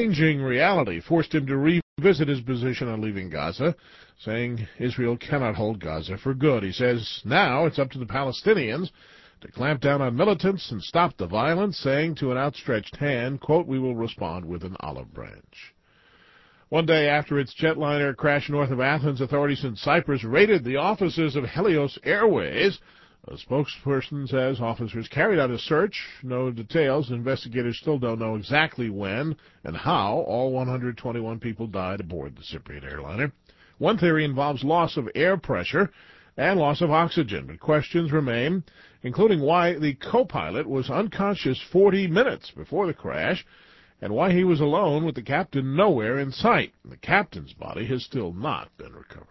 changing reality forced him to revisit his position on leaving Gaza, saying Israel cannot hold Gaza for good. He says now it's up to the Palestinians to clamp down on militants and stop the violence, saying to an outstretched hand, quote, "We will respond with an olive branch." One day after its jetliner crashed north of Athens, authorities in Cyprus raided the offices of Helios Airways. A spokesperson says officers carried out a search. No details. Investigators still don't know exactly when and how all 121 people died aboard the Cypriot airliner. One theory involves loss of air pressure and loss of oxygen, but questions remain, including why the co-pilot was unconscious 40 minutes before the crash and why he was alone with the captain nowhere in sight. The captain's body has still not been recovered.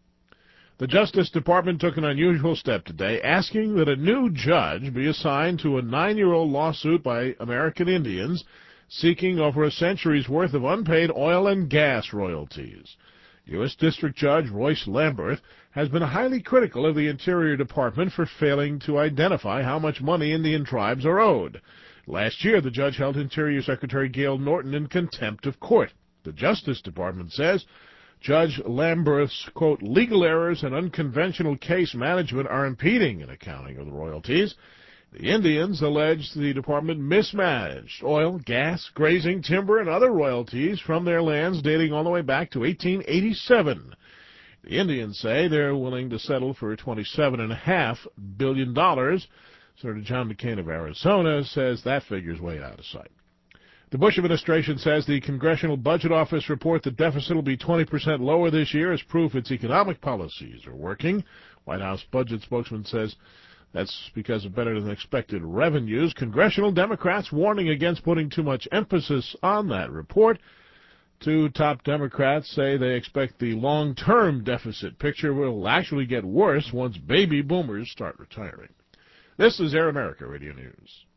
The Justice Department took an unusual step today, asking that a new judge be assigned to a 9-year-old lawsuit by American Indians seeking over a century's worth of unpaid oil and gas royalties. U.S. District Judge Royce Lamberth has been highly critical of the Interior Department for failing to identify how much money Indian tribes are owed. Last year, the judge held Interior Secretary Gail Norton in contempt of court. The Justice Department says Judge Lamberth's, quote, legal errors and unconventional case management are impeding an accounting of the royalties. The Indians allege the department mismanaged oil, gas, grazing, timber, and other royalties from their lands dating all the way back to 1887. The Indians say they're willing to settle for $27.5 billion. Senator John McCain of Arizona says that figure's way out of sight. The Bush administration says the Congressional Budget Office report the deficit will be 20% lower this year as proof its economic policies are working. White House budget spokesman says that's because of better-than-expected revenues. Congressional Democrats warning against putting too much emphasis on that report. Two top Democrats say they expect the long-term deficit picture will actually get worse once baby boomers start retiring. This is Air America Radio News.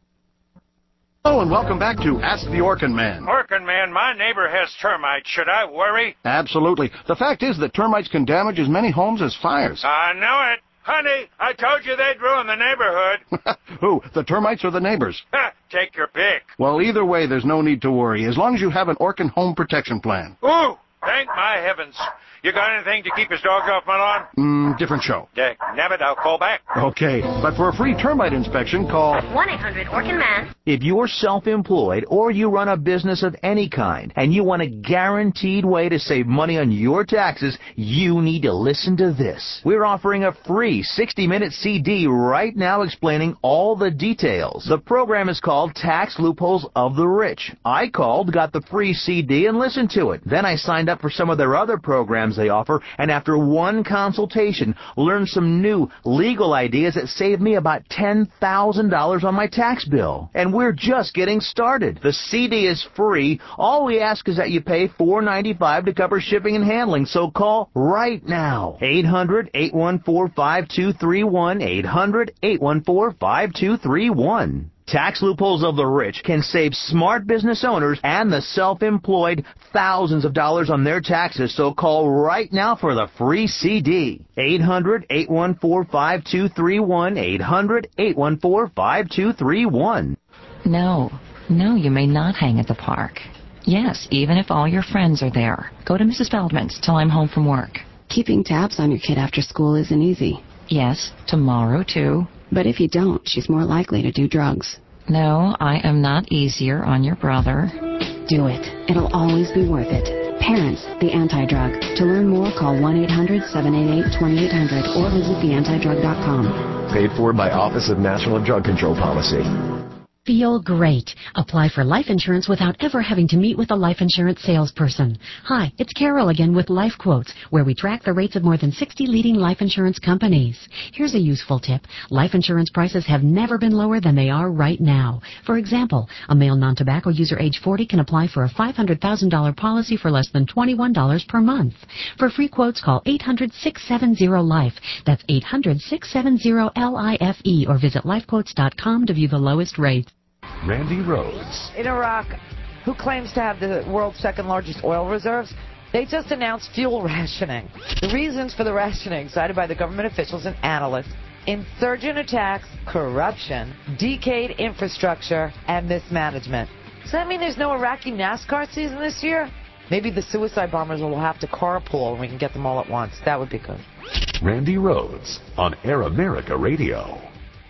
Hello and welcome back to Ask the Orkin Man. Orkin Man, my neighbor has termites. Should I worry? Absolutely. The fact is that termites can damage as many homes as fires. I know it. Honey, I told you they'd ruin the neighborhood. Who, the termites or the neighbors? Take your pick. Well, either way, there's no need to worry, as long as you have an Orkin home protection plan. Ooh, thank my heavens. You got anything to keep his dogs off my lawn? Different show. Nabbit, I'll call back. Okay, but for a free termite inspection, call 1-800-ORKIN-MAN. If you're self-employed or you run a business of any kind and you want a guaranteed way to save money on your taxes, you need to listen to this. We're offering a free 60-minute CD right now explaining all the details. The program is called Tax Loopholes of the Rich. I called, got the free CD, and listened to it. Then I signed up for some of their other programs they offer, and after one consultation, learned some new legal ideas that saved me about $10,000 on my tax bill. And we're just getting started. The CD is free. All we ask is that you pay $4.95 to cover shipping and handling, so call right now. 800-814-5231, 800-814-5231. Tax Loopholes of the Rich can save smart business owners and the self-employed thousands of dollars on their taxes, so call right now for the free CD. 800-814-5231, 800-814-5231. No, you may not hang at the park. Yes, even if all your friends are there. Go to Mrs. Feldman's till I'm home from work. Keeping tabs on your kid after school isn't easy. Yes, tomorrow too. But if you don't, she's more likely to do drugs. No, I am not easier on your brother. Do it. It'll always be worth it. Parents, the Anti-Drug. To learn more, call 1-800-788-2800 or visit theantidrug.com. Paid for by Office of National Drug Control Policy. Feel great. Apply for life insurance without ever having to meet with a life insurance salesperson. Hi, it's Carol again with Life Quotes, where we track the rates of more than 60 leading life insurance companies. Here's a useful tip. Life insurance prices have never been lower than they are right now. For example, a male non-tobacco user age 40 can apply for a $500,000 policy for less than $21 per month. For free quotes, call 800-670-LIFE. That's 800-670-LIFE or visit lifequotes.com to view the lowest rates. Randy Rhodes. In Iraq, who claims to have the world's second largest oil reserves, they just announced fuel rationing. The reasons for the rationing, cited by the government officials and analysts: insurgent attacks, corruption, decayed infrastructure, and mismanagement. Does that mean there's no Iraqi NASCAR season this year? Maybe the suicide bombers will have to carpool and we can get them all at once. That would be good. Randy Rhodes on Air America Radio.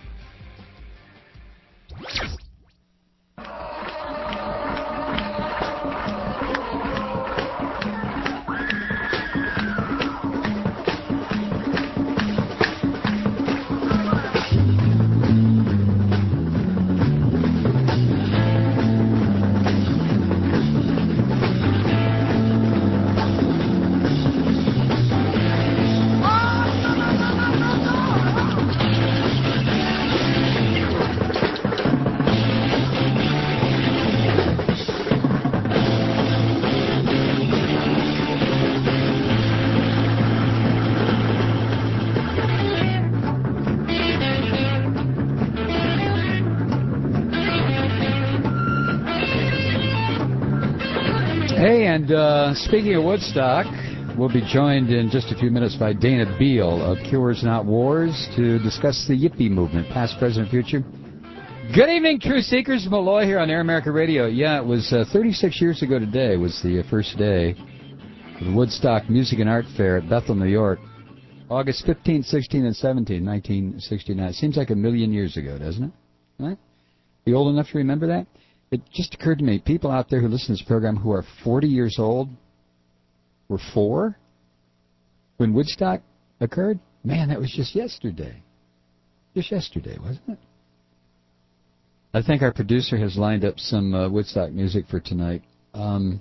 Speaking of Woodstock, we'll be joined in just a few minutes by Dana Beal of Cures Not Wars to discuss the Yippie movement, past, present, future. Good evening, True Seekers. Malloy here on Air America Radio. Yeah, it was 36 years ago today was the first day of the Woodstock Music and Art Fair at Bethel, New York. August 15, 16, and 17, 1969. Seems like a million years ago, doesn't it? Right? You old enough to remember that? It just occurred to me, people out there who listen to this program who are 40 years old were 4 when Woodstock occurred. Man, that was just yesterday. Just yesterday, wasn't it? I think our producer has lined up some Woodstock music for tonight. For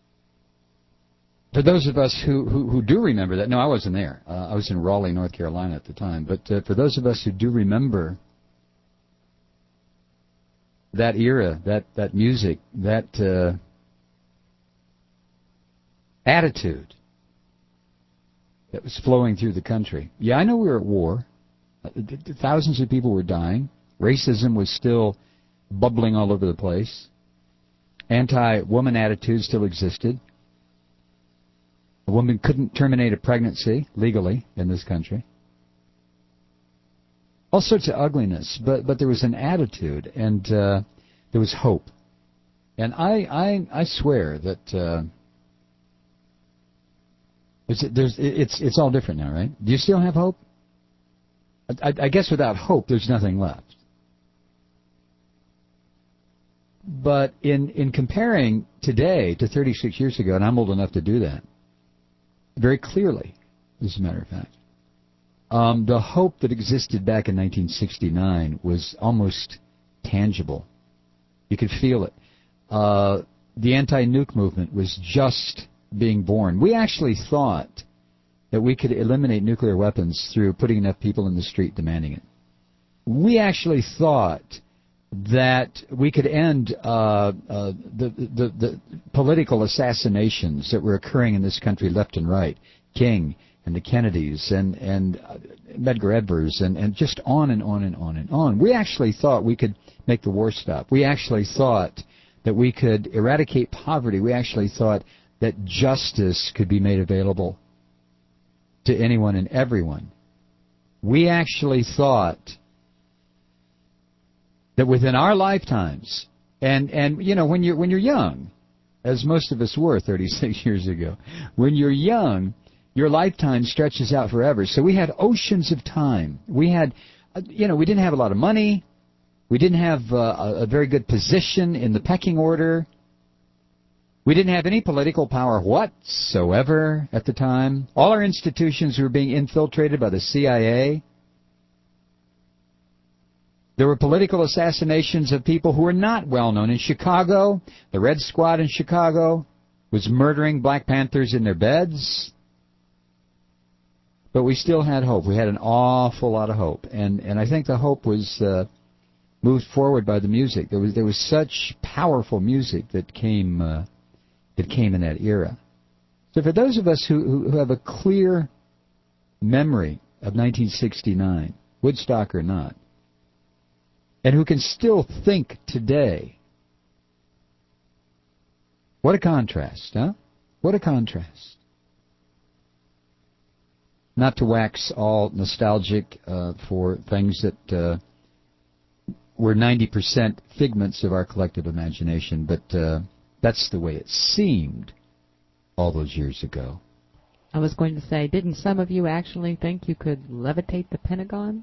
those of us who do remember that, no, I wasn't there. I was in Raleigh, North Carolina at the time. But for those of us who do remember that era, that music, that attitude that was flowing through the country. Yeah, I know we were at war. Thousands of people were dying. Racism was still bubbling all over the place. Anti-woman attitudes still existed. A woman couldn't terminate a pregnancy legally in this country. All sorts of ugliness, but there was an attitude, and there was hope. And I swear that it's all different now, right? Do you still have hope? I guess without hope, there's nothing left. But in comparing today to 36 years ago, and I'm old enough to do that, very clearly, as a matter of fact, the hope that existed back in 1969 was almost tangible. You could feel it. The anti-nuke movement was just being born. We actually thought that we could eliminate nuclear weapons through putting enough people in the street demanding it. We actually thought that we could end the political assassinations that were occurring in this country left and right. King and the Kennedys and Medgar Evers and just on and on and on and on. We actually thought we could make the war stop. We actually thought that we could eradicate poverty. We actually thought that justice could be made available to anyone and everyone. We actually thought that within our lifetimes, and you know, when you're young, as most of us were 36 years ago, when you're young, your lifetime stretches out forever. So we had oceans of time. We had, we didn't have a lot of money. We didn't have a very good position in the pecking order. We didn't have any political power whatsoever at the time. All our institutions were being infiltrated by the CIA. There were political assassinations of people who were not well known. In Chicago, the Red Squad in Chicago was murdering Black Panthers in their beds. But we still had hope. We had an awful lot of hope. And I think the hope was moved forward by the music. There was such powerful music that came in that era. So for those of us who have a clear memory of 1969, Woodstock or not, and who can still think today, what a contrast, huh? What a contrast. Not to wax all nostalgic for things that we're 90% figments of our collective imagination, but that's the way it seemed all those years ago. I was going to say, didn't some of you actually think you could levitate the Pentagon?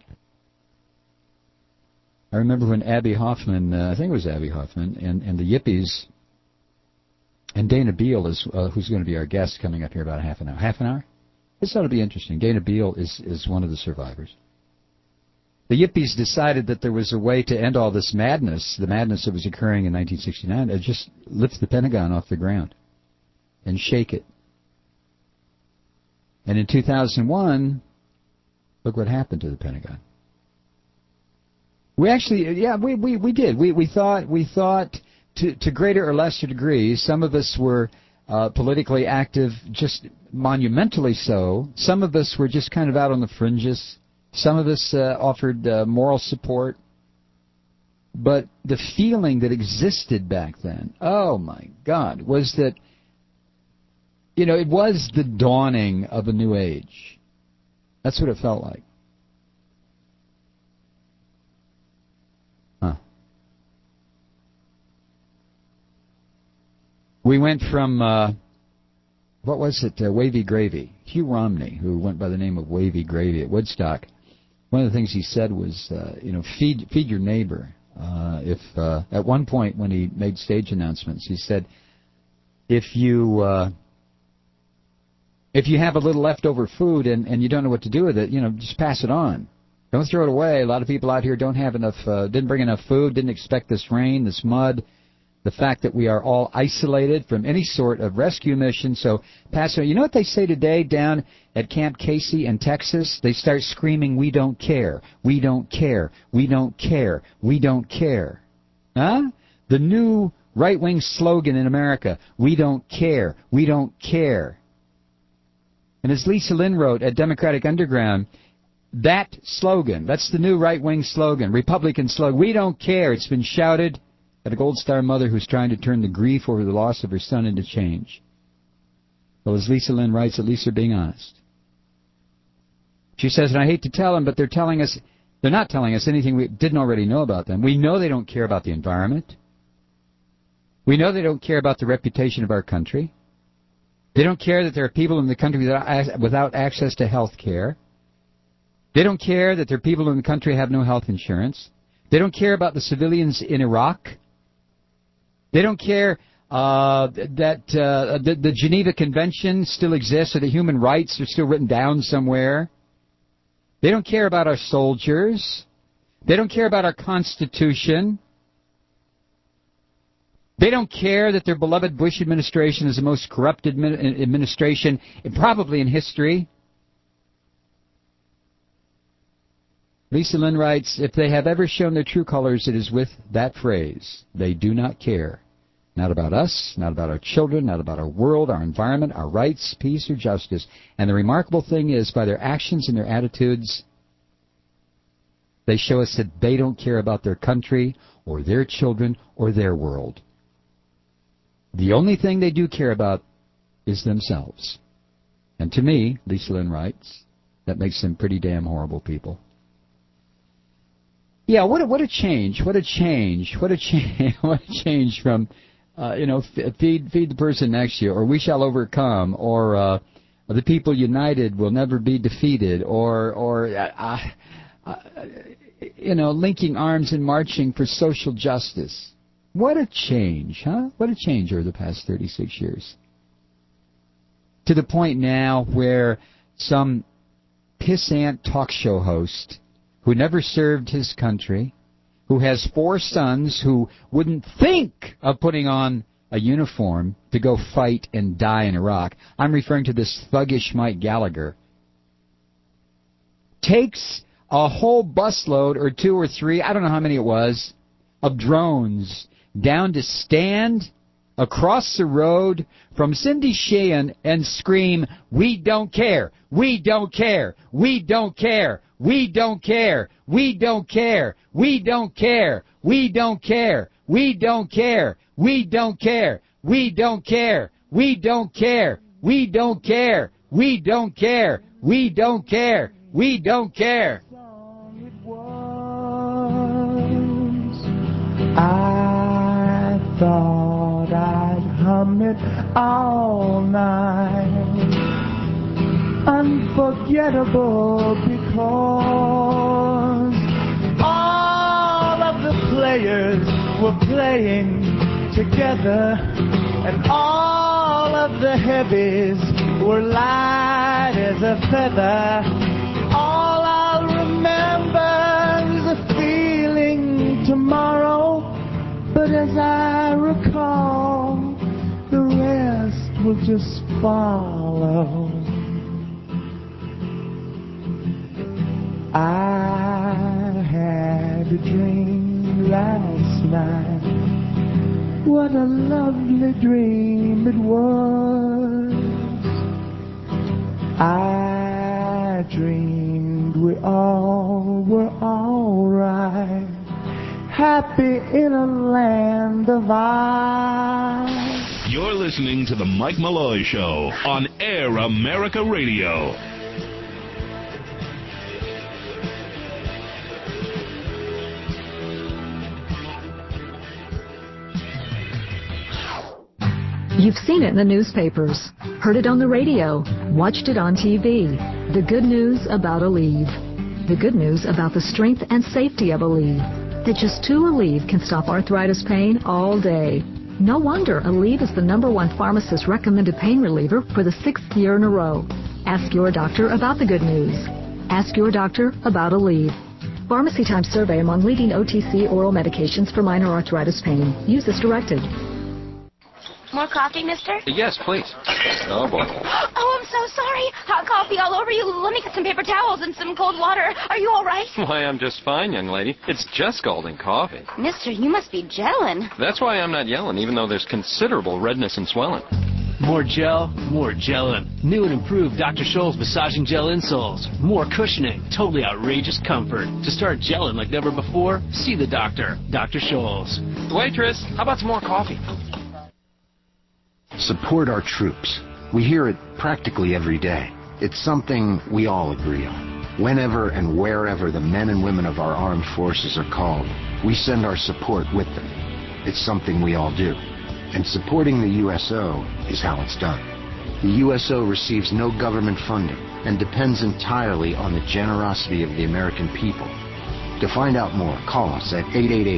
I remember when Abby Hoffman, I think it was Abby Hoffman, and the Yippies, and Dana Beal is who's going to be our guest coming up here about half an hour. Half an hour? This ought to be interesting. Dana Beal is one of the survivors. The Yippies decided that there was a way to end all this madness, the madness that was occurring in 1969, and just lift the Pentagon off the ground and shake it. And in 2001, look what happened to the Pentagon. We actually, we did. We thought to greater or lesser degrees. Some of us were politically active, just monumentally so. Some of us were just kind of out on the fringes. Some of us offered moral support. But the feeling that existed back then, oh my God, was that, it was the dawning of a new age. That's what it felt like. Huh. We went from, what was it, Wavy Gravy. Hugh Romney, who went by the name of Wavy Gravy at Woodstock. One of the things he said was, feed your neighbor. At one point when he made stage announcements, he said, if you have a little leftover food and you don't know what to do with it, just pass it on. Don't throw it away. A lot of people out here don't have enough, didn't bring enough food, didn't expect this rain, this mud, the fact that we are all isolated from any sort of rescue mission. So pass it on. You know what they say today down at Camp Casey in Texas? They start screaming, "We don't care. We don't care. We don't care. We don't care." Huh? The new right-wing slogan in America, "We don't care. We don't care." And as Lisa Lynn wrote at Democratic Underground, that slogan, that's the new right-wing slogan, Republican slogan, "We don't care." It's been shouted at a Gold Star mother who's trying to turn the grief over the loss of her son into change. Well, as Lisa Lynn writes, at least they're being honest. She says, and I hate to tell them, but they're not telling us anything we didn't already know about them. We know they don't care about the environment. We know they don't care about the reputation of our country. They don't care that there are people in the country without access to health care. They don't care that there are people in the country who have no health insurance. They don't care about the civilians in Iraq. They don't care that the Geneva Convention still exists or that human rights are still written down somewhere. They don't care about our soldiers. They don't care about our Constitution. They don't care that their beloved Bush administration is the most corrupt administration probably in history. Lisa Lynn writes, if they have ever shown their true colors, it is with that phrase. They do not care. Not about us, not about our children, not about our world, our environment, our rights, peace, or justice. And the remarkable thing is, by their actions and their attitudes, they show us that they don't care about their country or their children or their world. The only thing they do care about is themselves. And to me, Lisa Lynn writes, that makes them pretty damn horrible people. Yeah, what a change! What a change! What a change! What a change from, feed the person next to you, or we shall overcome, or the people united will never be defeated, or linking arms and marching for social justice. What a change, huh? What a change over the past 36 years. To the point now where some pissant talk show host who never served his country, who has 4 sons who wouldn't think of putting on a uniform to go fight and die in Iraq. I'm referring to this thuggish Mike Gallagher. Takes a whole busload or 2 or 3, I don't know how many it was, of drones down to stand across the road from Cindy Sheehan and scream, "We don't care! We don't care! We don't care! We don't care! We don't care! We don't care! We don't care! We don't care! We don't care! We don't care! We don't care! We don't care! We don't care! We don't care! We don't care!" thought I'd hum it all night. Unforgettable because all of the players were playing together, and all of the heavies were light as a feather. All I'll remember is a feeling tomorrow, but as I recall, the rest will just follow. I had a dream last night. What a lovely dream it was. I dreamed we all were alright, happy in a land of Oz. You're listening to The Mike Malloy Show on Air America Radio. You've seen it in the newspapers, heard it on the radio, watched it on TV. The good news about Aleve. The good news about the strength and safety of Aleve. That just 2 Aleve can stop arthritis pain all day. No wonder Aleve is the #1 pharmacist recommended pain reliever for the 6th year in a row. Ask your doctor about the good news. Ask your doctor about Aleve. Pharmacy Times survey among leading OTC oral medications for minor arthritis pain. Use as directed. More coffee, mister? Yes, please. Oh, boy. Oh, I'm so sorry. Hot coffee all over you. Let me get some paper towels and some cold water. Are you all right? Why, I'm just fine, young lady. It's just scalding coffee. Mister, you must be gelling. That's why I'm not yelling, even though there's considerable redness and swelling. More gel, more gelling. New and improved Dr. Scholl's massaging gel insoles. More cushioning, totally outrageous comfort. To start gelling like never before, see the doctor, Dr. Scholl's. Waitress, how about some more coffee? Support our troops. We hear it practically every day. It's something we all agree on. Whenever and wherever the men and women of our armed forces are called, we send our support with them. It's something we all do. And supporting the USO is how it's done. The USO receives no government funding and depends entirely on the generosity of the American people. To find out more, call us at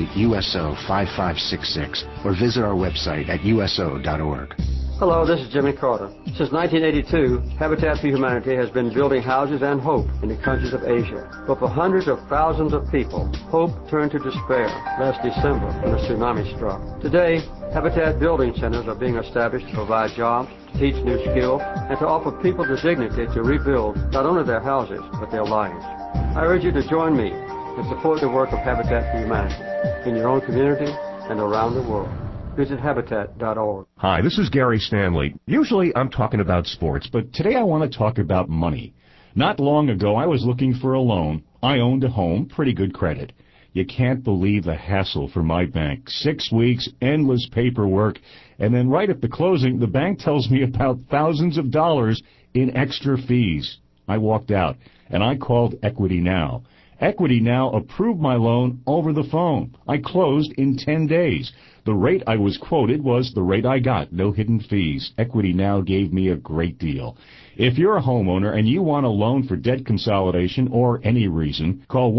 888-USO-5566 or visit our website at uso.org. Hello, this is Jimmy Carter. Since 1982, Habitat for Humanity has been building houses and hope in the countries of Asia. But for hundreds of thousands of people, hope turned to despair last December when a tsunami struck. Today, Habitat building centers are being established to provide jobs, to teach new skills, and to offer people the dignity to rebuild not only their houses, but their lives. I urge you to join me to support the work of Habitat for Humanity in your own community and around the world. Visit Habitat.org. Hi, this is Gary Stanley. Usually I'm talking about sports, but today I want to talk about money. Not long ago, I was looking for a loan. I owned a home, pretty good credit. You can't believe the hassle for my bank. 6 weeks, endless paperwork, and then right at the closing, the bank tells me about thousands of dollars in extra fees. I walked out, and I called Equity Now. Equity Now approved my loan over the phone. I closed in 10 days. The rate I was quoted was the rate I got, no hidden fees. Equity Now gave me a great deal. If you're a homeowner and you want a loan for debt consolidation or any reason, call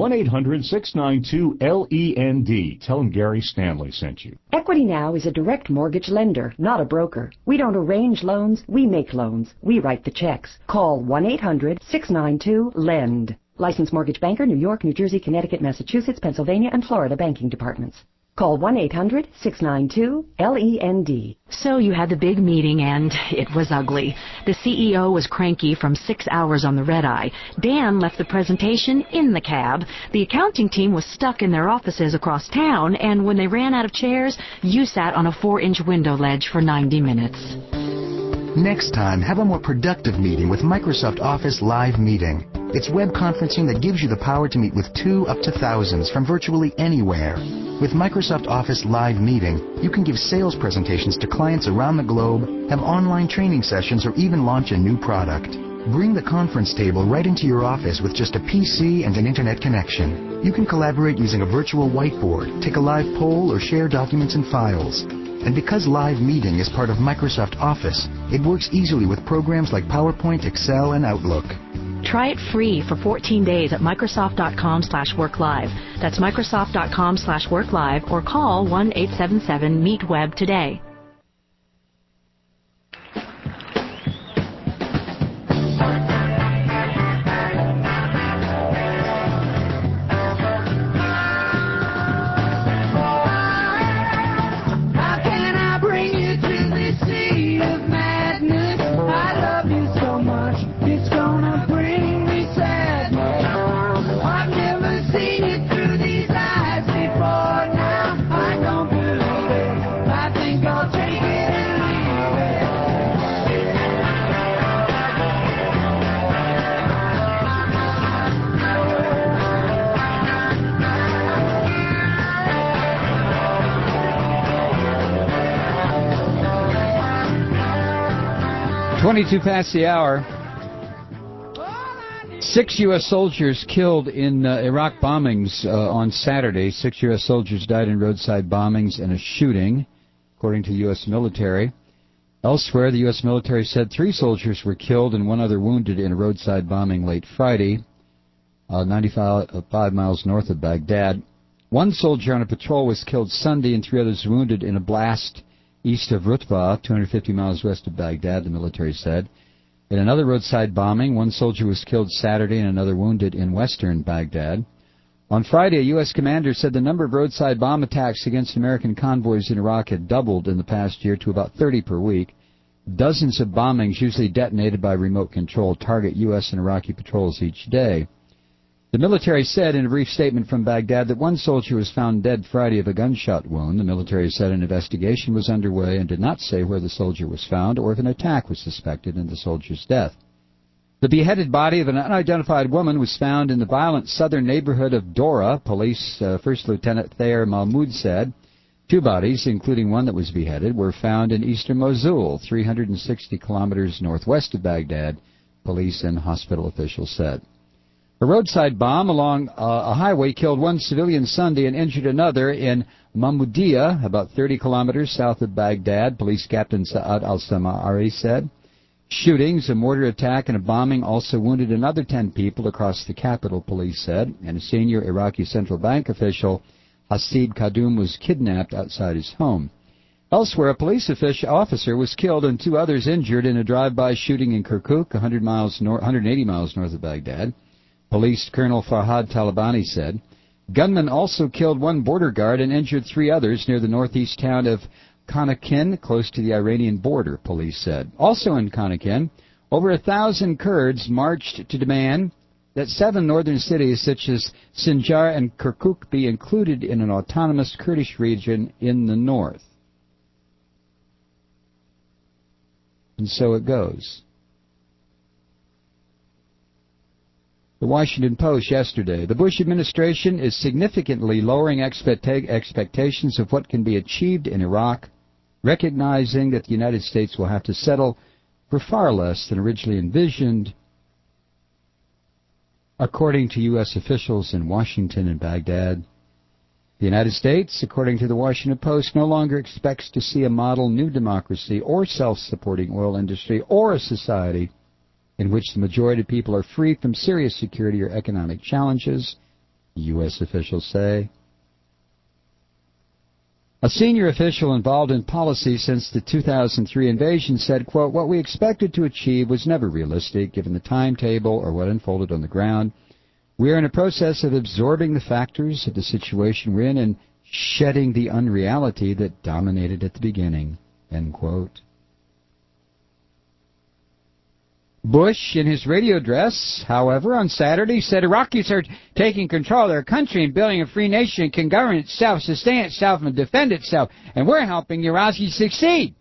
1-800-692-LEND. Tell them Gary Stanley sent you. Equity Now is a direct mortgage lender, not a broker. We don't arrange loans, we make loans. We write the checks. Call 1-800-692-LEND. Licensed mortgage banker, New York, New Jersey, Connecticut, Massachusetts, Pennsylvania, and Florida banking departments. Call 1-800-692-LEND. So you had the big meeting, and it was ugly. The CEO was cranky from 6 hours on the red-eye. Dan left the presentation in the cab. The accounting team was stuck in their offices across town, and when they ran out of chairs, you sat on a 4-inch window ledge for 90 minutes. Next time, have a more productive meeting with Microsoft Office Live Meeting. It's web conferencing that gives you the power to meet with 2 up to thousands from virtually anywhere. With Microsoft Office Live Meeting, you can give sales presentations to clients around the globe, have online training sessions, or even launch a new product. Bring the conference table right into your office with just a PC and an internet connection. You can collaborate using a virtual whiteboard, take a live poll, or share documents and files. And because Live Meeting is part of Microsoft Office, it works easily with programs like PowerPoint, Excel, and Outlook. Try it free for 14 days at Microsoft.com/worklive. That's Microsoft.com/worklive or call 1-877-MEET-WEB today. Twenty-two past the hour. 6 U.S. soldiers killed in Iraq bombings on Saturday. 6 U.S. soldiers died in roadside bombings and a shooting, according to the U.S. military. Elsewhere, the U.S. military said 3 soldiers were killed and 1 other wounded in a roadside bombing late Friday, 95 miles north of Baghdad. 1 soldier on a patrol was killed Sunday and 3 others wounded in a blast east of Rutbah, 250 miles west of Baghdad, the military said. In another roadside bombing, 1 soldier was killed Saturday and another wounded in western Baghdad. On Friday, a U.S. commander said the number of roadside bomb attacks against American convoys in Iraq had doubled in the past year to about 30 per week. Dozens of bombings, usually detonated by remote control, target U.S. and Iraqi patrols each day. The military said in a brief statement from Baghdad that 1 soldier was found dead Friday of a gunshot wound. The military said an investigation was underway and did not say where the soldier was found or if an attack was suspected in the soldier's death. The beheaded body of an unidentified woman was found in the violent southern neighborhood of Dora, police First Lieutenant Thayer Mahmoud said. 2 bodies, including one that was beheaded, were found in eastern Mosul, 360 kilometers northwest of Baghdad, police and hospital officials said. A roadside bomb along a highway killed 1 civilian Sunday and injured another in Mahmoudiya, about 30 kilometers south of Baghdad, Police Captain Saad al-Samari said. Shootings, a mortar attack, and a bombing also wounded another 10 people across the capital, police said, and a senior Iraqi central bank official, Hasib Kadum, was kidnapped outside his home. Elsewhere, a police officer was killed and 2 others injured in a drive-by shooting in Kirkuk, 180 miles north of Baghdad. Police Colonel Farhad Talabani said. Gunmen also killed 1 border guard and injured 3 others near the northeast town of Kanakin, close to the Iranian border, police said. Also in Kanakin, over 1,000 Kurds marched to demand that 7 northern cities such as Sinjar and Kirkuk be included in an autonomous Kurdish region in the north. And so it goes. The Washington Post yesterday. The Bush administration is significantly lowering expectations of what can be achieved in Iraq, recognizing that the United States will have to settle for far less than originally envisioned, according to U.S. officials in Washington and Baghdad. The United States, according to the Washington Post, no longer expects to see a model new democracy or self-supporting oil industry or a society in which the majority of people are free from serious security or economic challenges, U.S. officials say. A senior official involved in policy since the 2003 invasion said, quote, "What we expected to achieve was never realistic, given the timetable or what unfolded on the ground. We are in a process of absorbing the factors of the situation we're in and shedding the unreality that dominated at the beginning," end quote. Bush, in his radio address, however, on Saturday, said Iraqis are taking control of their country and building a free nation that can govern itself, sustain itself, and defend itself, and we're helping Iraqis succeed.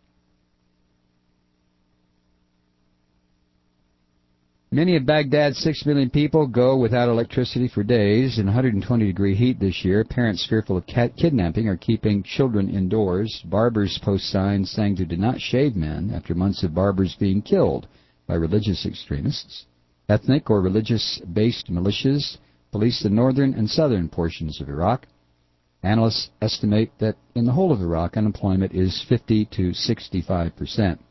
Many of Baghdad's 6 million people go without electricity for days in 120-degree heat this year. Parents fearful of kidnapping are keeping children indoors. Barbers post signs saying to do not shave men after months of barbers being killed by religious extremists. Ethnic or religious-based militias police the northern and southern portions of Iraq. Analysts estimate that in the whole of Iraq, unemployment is 50 to 65%.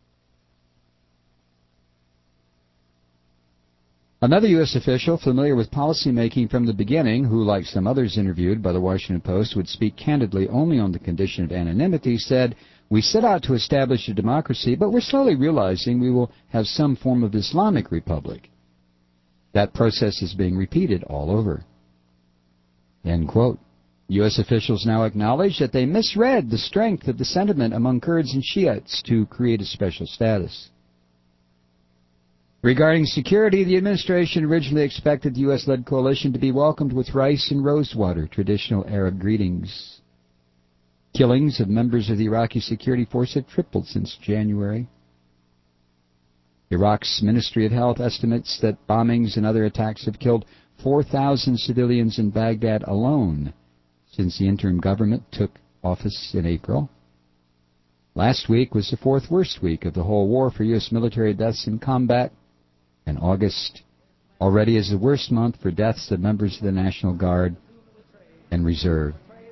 Another U.S. official familiar with policymaking from the beginning, who, like some others interviewed by the Washington Post, would speak candidly only on the condition of anonymity, said, "We set out to establish a democracy, but we're slowly realizing we will have some form of Islamic republic. That process is being repeated all over." End quote. U.S. officials now acknowledge that they misread the strength of the sentiment among Kurds and Shiites to create a special status. Regarding security, the administration originally expected the U.S.-led coalition to be welcomed with rice and rosewater, traditional Arab greetings. Killings of members of the Iraqi security force have tripled since January. Iraq's Ministry of Health estimates that bombings and other attacks have killed 4,000 civilians in Baghdad alone since the interim government took office in April. Last week was the fourth worst week of the whole war for U.S. military deaths in combat, and August already is the worst month for deaths of members of the National Guard and Reserve.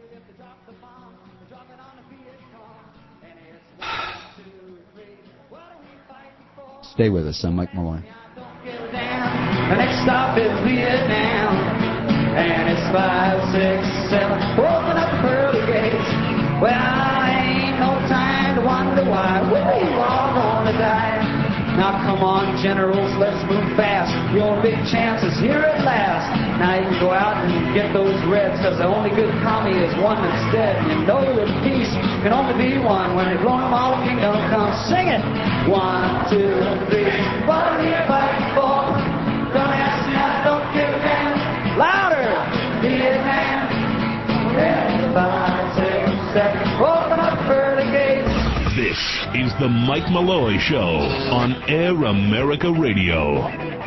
Stay with us. I'm Mike Malloy. The next stop is Vietnam, and it's 5, 6, 7. Open up the pearly gates. Well, ain't no time to wonder why we're all gonna die. Now come on, generals, let's move fast. Your big chance is here at last. Now you can go out and get those reds, cause the only good commie is one that's dead. And you know that peace can only be one. When they've blown them all, the kingdom comes. Sing it! 1, 2, 3. What are you fighting for? Don't ask me, I don't give a damn. Louder! Vietnam. 5, 6, 7. Open up pearly gates. This is the Mike Malloy Show on Air America Radio.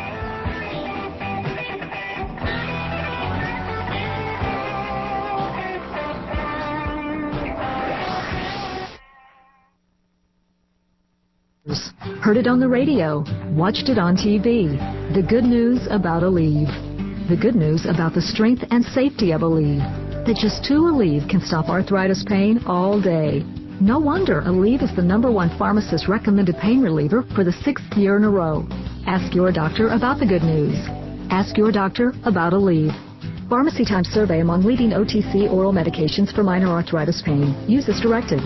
Heard it on the radio, watched it on TV. The good news about Aleve. The good news about the strength and safety of Aleve. That just 2 Aleve can stop arthritis pain all day. No wonder Aleve is the #1 pharmacist recommended pain reliever for the 6th year in a row. Ask your doctor about the good news. Ask your doctor about Aleve. Pharmacy Times survey among leading OTC oral medications for minor arthritis pain. Use as directed.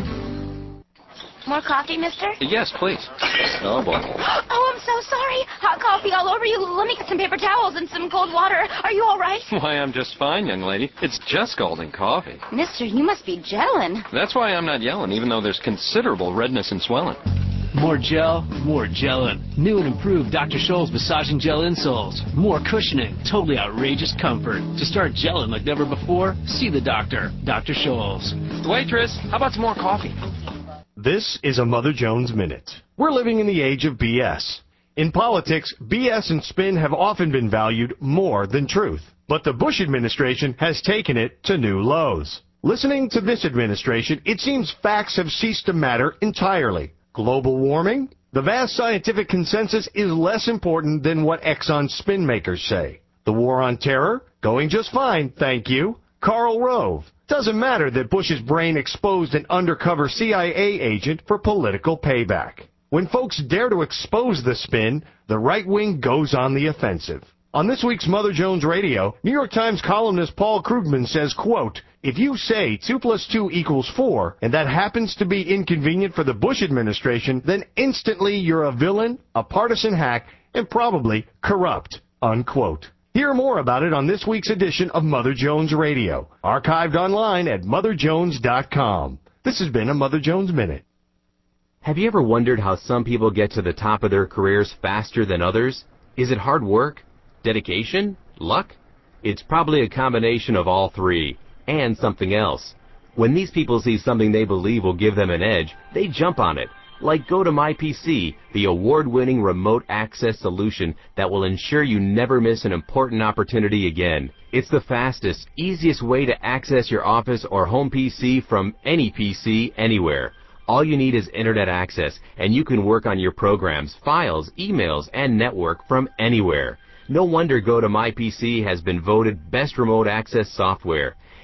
More coffee, mister? Yes, please. Oh, boy. Oh, I'm so sorry. Hot coffee all over you. Let me get some paper towels and some cold water. Are you all right? Why, I'm just fine, young lady. It's just scalding coffee. Mister, you must be gelling. That's why I'm not yelling, even though there's considerable redness and swelling. More gel, more gelling. New and improved Dr. Scholl's massaging gel insoles. More cushioning, totally outrageous comfort. To start gelling like never before, see the doctor, Dr. Scholl's. Waitress, how about some more coffee? This is a Mother Jones Minute. We're living in the age of BS. In politics, BS and spin have often been valued more than truth. But the Bush administration has taken it to new lows. Listening to this administration, it seems facts have ceased to matter entirely. Global warming? The vast scientific consensus is less important than what Exxon spin makers say. The war on terror? Going just fine, thank you. Karl Rove. Doesn't matter that Bush's brain exposed an undercover CIA agent for political payback. When folks dare to expose the spin, the right wing goes on the offensive. On this week's Mother Jones Radio, New York Times columnist Paul Krugman says, quote, "If you say 2 + 2 = 4, and that happens to be inconvenient for the Bush administration, then instantly you're a villain, a partisan hack, and probably corrupt," unquote. Hear more about it on this week's edition of Mother Jones Radio, archived online at motherjones.com. This has been a Mother Jones Minute. Have you ever wondered how some people get to the top of their careers faster than others? Is it hard work? Dedication? Luck? It's probably a combination of all three, and something else. When these people see something they believe will give them an edge, they jump on it. Like GoToMyPC, the award-winning remote access solution that will ensure you never miss an important opportunity again. It's the fastest, easiest way to access your office or home PC from any PC anywhere. All you need is internet access, and you can work on your programs, files, emails, and network from anywhere. No wonder GoToMyPC has been voted best remote access software.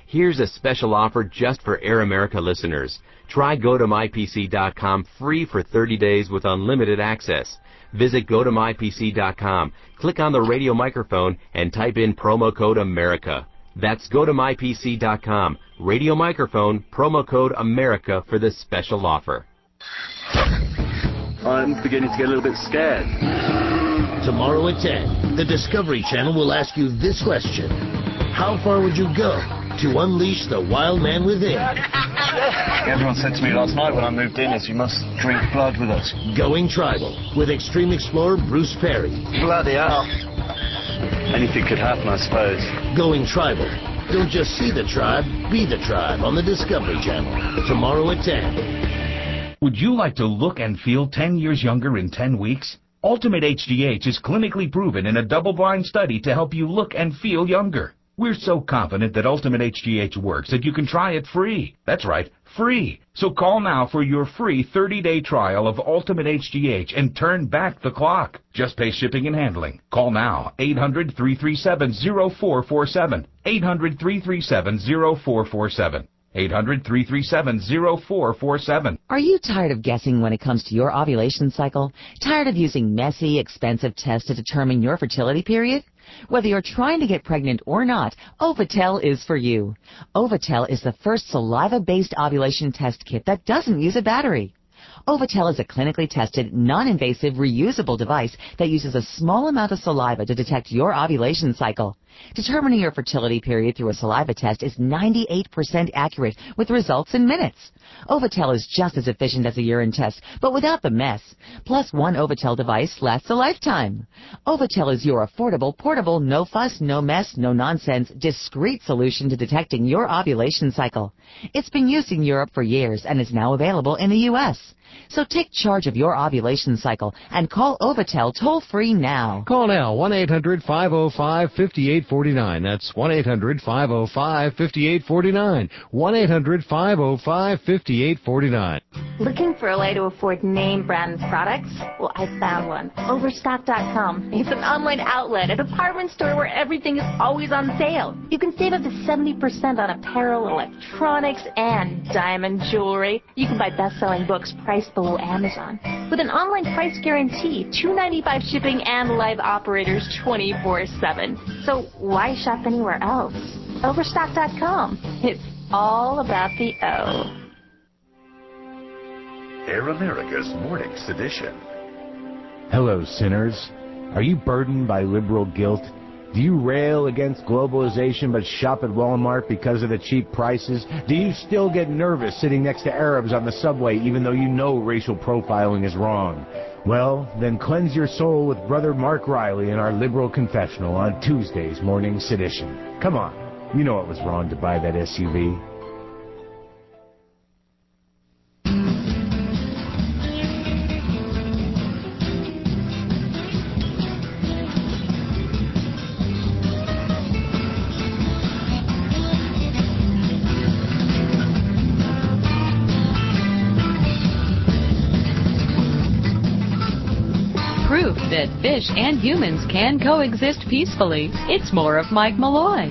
Here's a special offer just for Air America listeners. Try GoToMyPC.com free for 30 days with unlimited access. Visit GoToMyPC.com, click on the radio microphone, and type in promo code AMERICA. That's GoToMyPC.com, radio microphone, promo code AMERICA for this special offer. I'm beginning to get a little bit scared. Tomorrow at 10, the Discovery Channel will ask you this question. How far would you go to unleash the wild man within? Everyone said to me last night when I moved in is you must drink blood with us. Going Tribal with extreme explorer Bruce Perry. Bloody hell. Anything could happen, I suppose. Going Tribal. Don't just see the tribe, be the tribe on the Discovery Channel. Tomorrow at 10. Would you like to look and feel 10 years younger in 10 weeks? Ultimate HGH is clinically proven in a double-blind study to help you look and feel younger. We're so confident that Ultimate HGH works that you can try it free. That's right, free. So call now for your free 30-day trial of Ultimate HGH and turn back the clock. Just pay shipping and handling. Call now, 800-337-0447. 800-337-0447. 800-337-0447. Are you tired of guessing when it comes to your ovulation cycle? Tired of using messy, expensive tests to determine your fertility period? Whether you're trying to get pregnant or not, Ovatel is for you. Ovatel is the first saliva-based ovulation test kit that doesn't use a battery. Ovatel is a clinically tested, non-invasive, reusable device that uses a small amount of saliva to detect your ovulation cycle. Determining your fertility period through a saliva test is 98% accurate with results in minutes. Ovatel is just as efficient as a urine test, but without the mess. Plus, one Ovatel device lasts a lifetime. Ovatel is your affordable, portable, no fuss, no mess, no nonsense, discreet solution to detecting your ovulation cycle. It's been used in Europe for years and is now available in the U.S. So take charge of your ovulation cycle and call Ovatel toll-free now. Call now, 1-800-505-5849. That's 1-800-505-5849. 1-800-505-5849. Looking for a way to afford name brand products? Well, I found one. Overstock.com. It's an online outlet, a department store where everything is always on sale. You can save up to 70% on apparel, electronics, and diamond jewelry. You can buy best-selling books priced below Amazon. With an online price guarantee, $2.95 shipping, and live operators 24/7. So why shop anywhere else? Overstock.com. It's all about the O. Air America's Morning Sedition. Hello, sinners. Are you burdened by liberal guilt? Do you rail against globalization but shop at Walmart because of the cheap prices? Do you still get nervous sitting next to Arabs on the subway even though you know racial profiling is wrong? Well, then cleanse your soul with Brother Mark Riley in our liberal confessional on Tuesday's Morning Sedition. Come on, you know it was wrong to buy that SUV. Proof that fish and humans can coexist peacefully. It's more of Mike Malloy.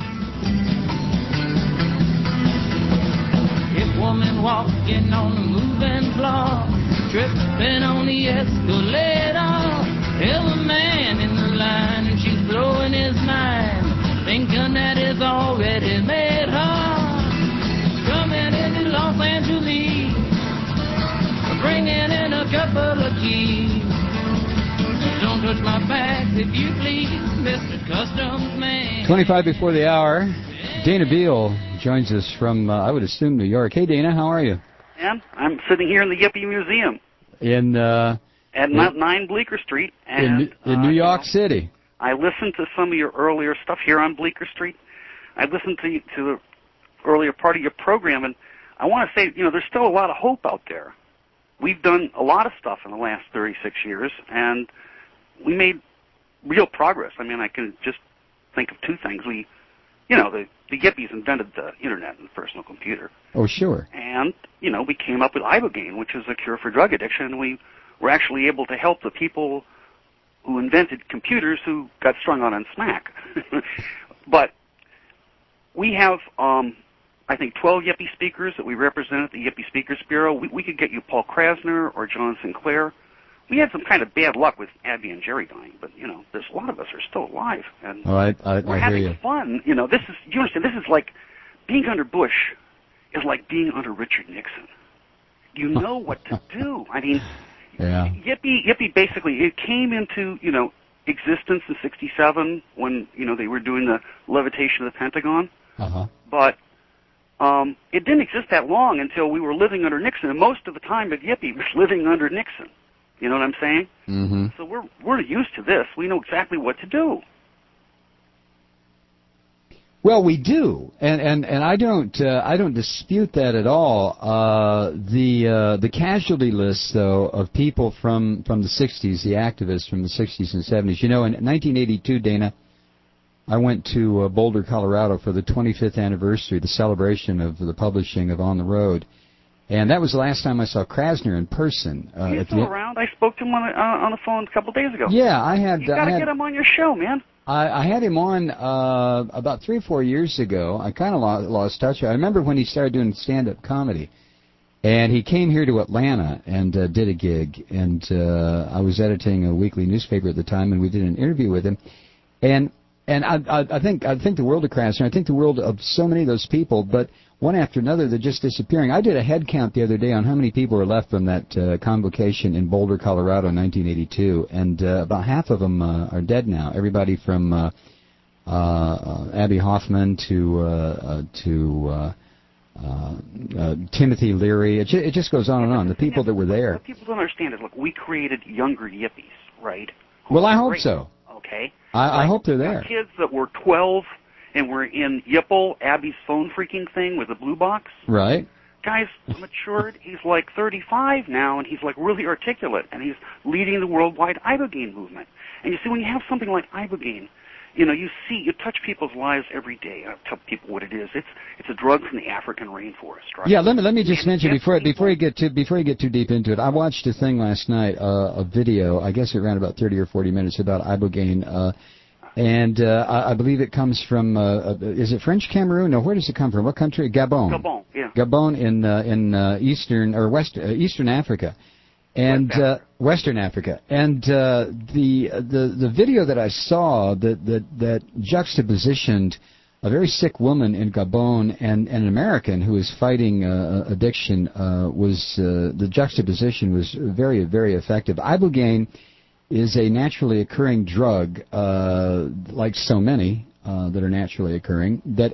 If woman walking on the moving floor, tripping on the escalator, there's a man in the line and she's blowing his mind, thinking that it's already made her. Coming into Los Angeles, bringing in a couple of keys. Don't touch my bags if you please, Mr. Customs Man. 25 before the hour, Dana Beal joins us from, I would assume, New York. Hey, Dana, how are you? And I'm sitting here in the Yippee Museum at 9 Bleecker Street. And, in New York City. I listened to some of your earlier stuff here on Bleecker Street. I listened to the earlier part of your program, and I want to say, there's still a lot of hope out there. We've done a lot of stuff in the last 36 years, and we made real progress. I mean, I can just think of two things. The Yippies invented the Internet and the personal computer. Oh, sure. And, we came up with Ibogaine, which is a cure for drug addiction, and we were actually able to help the people who invented computers who got strung out on smack. But we have I think, 12 Yippie speakers that we represent at the Yippie Speakers Bureau. We could get you Paul Krasner or John Sinclair. We had some kind of bad luck with Abby and Jerry dying, but, you know, there's a lot of us are still alive. And we're having fun. You know, you understand, this is like being under Bush is like being under Richard Nixon. You know what to do. I mean, Yippie basically, it came into, you know, existence in 1967 when, you know, they were doing the levitation of the Pentagon. But it didn't exist that long until we were living under Nixon, and most of the time at Yippie was living under Nixon. You know what I'm saying? Mm-hmm. So we're used to this. We know exactly what to do. Well, we do, and I don't dispute that at all. The casualty list, though, of people from the 60s, the activists from the 60s and 70s. You know, in 1982, Dana, I went to Boulder, Colorado for the 25th anniversary, the celebration of the publishing of On the Road. And that was the last time I saw Krasner in person. He's still around. I spoke to him on the phone a couple days ago. Yeah, I had. You got to get him on your show, man. I had him on about 3 or 4 years ago. I kind of lost touch. I remember when he started doing stand-up comedy. And he came here to Atlanta and did a gig. And I was editing a weekly newspaper at the time, and we did an interview with him. And I think the world of Krasner. I think the world of so many of those people, but one after another, they're just disappearing. I did a head count the other day on how many people were left from that convocation in Boulder, Colorado in 1982, and about half of them are dead now. Everybody from Abby Hoffman to Timothy Leary. It just goes on and on. The people that were there. What people don't understand is, look, we created younger Yippies, right? Well, I hope so. Okay. I hope they're there. Kids that were 12 and were in Yipple, Abby's phone freaking thing with the blue box. Right. Guy's matured. He's like 35 now, and he's like really articulate, and he's leading the worldwide Ibogaine movement. And you see, when you have something like Ibogaine, you know, you touch people's lives every day. I tell people what it is. It's a drug from the African rainforest, right? Yeah, let me just mention before you get too deep into it. I watched a thing last night, a video. I guess it ran about 30 or 40 minutes about Ibogaine. And I believe it comes from, is it French Cameroon? No, where does it come from? What country? Gabon. Gabon, yeah. Gabon in eastern or eastern Africa, and Western Africa. And the video that I saw that juxtapositioned a very sick woman in Gabon and an American who is fighting addiction was the juxtaposition was very, very effective. Ibogaine is a naturally occurring drug, like so many that are naturally occurring, that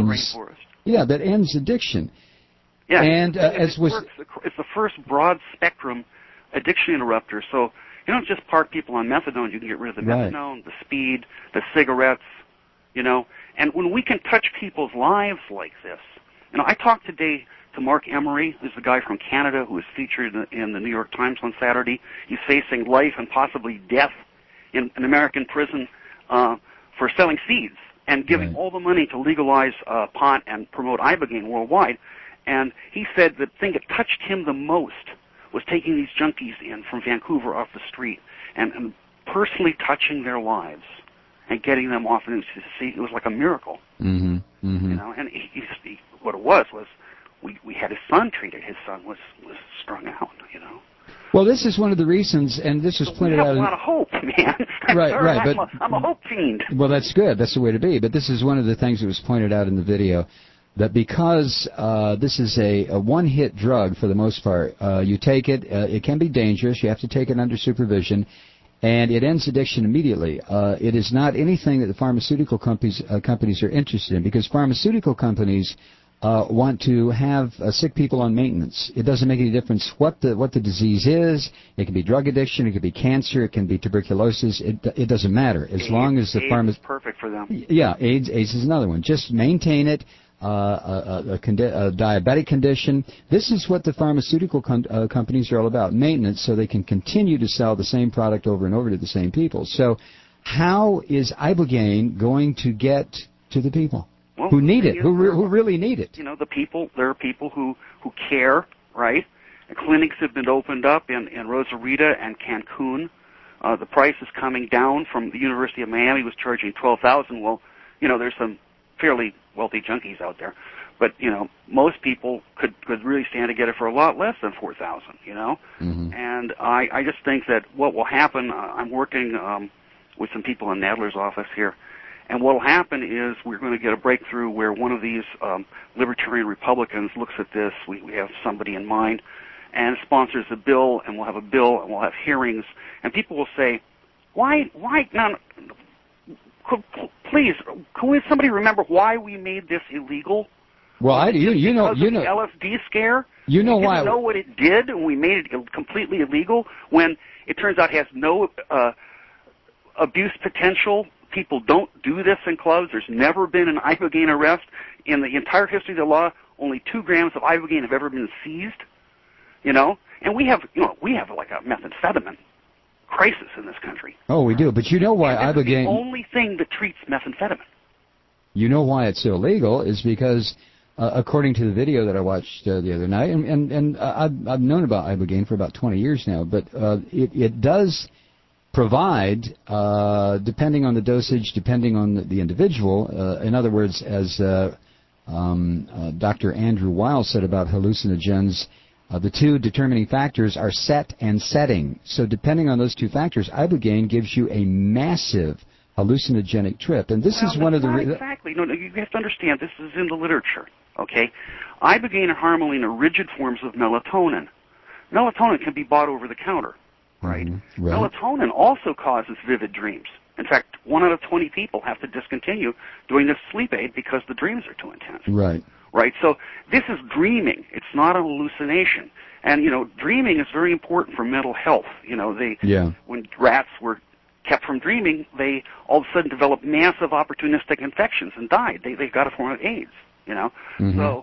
ends addiction. Yeah, and it's the first broad spectrum addiction interrupter. So you don't just park people on methadone; you can get rid of the methadone, the speed, the cigarettes, you know. And when we can touch people's lives like this, you know, I talked today to Mark Emery, who's the guy from Canada who was featured in the New York Times on Saturday. He's facing life and possibly death in an American prison for selling seeds and giving all the money to legalize pot and promote Ibogaine worldwide. And he said the thing that touched him the most was taking these junkies in from Vancouver off the street and personally touching their lives and getting them off. And it was like a miracle. Mm-hmm. Mm-hmm. You know, and what it was we had his son treated. His son was strung out, you know. Well, this is one of the reasons, and this was pointed out. We have a lot of hope, man. Right. But I'm a hope fiend. Well, that's good. That's the way to be. But this is one of the things that was pointed out in the video, that because this is a one-hit drug for the most part, you take it, it can be dangerous. You have to take it under supervision, and it ends addiction immediately. It is not anything that the pharmaceutical companies are interested in, because pharmaceutical companies want to have sick people on maintenance. It doesn't make any difference what the disease is. It can be drug addiction, it could be cancer, it can be tuberculosis. It doesn't matter as long as the AIDS is perfect for them. Yeah, AIDS is another one. Just maintain it. A diabetic condition. This is what the pharmaceutical companies are all about: maintenance, so they can continue to sell the same product over and over to the same people. So, how is Ibogaine going to get to the people? Well, who need it, who really need it? You know, there are people who care, right? And clinics have been opened up in Rosarita and Cancun. The price is coming down. From the University of Miami was charging $12,000. Well, you know, there's some fairly wealthy junkies out there. But, you know, most people could really stand to get it for a lot less than $4,000, you know? Mm-hmm. And I just think that what will happen, I'm working with some people in Nadler's office here, and what will happen is we're going to get a breakthrough where one of these libertarian Republicans looks at this, we have somebody in mind, and sponsors a bill, and we'll have a bill, and we'll have hearings, and people will say, why now, please, can somebody remember why we made this illegal? Well, you know, the LSD scare. You know why? We didn't know what it did, and we made it completely illegal. When it turns out it has no abuse potential. People don't do this in clubs. There's never been an ibogaine arrest in the entire history of the law. Only 2 grams of ibogaine have ever been seized. You know, and we have like a methamphetamine crisis in this country. Oh, we do. But you know why ibogaine? It's the only thing that treats methamphetamine. You know why it's illegal is because. According to the video that I watched the other night, and I've known about ibogaine for about 20 years now, but it does provide, depending on the dosage, depending on the individual, in other words, as Dr. Andrew Weil said about hallucinogens, the 2 determining factors are set and setting. So depending on those 2 factors, ibogaine gives you a massive hallucinogenic trip, and this is one of the exactly. No, you have to understand. This is in the literature. Okay, ibogaine and harmaline are rigid forms of melatonin. Melatonin can be bought over the counter, right? Mm-hmm. Right. Melatonin also causes vivid dreams. In fact, 1 out of 20 people have to discontinue doing this sleep aid because the dreams are too intense. Right. Right. So this is dreaming. It's not a hallucination. And you know, dreaming is very important for mental health. You know, when rats were kept from dreaming, they all of a sudden developed massive opportunistic infections and died. They got a form of AIDS, you know. Mm-hmm. So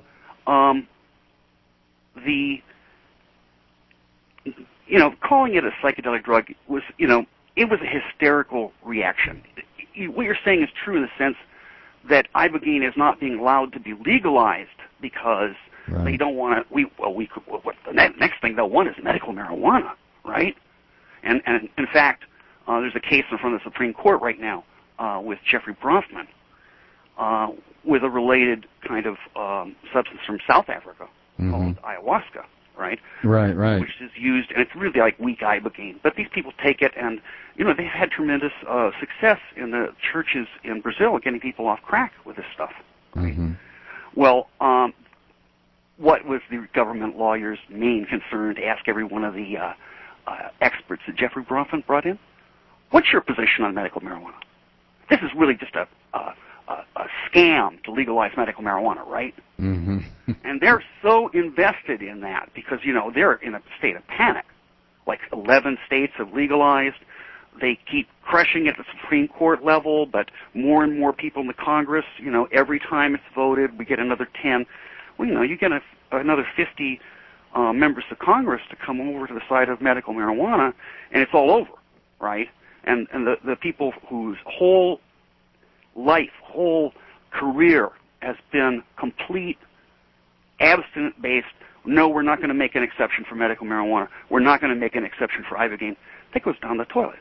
calling it a psychedelic drug was, you know, it was a hysterical reaction. What you're saying is true in the sense that ibogaine is not being allowed to be legalized because they don't want to. The next thing they'll want is medical marijuana, right? And in fact, there's a case in front of the Supreme Court right now with Jeffrey Bronfman with a related kind of substance from South Africa called ayahuasca, right? Right. Which is used, and it's really like weak ibogaine. But these people take it, and you know they've had tremendous success in the churches in Brazil getting people off crack with this stuff. Right? Mm-hmm. Well, what was the government lawyer's main concern to ask every one of the experts that Jeffrey Bronfman brought in? What's your position on medical marijuana? This is really just a scam to legalize medical marijuana, right? Mm-hmm. And they're so invested in that because, you know, they're in a state of panic. Like 11 states have legalized. They keep crushing it at the Supreme Court level, but more and more people in the Congress, you know, every time it's voted, we get another 10. Well, you know, you get another 50 members of Congress to come over to the side of medical marijuana, and it's all over, right? And the people whose whole life, whole career has been complete abstinent-based, no, we're not going to make an exception for medical marijuana. We're not going to make an exception for ibogaine. That goes down the toilet.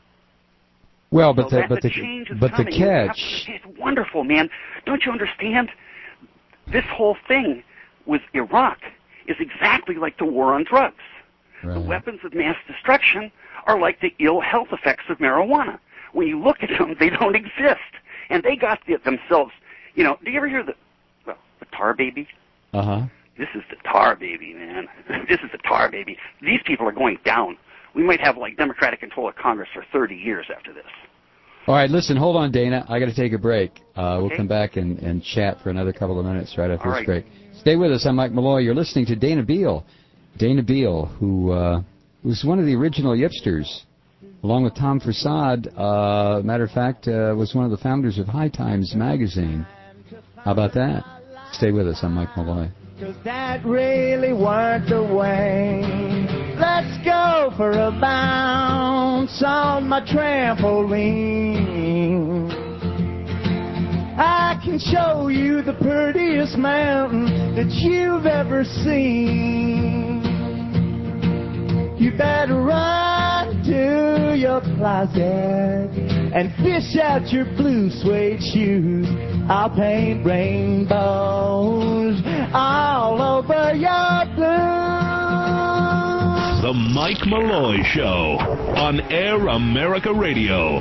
Well, but the catch... It's wonderful, man. Don't you understand? This whole thing with Iraq is exactly like the war on drugs. Right. The weapons of mass destruction are like the ill health effects of marijuana. When you look at them, they don't exist. And they got themselves, you know, do you ever hear the tar baby? Uh-huh. This is the tar baby, man. This is the tar baby. These people are going down. We might have, like, Democratic control of Congress for 30 years after this. All right, listen, hold on, Dana. I got to take a break. Okay. We'll come back and chat for another couple of minutes right after this right. break. Stay with us. I'm Mike Malloy. You're listening to Dana Beal. Dana Beal, who was one of the original Yipsters, along with Tom Forcade. Matter of fact, was one of the founders of High Times magazine. How about that? Stay with us. I'm Mike Malloy. 'Cause that really weren't the way. Let's go for a bounce on my trampoline. I can show you the prettiest mountain that you've ever seen. You better run to your closet and fish out your blue suede shoes. I'll paint rainbows all over your blues. The Mike Malloy Show on Air America Radio.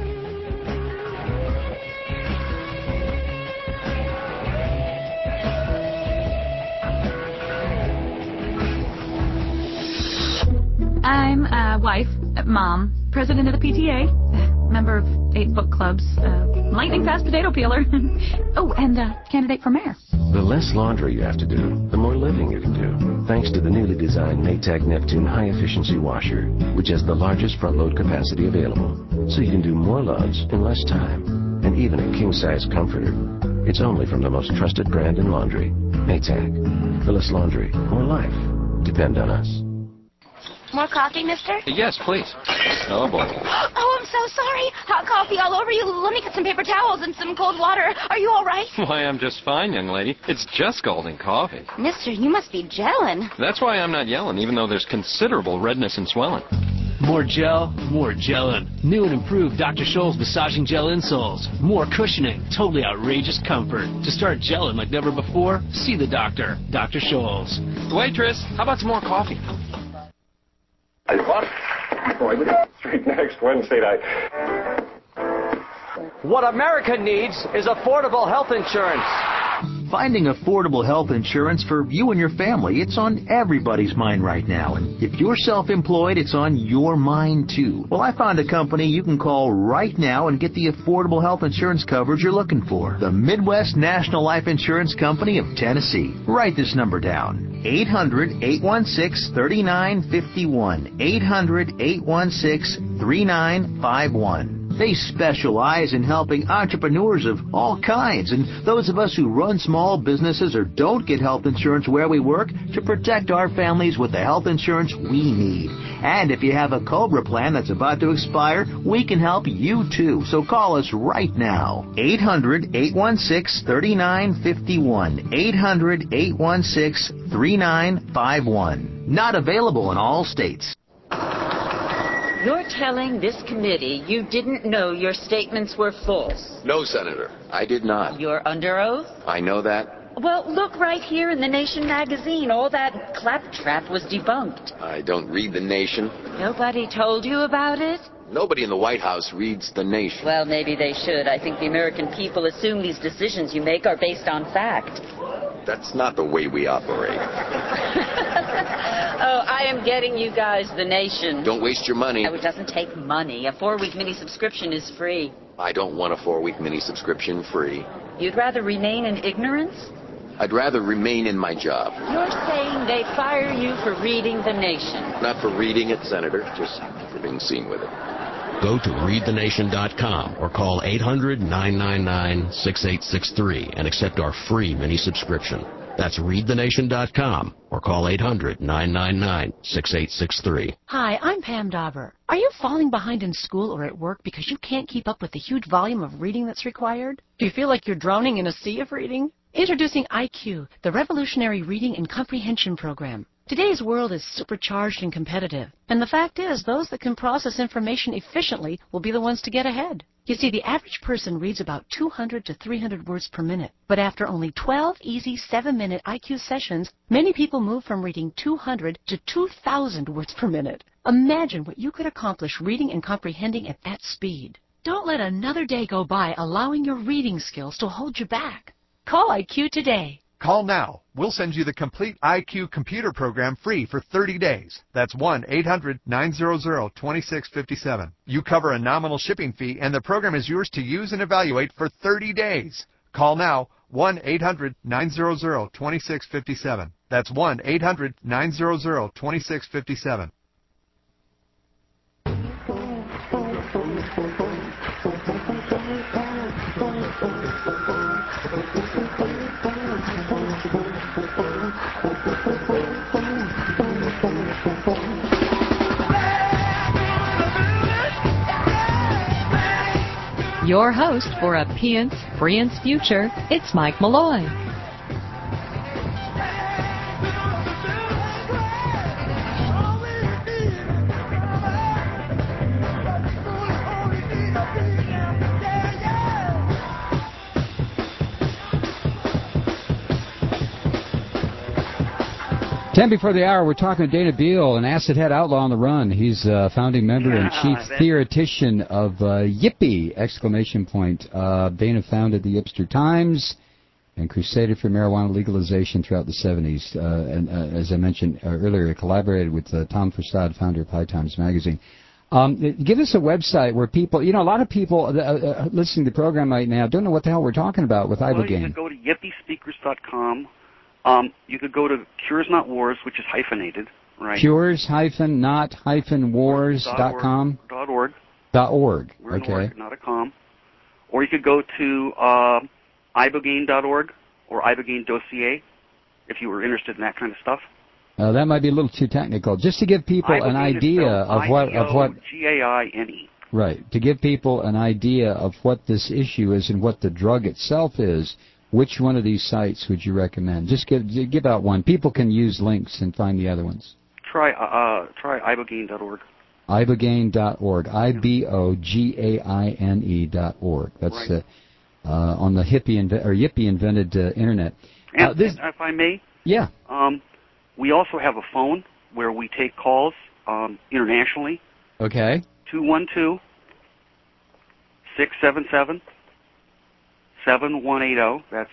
I'm wife, mom, president of the PTA, member of 8 book clubs, lightning fast potato peeler. Oh, and candidate for mayor. The less laundry you have to do, the more living you can do. Thanks to the newly designed Maytag Neptune high-efficiency washer, which has the largest front-load capacity available, so you can do more loads in less time, and even a king-size comforter. It's only from the most trusted brand in laundry, Maytag. The less laundry, more life. Depend on us. More coffee, mister? Yes, please. Oh, boy. Oh, I'm so sorry. Hot coffee all over you. Let me get some paper towels and some cold water. Are you all right? Why, I'm just fine, young lady. It's just golden coffee. Mister, you must be gelling. That's why I'm not yelling, even though there's considerable redness and swelling. More gel, more gelling. New and improved Dr. Scholl's massaging gel insoles. More cushioning, totally outrageous comfort. To start gelling like never before, see the doctor, Dr. Scholl's. Waitress, how about some more coffee? What? Boy, Street next Wednesday night. What America needs is affordable health insurance. Finding affordable health insurance for you and your family, it's on everybody's mind right now. And if you're self-employed, it's on your mind too. Well, I found a company you can call right now and get the affordable health insurance coverage you're looking for. The Midwest National Life Insurance Company of Tennessee. Write this number down. 800-816-3951. 800-816-3951. They specialize in helping entrepreneurs of all kinds and those of us who run small businesses or don't get health insurance where we work to protect our families with the health insurance we need. And if you have a COBRA plan that's about to expire, we can help you too. So call us right now. 800-816-3951. 800-816-3951. Not available in all states. You're telling this committee you didn't know your statements were false? No, Senator, I did not. You're under oath? I know that. Well, look right here in the Nation magazine. All that claptrap was debunked. I don't read The Nation. Nobody told you about it? Nobody in the White House reads The Nation. Well, maybe they should. I think the American people assume these decisions you make are based on fact. That's not the way we operate. Oh, I am getting you guys The Nation. Don't waste your money. Oh, it doesn't take money. A 4-week mini subscription is free. I don't want a 4-week mini subscription free. You'd rather remain in ignorance? I'd rather remain in my job. You're saying they fire you for reading The Nation. Not for reading it, Senator, just for being seen with it. Go to readthenation.com or call 800-999-6863 and accept our free mini subscription. That's readthenation.com or call 800-999-6863. Hi, I'm Pam Dauber. Are you falling behind in school or at work because you can't keep up with the huge volume of reading that's required? Do you feel like you're drowning in a sea of reading? Introducing IQ, the revolutionary reading and comprehension program. Today's world is supercharged and competitive, and the fact is those that can process information efficiently will be the ones to get ahead. You see, the average person reads about 200 to 300 words per minute, but after only 12 easy 7-minute IQ sessions, many people move from reading 200 to 2,000 words per minute. Imagine what you could accomplish reading and comprehending at that speed. Don't let another day go by allowing your reading skills to hold you back. Call IQ today. Call now. We'll send you the complete IQ computer program free for 30 days. That's 1-800-900-2657. You cover a nominal shipping fee, and the program is yours to use and evaluate for 30 days. Call now, 1-800-900-2657. That's 1-800-900-2657. Your host for a Pience future, it's Mike Malloy. 10 before the hour, we're talking to Dana Beal, an acid head outlaw on the run. He's founding member and chief theoretician of Yippee! Exclamation point. Dana founded the Yipster Times and crusaded for marijuana legalization throughout the 70s. And as I mentioned earlier, he collaborated with Tom Forstad, founder of High Times Magazine. Give us a website where people, a lot of people listening to the program right now don't know what the hell we're talking about with Ibogaine. Well, you can go to yippiespeakers.com. You could go to Cures Not Wars, which is hyphenated, right? Cures-not-wars.com? .org. .org, We're an okay. org, not a com. Or you could go to ibogaine.org or Ibogaine Dossier, if you were interested in that kind of stuff. That might be a little too technical. Just to give people an idea of what Gaine. Right. To give people an idea of what this issue is and what the drug itself is, which one of these sites would you recommend? Just give out one. People can use links and find the other ones. Try ibogaine.org. Ibogaine.org. IBOGAINE.org. That's right. On the Yippee invented internet. And if I may, yeah. We also have a phone where we take calls internationally. Okay. 212-677-7180. That's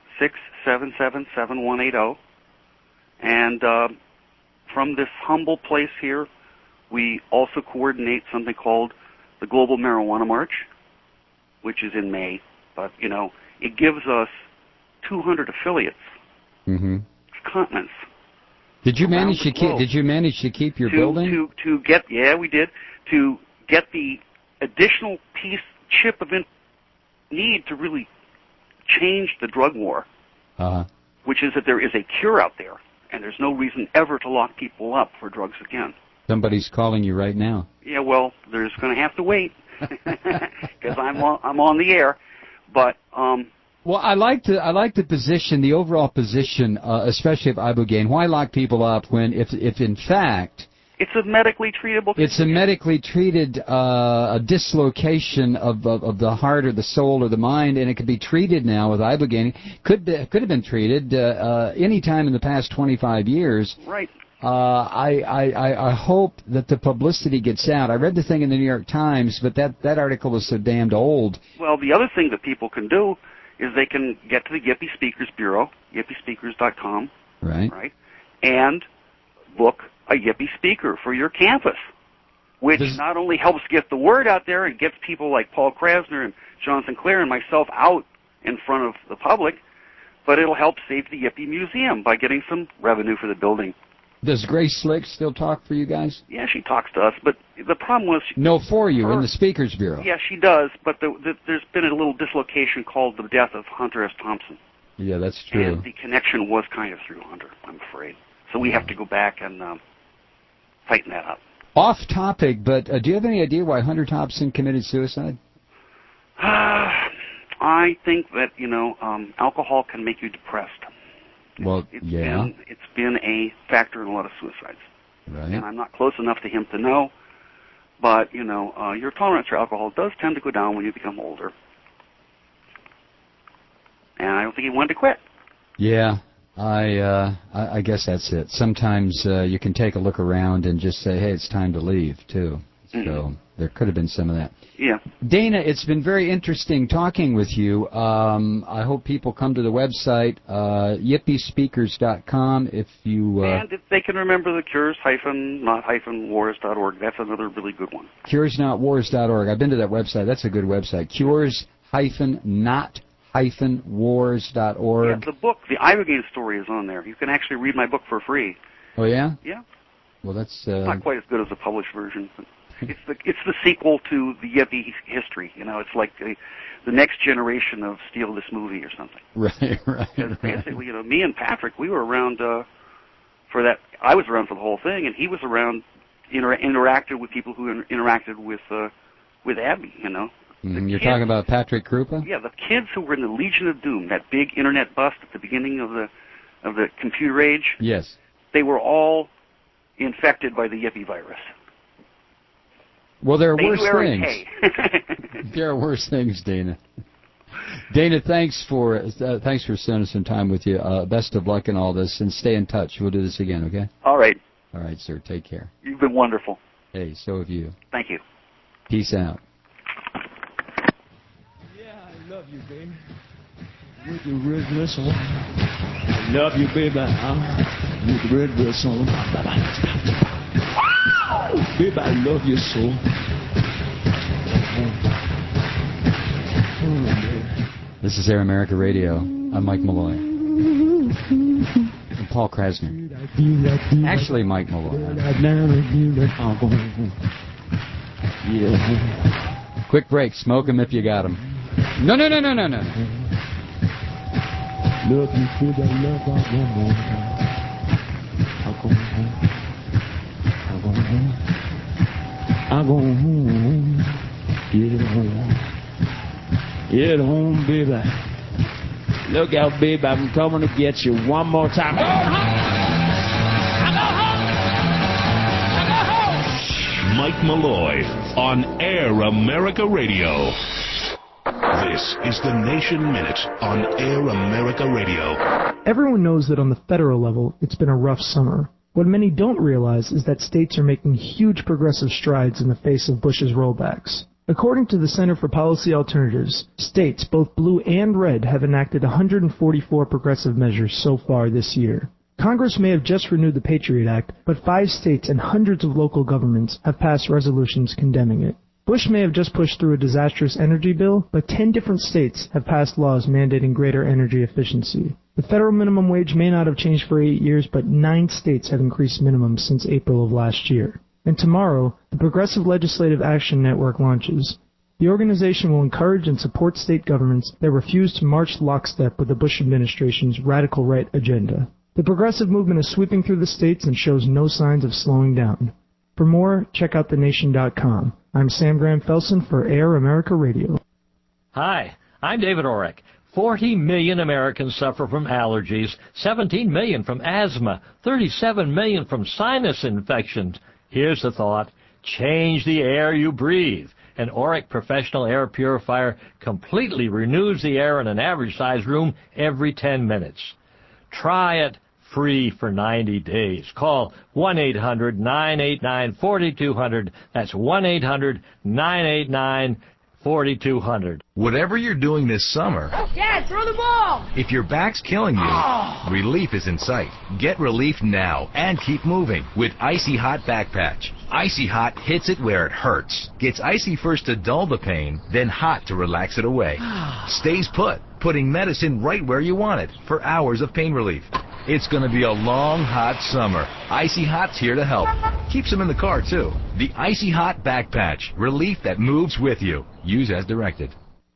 677-7180. And from this humble place here, we also coordinate something called the Global Marijuana March, which is in May. But, it gives us 200 affiliates, continents. Did you manage to keep your building? We did. To get the additional chip of need to really change the drug war, which is that there is a cure out there, and there's no reason ever to lock people up for drugs again. Somebody's calling you right now. Yeah, well, there's going to have to wait because I'm on the air, but. Well, I like the position, the overall position, especially of Ibogaine. Why lock people up when, if in fact, it's a medically treatable condition. It's a medically treated a dislocation of the heart or the soul or the mind, and it could be treated now with Ibogaine. Could have been treated any time in the past 25 years. Right. I hope that the publicity gets out. I read the thing in the New York Times, but that article was so damned old. Well, the other thing that people can do is they can get to the Yippee Speakers Bureau, yippiespeakers.com, right, and book a Yippee speaker for your campus, which not only helps get the word out there and gets people like Paul Krasner and John Sinclair and myself out in front of the public, but it'll help save the Yippee Museum by getting some revenue for the building. Does Grace Slick still talk for you guys? Yeah, she talks to us, but the problem was... in the Speakers Bureau. Yeah, she does, but there's been a little dislocation called the death of Hunter S. Thompson. Yeah, that's true. And the connection was kind of through Hunter, I'm afraid. So we have to go back and tighten that up. Off topic, but do you have any idea why Hunter Thompson committed suicide? I think that, alcohol can make you depressed. It's been a factor in a lot of suicides. Right. And I'm not close enough to him to know, but, your tolerance for alcohol does tend to go down when you become older. And I don't think he wanted to quit. Yeah, I guess that's it. Sometimes you can take a look around and just say, hey, it's time to leave, too. So there could have been some of that. Yeah. Dana, it's been very interesting talking with you. I hope people come to the website, yippiespeakers.com. And if they can remember the cures-not-wars.org. That's another really good one. Cures-not-wars.org. I've been to that website. That's a good website. Cures-not-wars.org. Yeah, the book, the Ibogaine story is on there. You can actually read my book for free. Oh, yeah? Yeah. Well, that's... It's not quite as good as the published version, but... It's the sequel to the Yippee history. It's like the next generation of Steal This Movie or something. Right. Basically, me and Patrick, we were around for that. I was around for the whole thing, and he was around, interacted with people who interacted with Abby. You're talking about Patrick Krupa? Yeah, the kids who were in the Legion of Doom, that big internet bust at the beginning of the computer age. Yes. They were all infected by the Yippee virus. Well, there are worse things. There are worse things, Dana. Dana, thanks for spending some time with you. Best of luck in all this, and stay in touch. We'll do this again, okay? All right. All right, sir. Take care. You've been wonderful. Hey, so have you. Thank you. Peace out. Yeah, I love you, baby. With the red dress on. I love you, baby. With the red dress on. Baby, I love you so. This is Air America Radio. I'm Mike Malloy. And Paul Krasner. Actually, Mike Malloy. Quick break. Smoke them if you got them. No. Love you, baby, I love you. I'll go home. I'll go home. Get home. Get home, baby. Look out, baby, I'm coming to get you one more time. Go home. Mike Malloy on Air America Radio. This is the Nation Minute on Air America Radio. Everyone knows that on the federal level, it's been a rough summer. What many don't realize is that states are making huge progressive strides in the face of Bush's rollbacks. According to the Center for Policy Alternatives, states, both blue and red, have enacted 144 progressive measures so far this year. Congress may have just renewed the Patriot Act, but 5 states and hundreds of local governments have passed resolutions condemning it. Bush may have just pushed through a disastrous energy bill, but 10 different states have passed laws mandating greater energy efficiency. The federal minimum wage may not have changed for 8 years, but 9 states have increased minimums since April of last year. And tomorrow, the Progressive Legislative Action Network launches. The organization will encourage and support state governments that refuse to march lockstep with the Bush administration's radical right agenda. The progressive movement is sweeping through the states and shows no signs of slowing down. For more, check out thenation.com. I'm Sam Graham-Felsen for Air America Radio. Hi, I'm David Orrick. 40 million Americans suffer from allergies, 17 million from asthma, 37 million from sinus infections. Here's the thought: change the air you breathe. An Orrick Professional Air Purifier completely renews the air in an average-sized room every 10 minutes. Try it free for 90 days. Call 1-800-989-4200. That's 1-800-989-4200. Whatever you're doing this summer, Dad, throw the ball! if your back's killing you, relief is in sight. Get relief now and keep moving with Icy Hot Back Patch. Icy Hot hits it where it hurts. Gets icy first to dull the pain, then hot to relax it away. Stays put, putting medicine right where you want it for hours of pain relief. It's going to be a long, hot summer. Icy Hot's here to help. Keeps them in the car, too. The Icy Hot Back Patch. Relief that moves with you. Use as directed.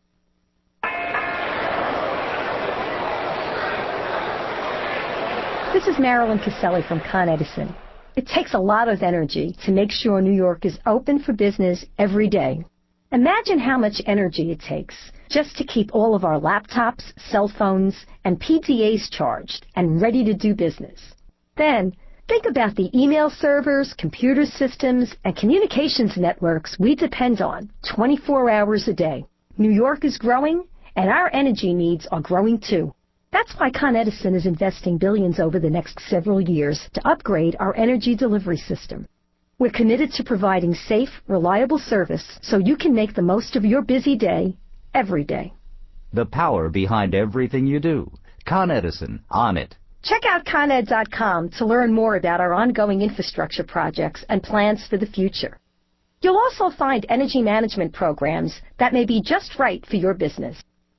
This is Marilyn Caselli from Con Edison. It takes a lot of energy to make sure New York is open for business every day. Imagine how much energy it takes just to keep all of our laptops, cell phones, and PDAs charged and ready to do business. Then, think about the email servers, computer systems, and communications networks we depend on 24 hours a day. New York is growing, and our energy needs are growing too. That's why Con Edison is investing billions over the next several years to upgrade our energy delivery system. We're committed to providing safe, reliable service so you can make the most of your busy day, every day. The power behind everything you do. Con Edison, on it. Check out ConEd.com to learn more about our ongoing infrastructure projects and plans for the future. You'll also find energy management programs that may be just right for your business.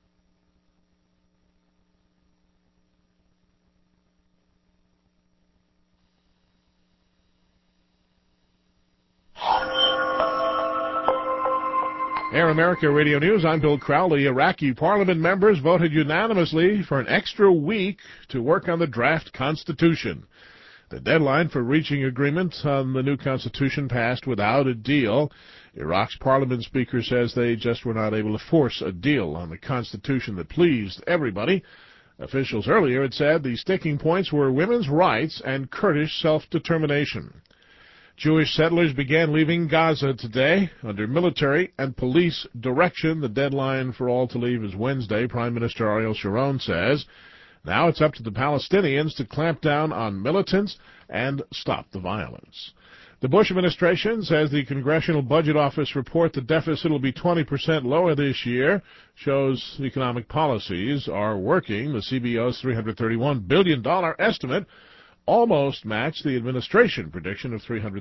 Air America Radio News, I'm Bill Crowley. Iraqi parliament members voted unanimously for an extra week to work on the draft constitution. The deadline for reaching agreement on the new constitution passed without a deal. Iraq's parliament speaker says they just were not able to force a deal on the constitution that pleased everybody. Officials earlier had said the sticking points were women's rights and Kurdish self-determination. Jewish settlers began leaving Gaza today under military and police direction. The deadline for all to leave is Wednesday, Prime Minister Ariel Sharon says. Now it's up to the Palestinians to clamp down on militants and stop the violence. The Bush administration says the Congressional Budget Office report the deficit will be 20% lower this year shows economic policies are working. The CBO's $331 billion estimate almost matched the administration prediction of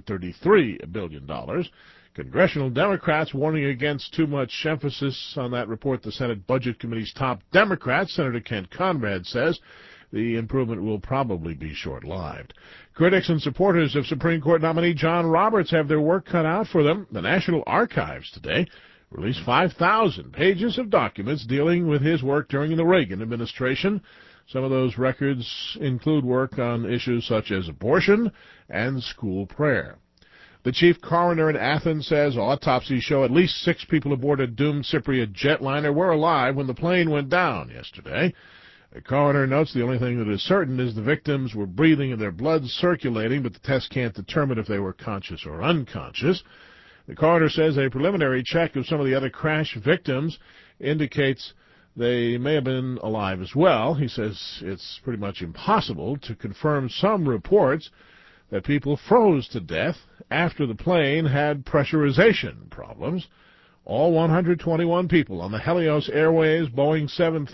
$333 billion. Congressional Democrats warning against too much emphasis on that report. The Senate Budget Committee's top Democrat, Senator Kent Conrad, says the improvement will probably be short-lived. Critics and supporters of Supreme Court nominee John Roberts have their work cut out for them. The National Archives today released 5,000 pages of documents dealing with his work during the Reagan administration. Some of those records include work on issues such as abortion and school prayer. The chief coroner in Athens says autopsies show at least 6 people aboard a doomed Cypriot jetliner were alive when the plane went down yesterday. The coroner notes the only thing that is certain is the victims were breathing and their blood circulating, but the test can't determine if they were conscious or unconscious. The coroner says a preliminary check of some of the other crash victims indicates they may have been alive as well. He says it's pretty much impossible to confirm some reports that people froze to death after the plane had pressurization problems. All 121 people on the Helios Airways Boeing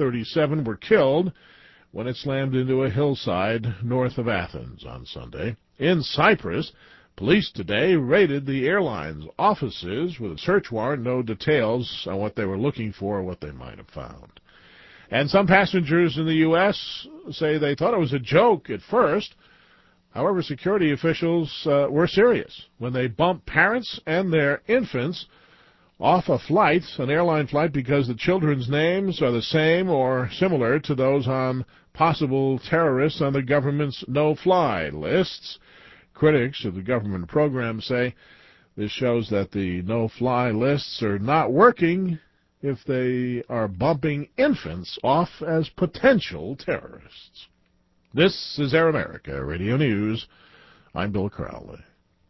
737 were killed when it slammed into a hillside north of Athens on Sunday. In Cyprus, police today raided the airline's offices with a search warrant. No details on what they were looking for or what they might have found. And some passengers in the U.S. say they thought it was a joke at first. However, security officials were serious when they bumped parents and their infants off a flight, an airline flight, because the children's names are the same or similar to those on possible terrorists on the government's no-fly lists. Critics of the government program say this shows that the no-fly lists are not working if they are bumping infants off as potential terrorists. This is Air America Radio News. I'm Bill Crowley.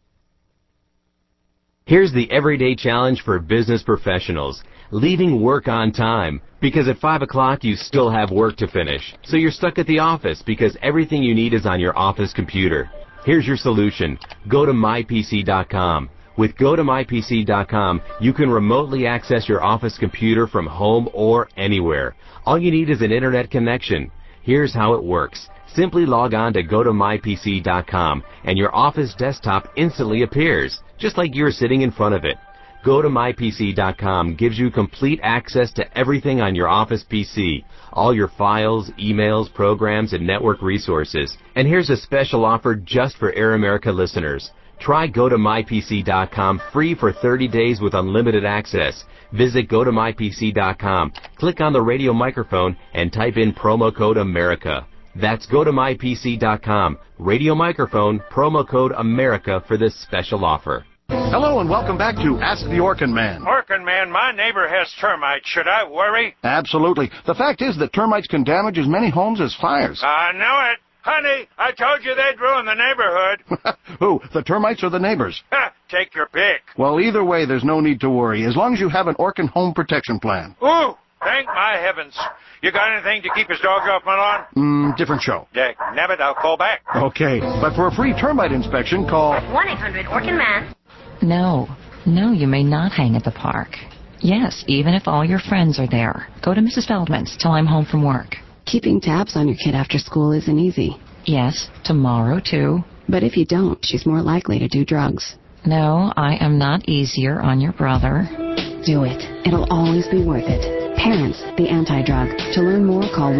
Here's the everyday challenge for business professionals. Leaving work on time. Because at 5 o'clock you still have work to finish. So you're stuck at the office because everything you need is on your office computer. Here's your solution. Go to mypc.com. With GoToMyPC.com, you can remotely access your office computer from home or anywhere. All you need is an internet connection. Here's how it works. Simply log on to GoToMyPC.com and your office desktop instantly appears, just like you're sitting in front of it. GoToMyPC.com gives you complete access to everything on your office PC, all your files, emails, programs, and network resources. And here's a special offer just for Air America listeners. Try GoToMyPC.com free for 30 days with unlimited access. Visit GoToMyPC.com, click on the radio microphone, and type in promo code America. That's GoToMyPC.com, radio microphone, promo code America for this special offer. Hello and welcome back to Ask the Orkin Man. Orkin Man, my neighbor has termites. Should I worry? Absolutely. The fact is that termites can damage as many homes as fires. I know it. Honey, I told you they'd ruin the neighborhood. Who, the termites or the neighbors? Take your pick. Well, either way, there's no need to worry, as long as you have an Orkin home protection plan. Ooh, thank my heavens. You got anything to keep his dogs off my lawn? Different show. Nabbit, I'll call back. Okay, but for a free termite inspection, call 1-800-ORKIN-MAN. No, you may not hang at the park. Yes, even if all your friends are there. Go to Mrs. Feldman's till I'm home from work. Keeping tabs on your kid after school isn't easy. Yes, tomorrow too. But if you don't, she's more likely to do drugs. No, I am not easier on your brother. Do it. It'll always be worth it. Parents, the Anti-Drug. To learn more, call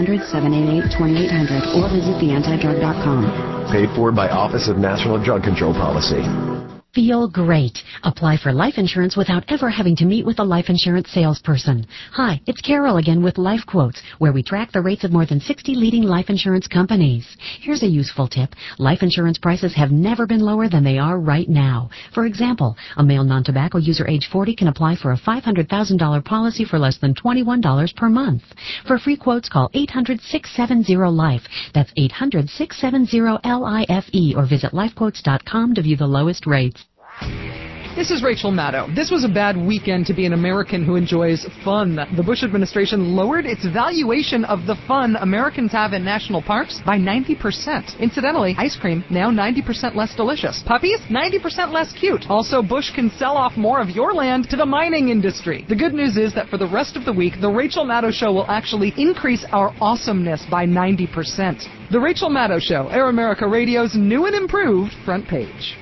1-800-788-2800 or visit theantidrug.com. Paid for by Office of National Drug Control Policy. Feel great. Apply for life insurance without ever having to meet with a life insurance salesperson. Hi, it's Carol again with Life Quotes, where we track the rates of more than 60 leading life insurance companies. Here's a useful tip. Life insurance prices have never been lower than they are right now. For example, a male non-tobacco user age 40 can apply for a $500,000 policy for less than $21 per month. For free quotes, call 800-670-LIFE. That's 800-670-LIFE, or visit lifequotes.com to view the lowest rates. This is Rachel Maddow. This was a bad weekend to be an American who enjoys fun. The Bush administration lowered its valuation of the fun Americans have in national parks by 90%. Incidentally, ice cream, now 90% less delicious. Puppies, 90% less cute. Also, Bush can sell off more of your land to the mining industry. The good news is that for the rest of the week, The Rachel Maddow Show will actually increase our awesomeness by 90%. The Rachel Maddow Show, Air America Radio's new and improved front page.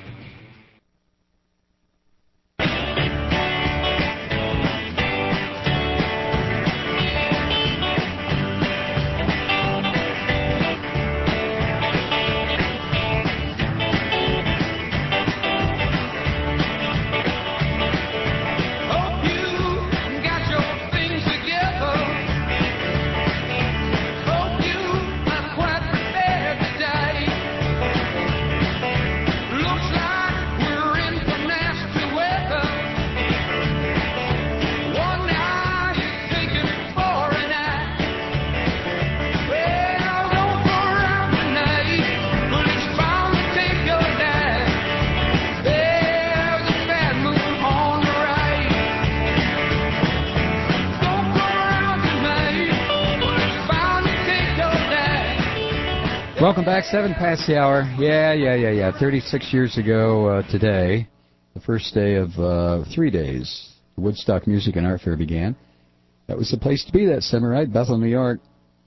Welcome back, 7 past the hour. Yeah. 36 years ago today, the first day of 3 days, the Woodstock Music and Art Fair began. That was the place to be that summer, right? Bethel, New York.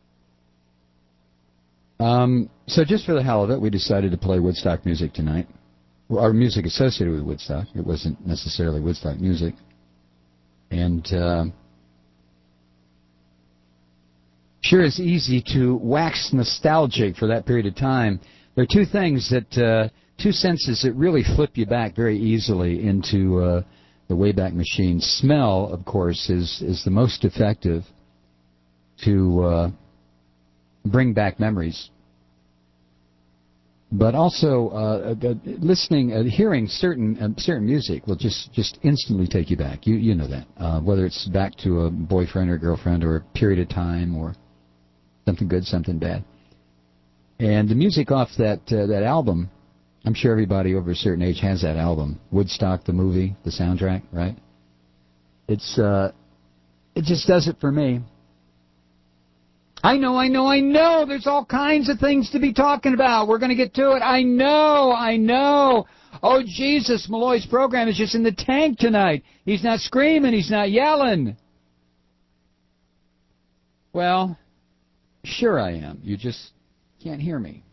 So just for the hell of it, we decided to play Woodstock music tonight. Well, our music associated with Woodstock. It wasn't necessarily Woodstock music. And sure is easy to wax nostalgic for that period of time. There are two things that, two senses that really flip you back very easily into the Wayback Machine. Smell, of course, is the most effective to bring back memories. But also, listening, hearing certain music will just instantly take you back. You know that, whether it's back to a boyfriend or girlfriend or a period of time or something good, something bad. And the music off that album, I'm sure everybody over a certain age has that album. Woodstock, the movie, the soundtrack, right? It just does it for me. I know. There's all kinds of things to be talking about. We're going to get to it. I know. Oh, Jesus, Malloy's program is just in the tank tonight. He's not screaming. He's not yelling. Well, sure I am. You just can't hear me.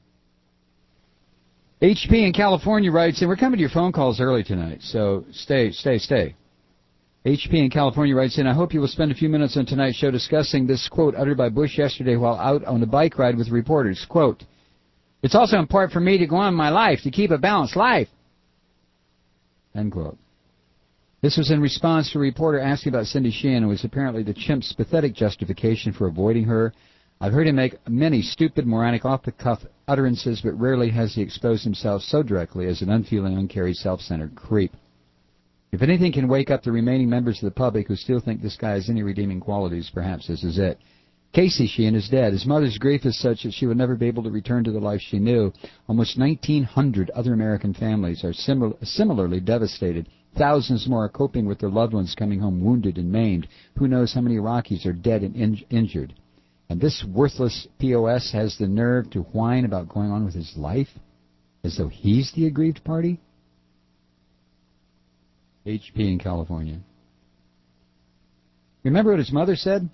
HP in California writes, and we're coming to your phone calls early tonight, so stay. HP in California writes in, I hope you will spend a few minutes on tonight's show discussing this quote uttered by Bush yesterday while out on a bike ride with reporters. Quote, it's also important for me to go on in my life, to keep a balanced life. End quote. This was in response to a reporter asking about Cindy Sheehan, who was apparently the chimp's pathetic justification for avoiding her. I've heard him make many stupid, moronic, off-the-cuff utterances, but rarely has he exposed himself so directly as an unfeeling, uncaring, self-centered creep. If anything can wake up the remaining members of the public who still think this guy has any redeeming qualities, perhaps this is it. Casey Sheehan is dead. His mother's grief is such that she would never be able to return to the life she knew. Almost 1,900 other American families are similarly devastated. Thousands more are coping with their loved ones coming home wounded and maimed. Who knows how many Iraqis are dead and injured. And this worthless POS has the nerve to whine about going on with his life as though he's the aggrieved party? HP in California. Remember what his mother said?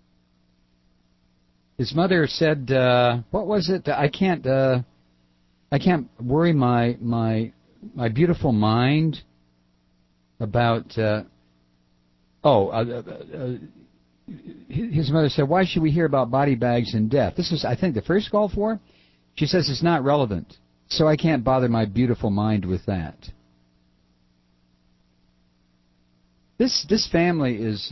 His mother said, what was it? I can't worry my beautiful mind about, his mother said, why should we hear about body bags and death? This was, I think, the first call for. She says it's not relevant, so I can't bother my beautiful mind with that. This family is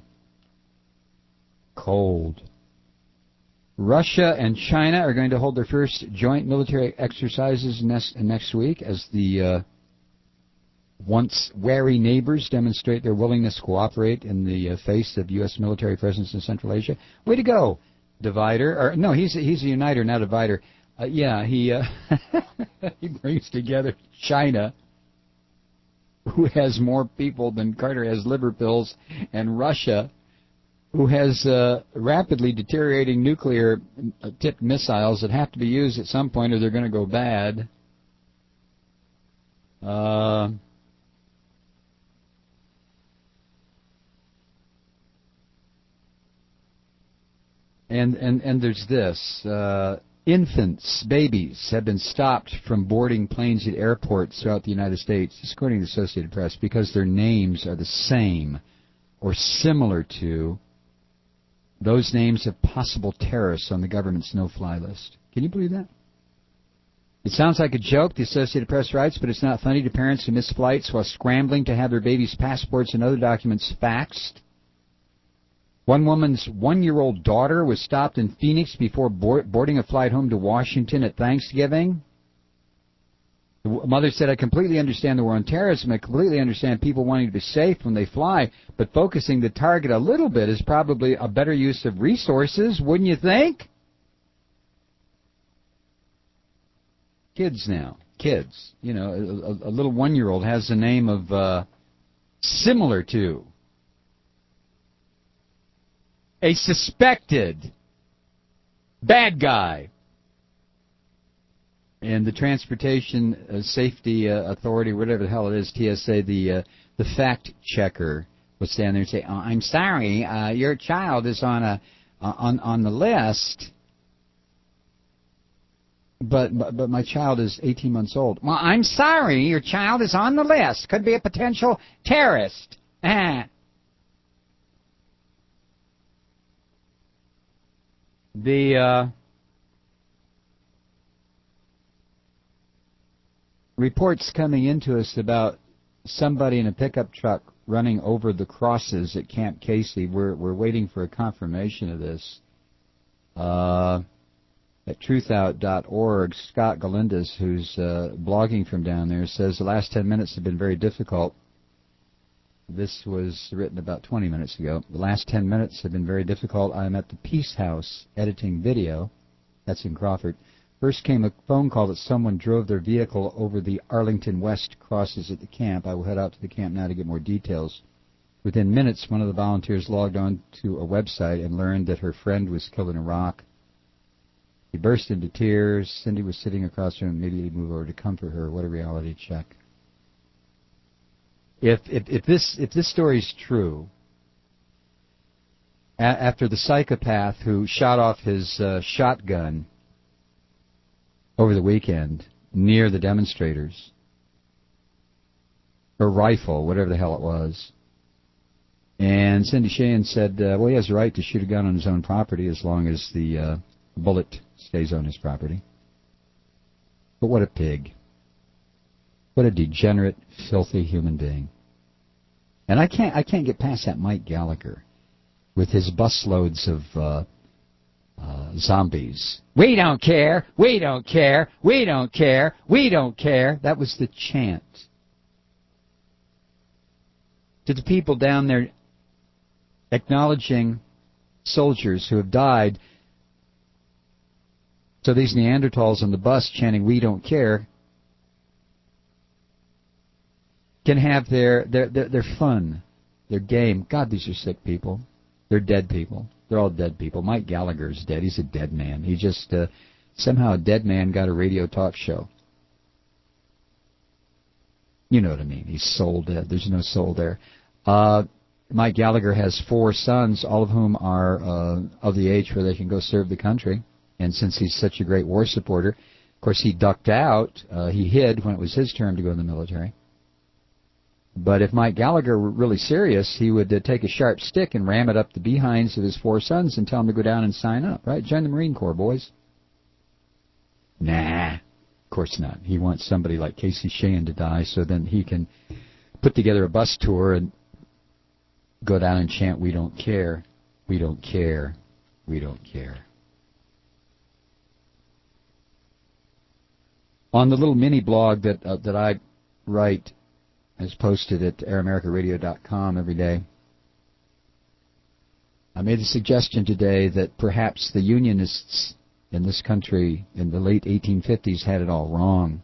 cold. Russia and China are going to hold their first joint military exercises next week as the once wary neighbors demonstrate their willingness to cooperate in the face of U.S. military presence in Central Asia. Way to go, divider. Or no, he's a uniter, not a divider. He he brings together China, who has more people than Carter has liver pills, and Russia, who has rapidly deteriorating nuclear-tipped missiles that have to be used at some point or they're going to go bad. And there's this. Infants, babies, have been stopped from boarding planes at airports throughout the United States, according to the Associated Press, because their names are the same or similar to those names of possible terrorists on the government's no-fly list. Can you believe that? It sounds like a joke, the Associated Press writes, but it's not funny to parents who miss flights while scrambling to have their babies' passports and other documents faxed. One woman's 1-year-old daughter was stopped in Phoenix before boarding a flight home to Washington at Thanksgiving. The mother said, I completely understand the war on terrorism. I completely understand people wanting to be safe when they fly, but focusing the target a little bit is probably a better use of resources, wouldn't you think? Kids now. Kids. You know, a little 1-year-old has the name of similar to a suspected bad guy. And the Transportation Safety Authority, whatever the hell it is, TSA, the fact checker would stand there and say, "Oh, I'm sorry, your child is on the list, but my child is 18 months old." Well, I'm sorry, your child is on the list. Could be a potential terrorist. The reports coming into us about somebody in a pickup truck running over the crosses at Camp Casey. We're waiting for a confirmation of this. At truthout.org, Scott Galindez, who's blogging from down there, says the last 10 minutes have been very difficult. This was written about 20 minutes ago. The last 10 minutes have been very difficult. I'm at the Peace House editing video. That's in Crawford. First came a phone call that someone drove their vehicle over the Arlington West crosses at the camp. I will head out to the camp now to get more details. Within minutes, one of the volunteers logged on to a website and learned that her friend was killed in Iraq. He burst into tears. Cindy was sitting across from him, immediately moved over to comfort her. What a reality check. If this story is true, after the psychopath who shot off his shotgun over the weekend near the demonstrators, or rifle, whatever the hell it was, and Cindy Sheehan said, well, he has the right to shoot a gun on his own property as long as the bullet stays on his property. But what a pig. What a degenerate, filthy human being. And I can't get past that Mike Gallagher with his busloads of zombies. We don't care. We don't care. We don't care. We don't care. That was the chant. To the people down there acknowledging soldiers who have died. So these Neanderthals on the bus chanting, we don't care, can have their fun, their game. God, these are sick people. They're dead people. They're all dead people. Mike Gallagher's dead. He's a dead man. He just, somehow a dead man got a radio talk show. You know what I mean. He's soul dead. There's no soul there. Mike Gallagher has 4 sons, all of whom are of the age where they can go serve the country. And since he's such a great war supporter, of course, he ducked out. He hid when it was his term to go in the military. But if Mike Gallagher were really serious, he would take a sharp stick and ram it up the behinds of his 4 sons and tell them to go down and sign up, right? Join the Marine Corps, boys. Nah, of course not. He wants somebody like Casey Sheehan to die so then he can put together a bus tour and go down and chant, "We don't care, we don't care, we don't care." On the little mini blog that I write, is posted at AirAmericaRadio.com every day, I made a suggestion today that perhaps the Unionists in this country in the late 1850s had it all wrong.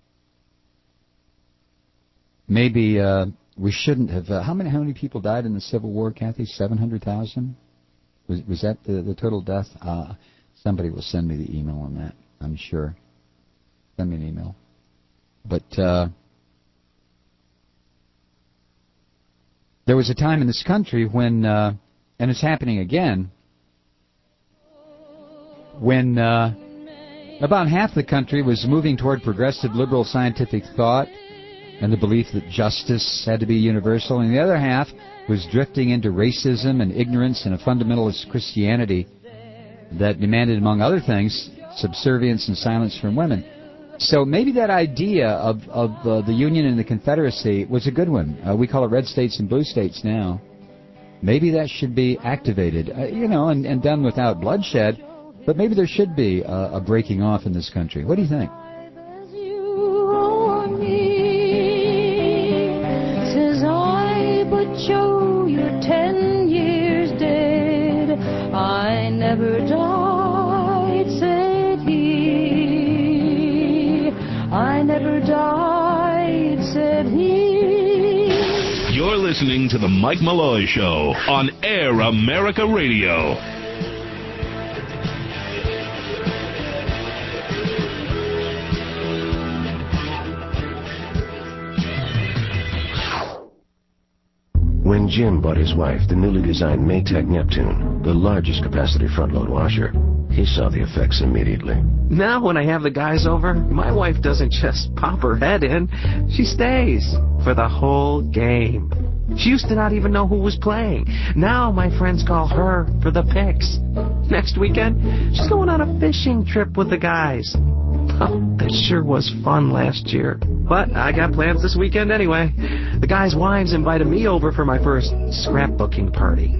Maybe we shouldn't have. How many people died in the Civil War, Kathy? 700,000? Was that the total death? Somebody will send me the email on that, I'm sure. Send me an email. But there was a time in this country when, and it's happening again, when about half the country was moving toward progressive liberal scientific thought and the belief that justice had to be universal, and the other half was drifting into racism and ignorance and a fundamentalist Christianity that demanded, among other things, subservience and silence from women. So maybe that idea of the Union and the Confederacy was a good one. We call it red states and blue states now. Maybe that should be activated, and done without bloodshed, but maybe there should be a breaking off in this country. What do you think? Says I but show you 10 years dead. I never died, said he. I never died, said he. You're listening to The Mike Malloy Show on Air America Radio. When Jim bought his wife the newly designed Maytag Neptune, the largest capacity front-load washer, he saw the effects immediately. Now when I have the guys over, my wife doesn't just pop her head in. She stays for the whole game. She used to not even know who was playing. Now my friends call her for the picks. Next weekend, she's going on a fishing trip with the guys. Oh, that sure was fun last year. But I got plans this weekend anyway. The guys' wives invited me over for my first scrapbooking party.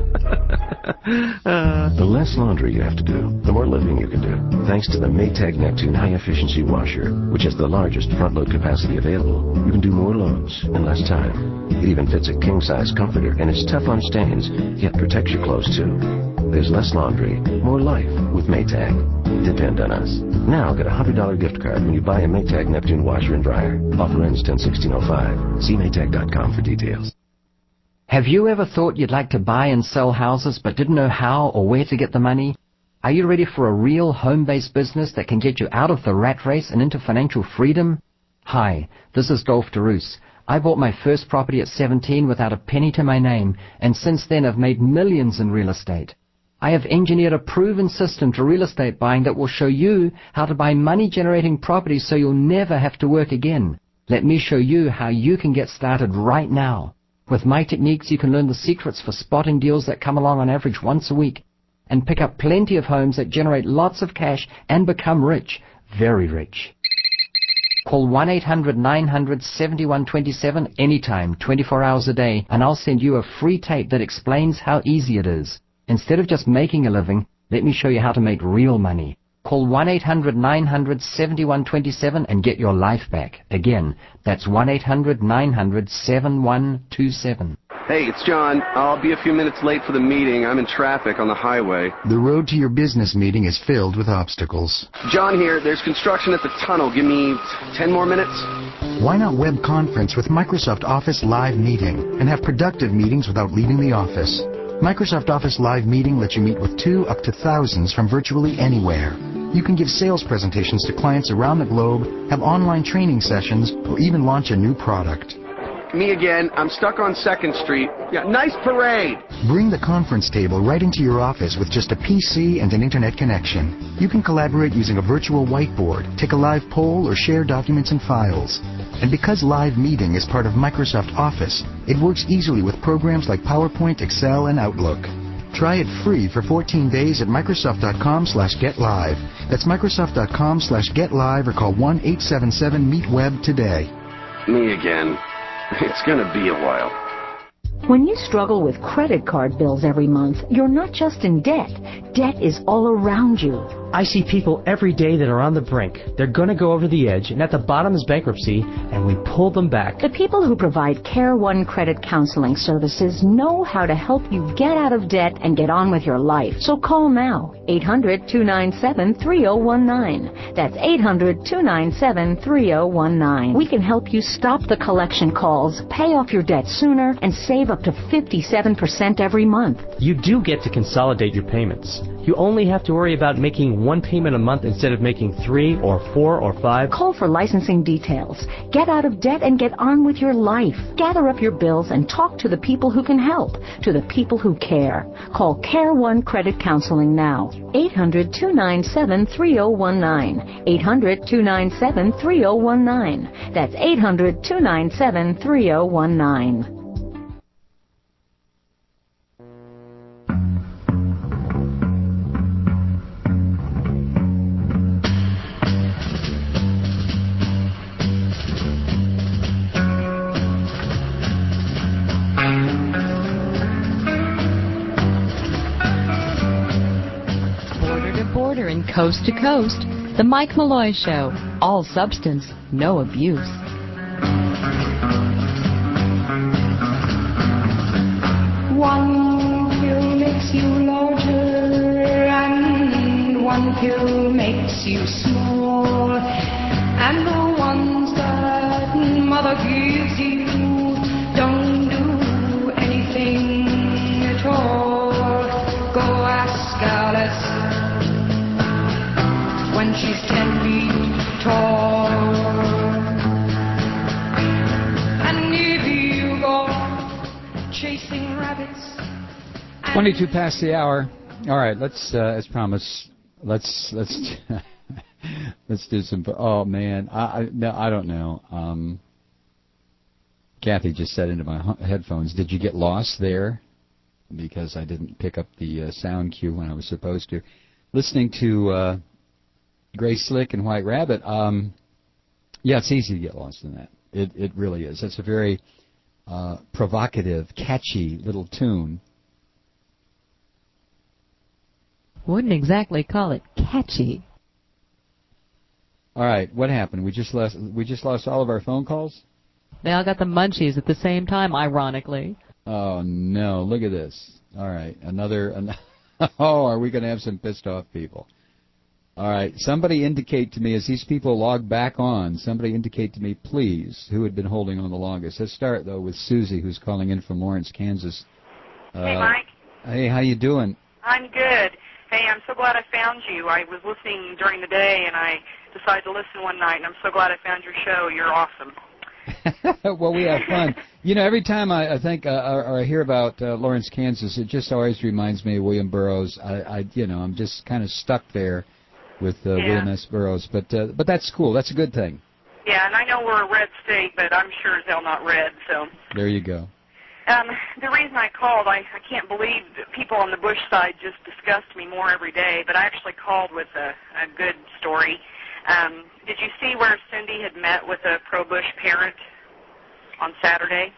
The less laundry you have to do, the more living you can do. Thanks to the Maytag Neptune high-efficiency washer, which has the largest front-load capacity available, you can do more loads in less time. It even fits a king-size comforter, and it's tough on stains, yet protects your clothes too. There's less laundry, more life with Maytag. Depend on us. Now get a $100 gift card when you buy a Maytag Neptune washer and dryer. Offer ends 10/16/05. See Maytag.com for details. Have you ever thought you'd like to buy and sell houses but didn't know how or where to get the money? Are you ready for a real home-based business that can get you out of the rat race and into financial freedom? Hi, this is Dolph DeRoos. I bought my first property at 17 without a penny to my name, and since then I've made millions in real estate. I have engineered a proven system to real estate buying that will show you how to buy money-generating properties so you'll never have to work again. Let me show you how you can get started right now. With my techniques, you can learn the secrets for spotting deals that come along on average once a week and pick up plenty of homes that generate lots of cash and become rich, very rich. Call 1-800-900-7127 anytime, 24 hours a day, and I'll send you a free tape that explains how easy it is. Instead of just making a living, let me show you how to make real money. Call 1-800-900-7127 and get your life back. Again, that's 1-800-900-7127. Hey, it's John. I'll be a few minutes late for the meeting. I'm in traffic on the highway. The road to your business meeting is filled with obstacles. John here. There's construction at the tunnel. Give me 10 more minutes. Why not web conference with Microsoft Office Live Meeting and have productive meetings without leaving the office? Microsoft Office Live Meeting lets you meet with 2 up to thousands from virtually anywhere. You can give sales presentations to clients around the globe, have online training sessions, or even launch a new product. Me again. I'm stuck on 2nd Street. Yeah, nice parade. Bring the conference table right into your office with just a PC and an internet connection. You can collaborate using a virtual whiteboard, take a live poll, or share documents and files. And because Live Meeting is part of Microsoft Office, it works easily with programs like PowerPoint, Excel, and Outlook. Try it free for 14 days at Microsoft.com/GetLive. That's Microsoft.com/GetLive or call 1-877-MEET-WEB today. Me again. It's gonna be a while. When you struggle with credit card bills every month, you're not just in debt. Debt is all around you. I see people every day that are on the brink. They're going to go over the edge, and at the bottom is bankruptcy, and we pull them back. The people who provide Care One Credit Counseling Services know how to help you get out of debt and get on with your life. So call now, 800-297-3019. That's 800-297-3019. We can help you stop the collection calls, pay off your debt sooner, and save up to 57% every month. You do get to consolidate your payments. You only have to worry about making one payment a month instead of making 3 or 4 or 5. Call for licensing details. Get out of debt and get on with your life. Gather up your bills and talk to the people who can help, to the people who care. Call Care One Credit Counseling now. 800-297-3019. 800-297-3019. That's 800-297-3019. And coast to coast, The Mike Malloy Show. All substance, no abuse. One pill makes you larger, and one pill makes you small. And the ones that mother gives you don't do anything at all. Go ask Alice when she's 10 feet tall. And if you go chasing rabbits. 22 past the hour. All right, let's, as promised, let's let's do some. Oh man, I don't know. Kathy just said into my headphones, "Did you get lost there?" Because I didn't pick up the sound cue when I was supposed to. Listening to Gray Slick and White Rabbit, yeah, it's easy to get lost in that. It really is. It's a very provocative, catchy little tune. Wouldn't exactly call it catchy. All right, what happened? We just lost all of our phone calls? They all got the munchies at the same time, ironically. Oh no! Look at this. All right, another. Oh, are we going to have some pissed off people? All right, somebody indicate to me, as these people log back on, somebody indicate to me, please, who had been holding on the longest. Let's start, though, with Susie, who's calling in from Lawrence, Kansas. Hey, Mike. Hey, how you doing? I'm good. Hey, I'm so glad I found you. I was listening during the day, and I decided to listen one night, and I'm so glad I found your show. You're awesome. Well, we have fun. You know, every time I think or I hear about Lawrence, Kansas, it just always reminds me of William Burroughs. I'm just kind of stuck there with William S. Burroughs, but that's cool. That's a good thing. Yeah, and I know we're a red state, but I'm sure as hell not red, so. There you go. The reason I called, I can't believe that people on the Bush side just disgust me more every day, but I actually called with a good story. Did you see where Cindy had met with a pro-Bush parent on Saturday?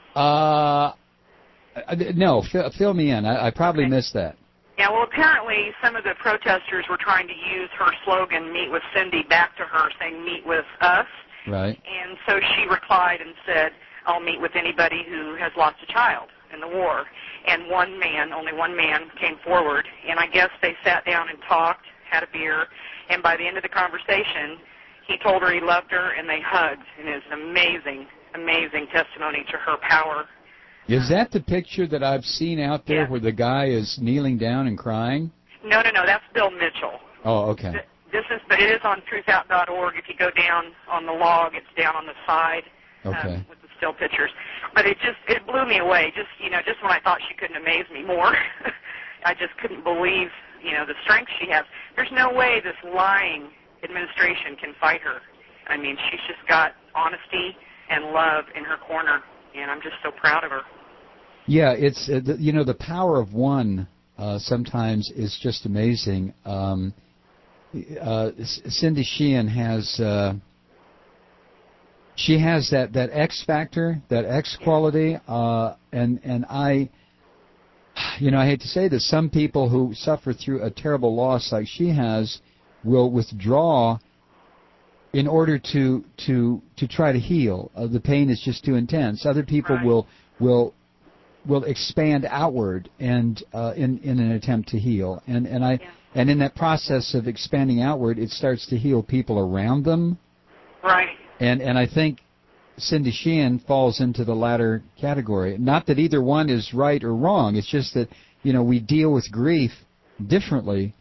No, fill me in. I probably missed that. Yeah, well, apparently some of the protesters were trying to use her slogan, "Meet with Cindy," back to her, saying, "Meet with us." Right. And so she replied and said, "I'll meet with anybody who has lost a child in the war." And only one man came forward, and I guess they sat down and talked, had a beer, and by the end of the conversation, he told her he loved her, and they hugged, and it was an amazing, amazing testimony to her power. Is that the picture that I've seen out there where the guy is kneeling down and crying? No, that's Bill Mitchell. Oh, okay. It is on truthout.org. If you go down on the log, it's down on the side with the still pictures. But it blew me away. Just when I thought she couldn't amaze me more, I just couldn't believe, the strength she has. There's no way this lying administration can fight her. I mean, she's just got honesty and love in her corner, and I'm just so proud of her. Yeah, it's the power of one sometimes is just amazing. Cindy Sheehan has she has that X factor, that X quality, and I hate to say this, some people who suffer through a terrible loss like she has will withdraw in order to try to heal. The pain is just too intense. Other people will expand outward and in an attempt to heal. And in that process of expanding outward, it starts to heal people around them. Right. And I think Cindy Sheehan falls into the latter category. Not that either one is right or wrong. It's just that, we deal with grief differently,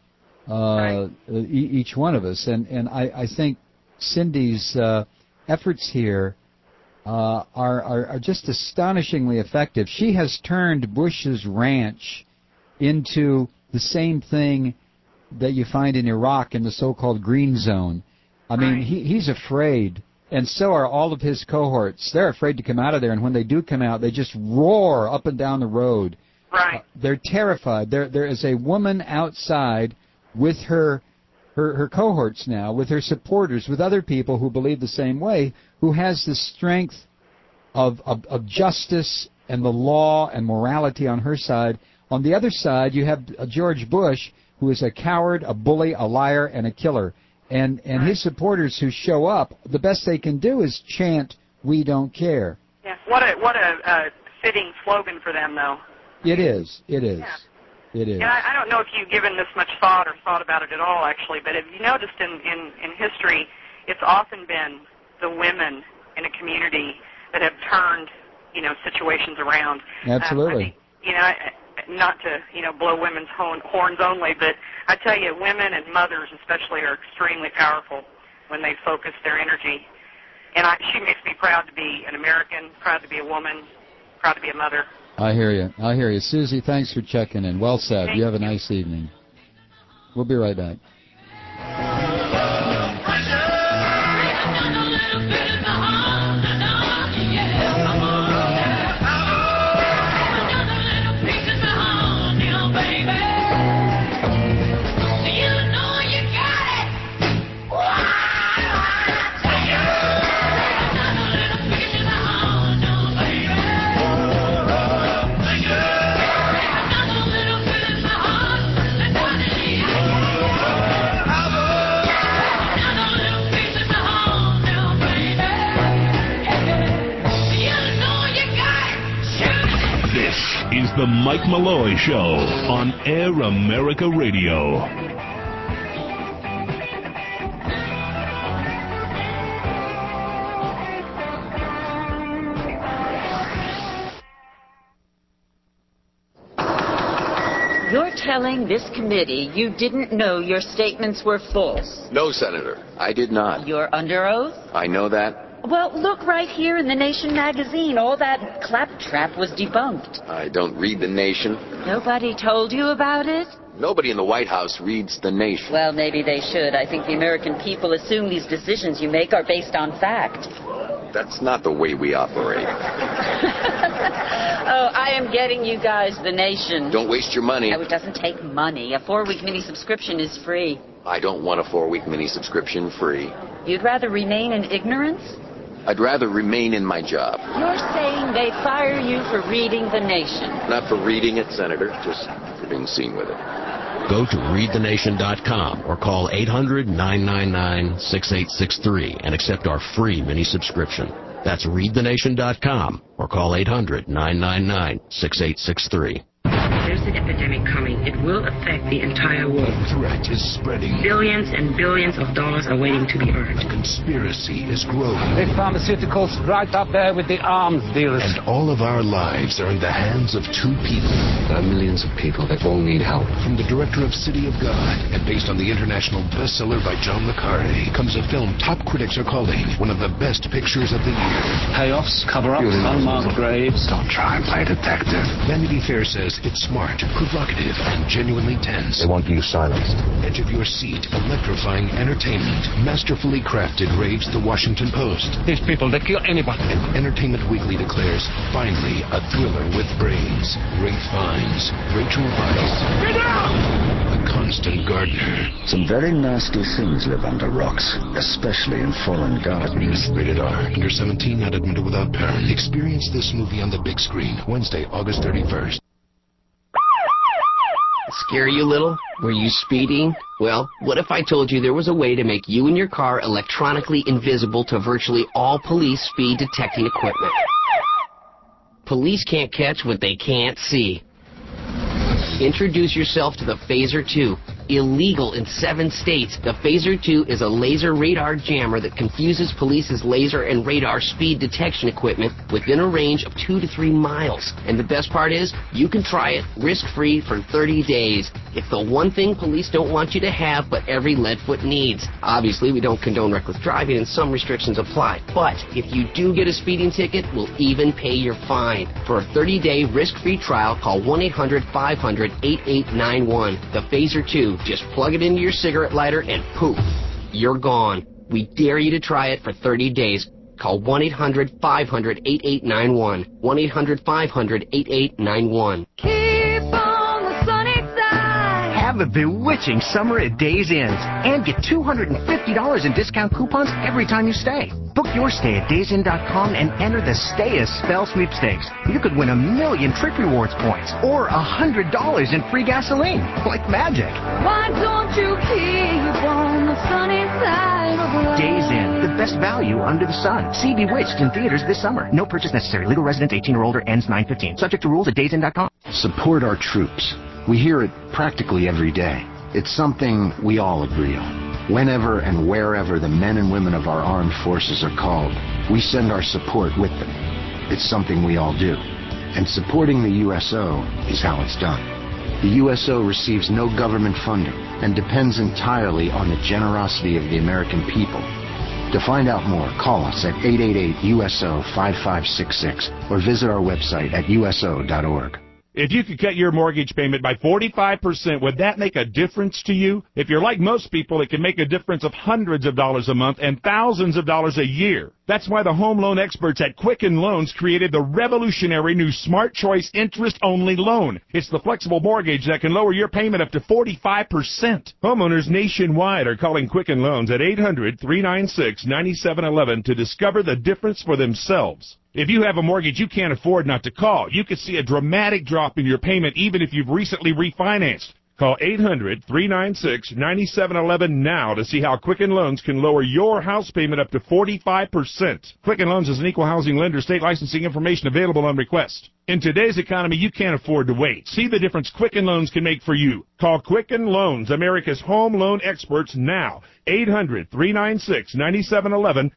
each one of us. And I think Cindy's efforts here are just astonishingly effective. She has turned Bush's ranch into the same thing that you find in Iraq in the so-called Green Zone. I mean, he's afraid. And so are all of his cohorts. They're afraid to come out of there, and when they do come out, they just roar up and down the road. Right. They're terrified. There is a woman outside with her cohorts now, with her supporters, with other people who believe the same way, who has the strength of justice and the law and morality on her side. On the other side, you have George Bush, who is a coward, a bully, a liar, and a killer. And his supporters who show up, the best they can do is chant, "We don't care." Yeah. What a fitting slogan for them, though. It is. It is. Yeah. It is. And I don't know if you've given this much thought or thought about it at all, actually, but have you noticed in history, it's often been the women in a community that have turned, situations around. Absolutely. Not to, blow women's horns only, but I tell you, women and mothers especially are extremely powerful when they focus their energy. And she makes me proud to be an American, proud to be a woman, proud to be a mother. I hear you. Susie, thanks for checking in. Well said. You have a nice evening. We'll be right back. Is the Mike Malloy Show on Air America Radio. You're telling this committee you didn't know your statements were false? No, Senator, I did not. You're under oath? I know that. Well, look right here in the Nation magazine. All that claptrap was debunked. I don't read The Nation. Nobody told you about it? Nobody in the White House reads The Nation. Well, maybe they should. I think the American people assume these decisions you make are based on fact. That's not the way we operate. Oh, I am getting you guys The Nation. Don't waste your money. Oh, it doesn't take money. A 4-week mini subscription is free. I don't want a 4-week mini subscription free. You'd rather remain in ignorance? I'd rather remain in my job. You're saying they fire you for reading The Nation. Not for reading it, Senator, just for being seen with it. Go to readthenation.com or call 800-999-6863 and accept our free mini subscription. That's readthenation.com or call 800-999-6863. There's an epidemic coming. It will affect the entire world. The threat is spreading. Billions and billions of dollars are waiting to be earned. The conspiracy is growing. Big pharmaceuticals right up there with the arms dealers. And all of our lives are in the hands of two people. There are millions of people that all need help. From the director of City of God and based on the international bestseller by John le Carré comes a film top critics are calling one of the best pictures of the year. Payoffs, cover-ups, unmarked graves. Don't try and play detective. Vanity Fair says it's smart, provocative, and genuinely tense. They want you silenced. Edge of your seat, electrifying entertainment, masterfully crafted, raves the Washington Post. These people, they kill anybody. And Entertainment Weekly declares, finally, a thriller with brains. Ralph Fiennes, Rachel Weisz. Get down! The constant gardener. Some very nasty things live under rocks, especially in foreign gardens. Rated R. Under 17, not admitted without parent. Experience this movie on the big screen, Wednesday, August 31st. Scare you a little? Were you speeding? Well, what if I told you there was a way to make you and your car electronically invisible to virtually all police speed detecting equipment? Police can't catch what they can't see. Introduce yourself to the Phaser 2. Illegal in 7 states, the Phaser 2 is a laser radar jammer that confuses police's laser and radar speed detection equipment within a range of 2 to 3 miles. And the best part is, you can try it risk-free for 30 days. It's the one thing police don't want you to have, but every leadfoot needs. Obviously, we don't condone reckless driving, and some restrictions apply. But if you do get a speeding ticket, we'll even pay your fine. For a 30-day risk-free trial, call 1-800-500-8891. The Phaser 2. Just plug it into your cigarette lighter and poof, you're gone. We dare you to try it for 30 days. Call 1-800-500-8891. 1-800-500-8891. Keep on the sunny side. Have a bewitching summer at Days Inn and get $250 in discount coupons every time you stay. Book your stay at DaysInn.com and enter the Stay a Spell sweepstakes. You could win 1 million Trip Rewards points or $100 in free gasoline. Like magic. Why don't you keep on the sunny side of life? Days Inn, the best value under the sun. See Bewitched in theaters this summer. No purchase necessary. Legal residents 18 or older. Ends 9/15. Subject to rules at DaysInn.com. Support our troops. We hear it practically every day. It's something we all agree on. Whenever and wherever the men and women of our armed forces are called, we send our support with them. It's something we all do. And supporting the USO is how it's done. The USO receives no government funding and depends entirely on the generosity of the American people. To find out more, call us at 888-USO-5566 or visit our website at uso.org. If you could cut your mortgage payment by 45%, would that make a difference to you? If you're like most people, it can make a difference of hundreds of dollars a month and thousands of dollars a year. That's why the home loan experts at Quicken Loans created the revolutionary new Smart Choice interest-only loan. It's the flexible mortgage that can lower your payment up to 45%. Homeowners nationwide are calling Quicken Loans at 800-396-9711 to discover the difference for themselves. If you have a mortgage you can't afford not to call, you could see a dramatic drop in your payment even if you've recently refinanced. Call 800-396-9711 now to see how Quicken Loans can lower your house payment up to 45%. Quicken Loans is an equal housing lender. State licensing information available on request. In today's economy, you can't afford to wait. See the difference Quicken Loans can make for you. Call Quicken Loans, America's home loan experts, now. 800-396-9711.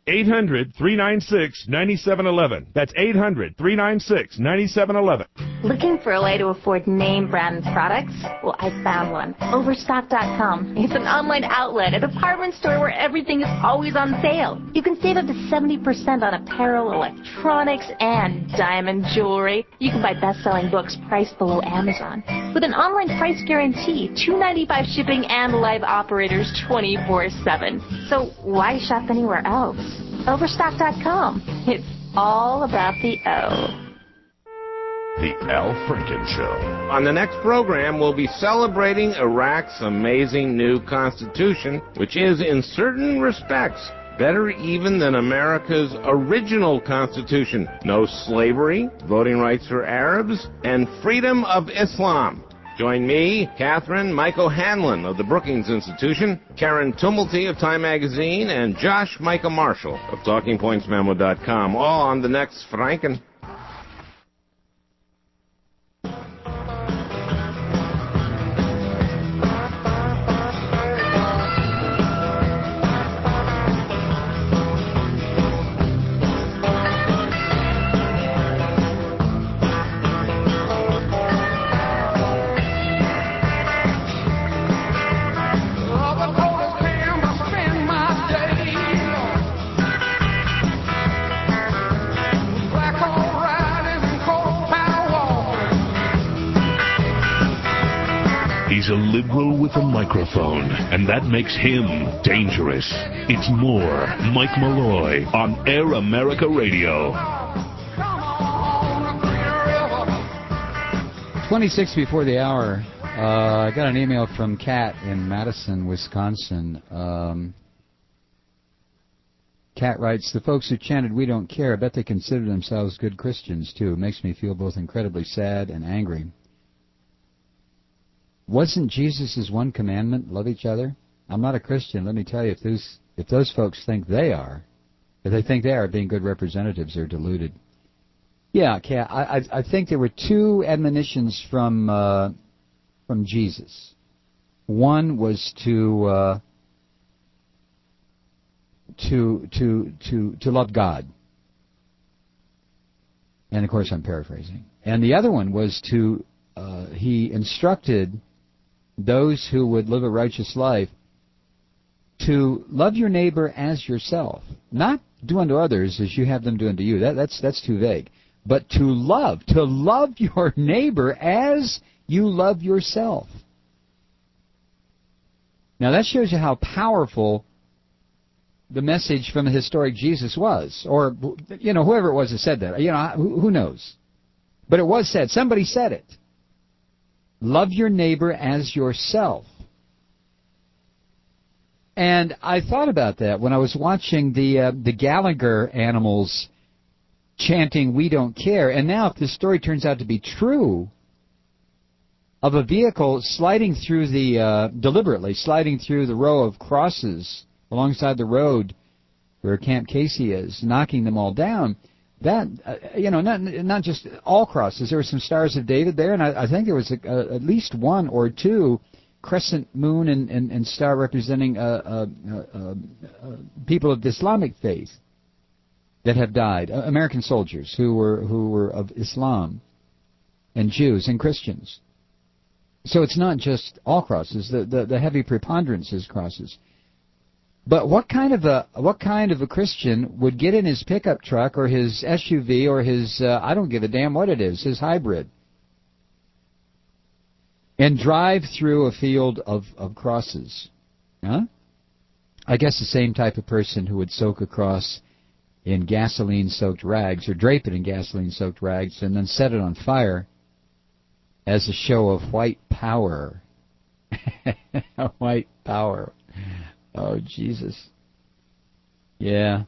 800-396-9711. That's 800-396-9711. Looking for a way to afford name brand products? Well, I found one. Overstock.com. It's an online outlet, a department store where everything is always on sale. You can save up to 70% on apparel, electronics, and diamond jewelry. You can buy best-selling books priced below Amazon. With an online price guarantee, $2.95 shipping, and live operators 24/7. So why shop anywhere else? Overstock.com. It's all about the O. The Al Franken Show. On the next program, we'll be celebrating Iraq's amazing new constitution, which is, in certain respects, better even than America's original constitution. No slavery, voting rights for Arabs, and freedom of Islam. Join me, Catherine Michael Hanlon of the Brookings Institution, Karen Tumulty of Time Magazine, and Josh Micah Marshall of TalkingPointsMemo.com, all on the next Franken. He's a liberal with a microphone, and that makes him dangerous. It's more Mike Malloy on Air America Radio. 26 before the hour. I got an email from Kat in Madison, Wisconsin. Kat writes, the folks who chanted "We don't care," I bet they consider themselves good Christians, too. It makes me feel both incredibly sad and angry. Wasn't Jesus' one commandment, love each other? I'm not a Christian. Let me tell you, if those folks think they are, if they think they are being good representatives, they're deluded. Yeah, Kat, I think there were two admonitions from Jesus. One was to love God. And of course I'm paraphrasing. And the other one was he instructed those who would live a righteous life to love your neighbor as yourself. Not do unto others as you have them do unto you. That's too vague. But to love your neighbor as you love yourself. Now that shows you how powerful the message from the historic Jesus was. Or, whoever it was that said that. Who knows? But it was said. Somebody said it. Love your neighbor as yourself. And I thought about that when I was watching the Gallagher animals chanting "We don't care." And now if this story turns out to be true, of a vehicle deliberately sliding through the row of crosses alongside the road where Camp Casey is, knocking them all down, that, not just all crosses. There were some Stars of David there, and I think there was at least one or two crescent moon and star representing people of the Islamic faith that have died, American soldiers who were of Islam, and Jews and Christians. So it's not just all crosses. The heavy preponderance is crosses. But what kind of a Christian would get in his pickup truck or his SUV or his I don't give a damn what it is, his hybrid, and drive through a field of crosses? Huh? I guess the same type of person who would soak a cross in gasoline-soaked rags, or drape it in gasoline-soaked rags, and then set it on fire as a show of white power. White power. Oh, Jesus. Yeah.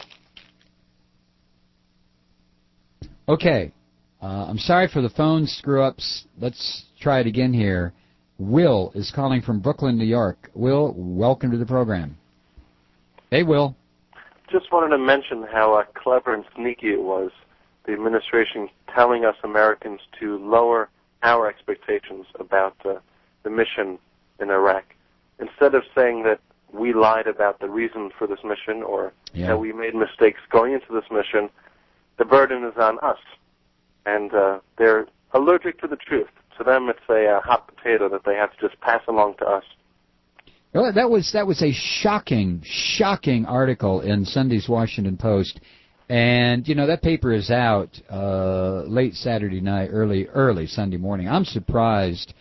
Okay. I'm sorry for the phone screw-ups. Let's try it again here. Will is calling from Brooklyn, New York. Will, welcome to the program. Hey, Will. Just wanted to mention how clever and sneaky it was, the administration telling us Americans to lower our expectations about the mission in Iraq. Instead of saying that we lied about the reason for this mission or that we made mistakes going into this mission, the burden is on us. And they're allergic to the truth. To them, it's a hot potato that they have to just pass along to us. Well, that was a shocking article in Sunday's Washington Post. And, that paper is out late Saturday night, early Sunday morning. I'm surprised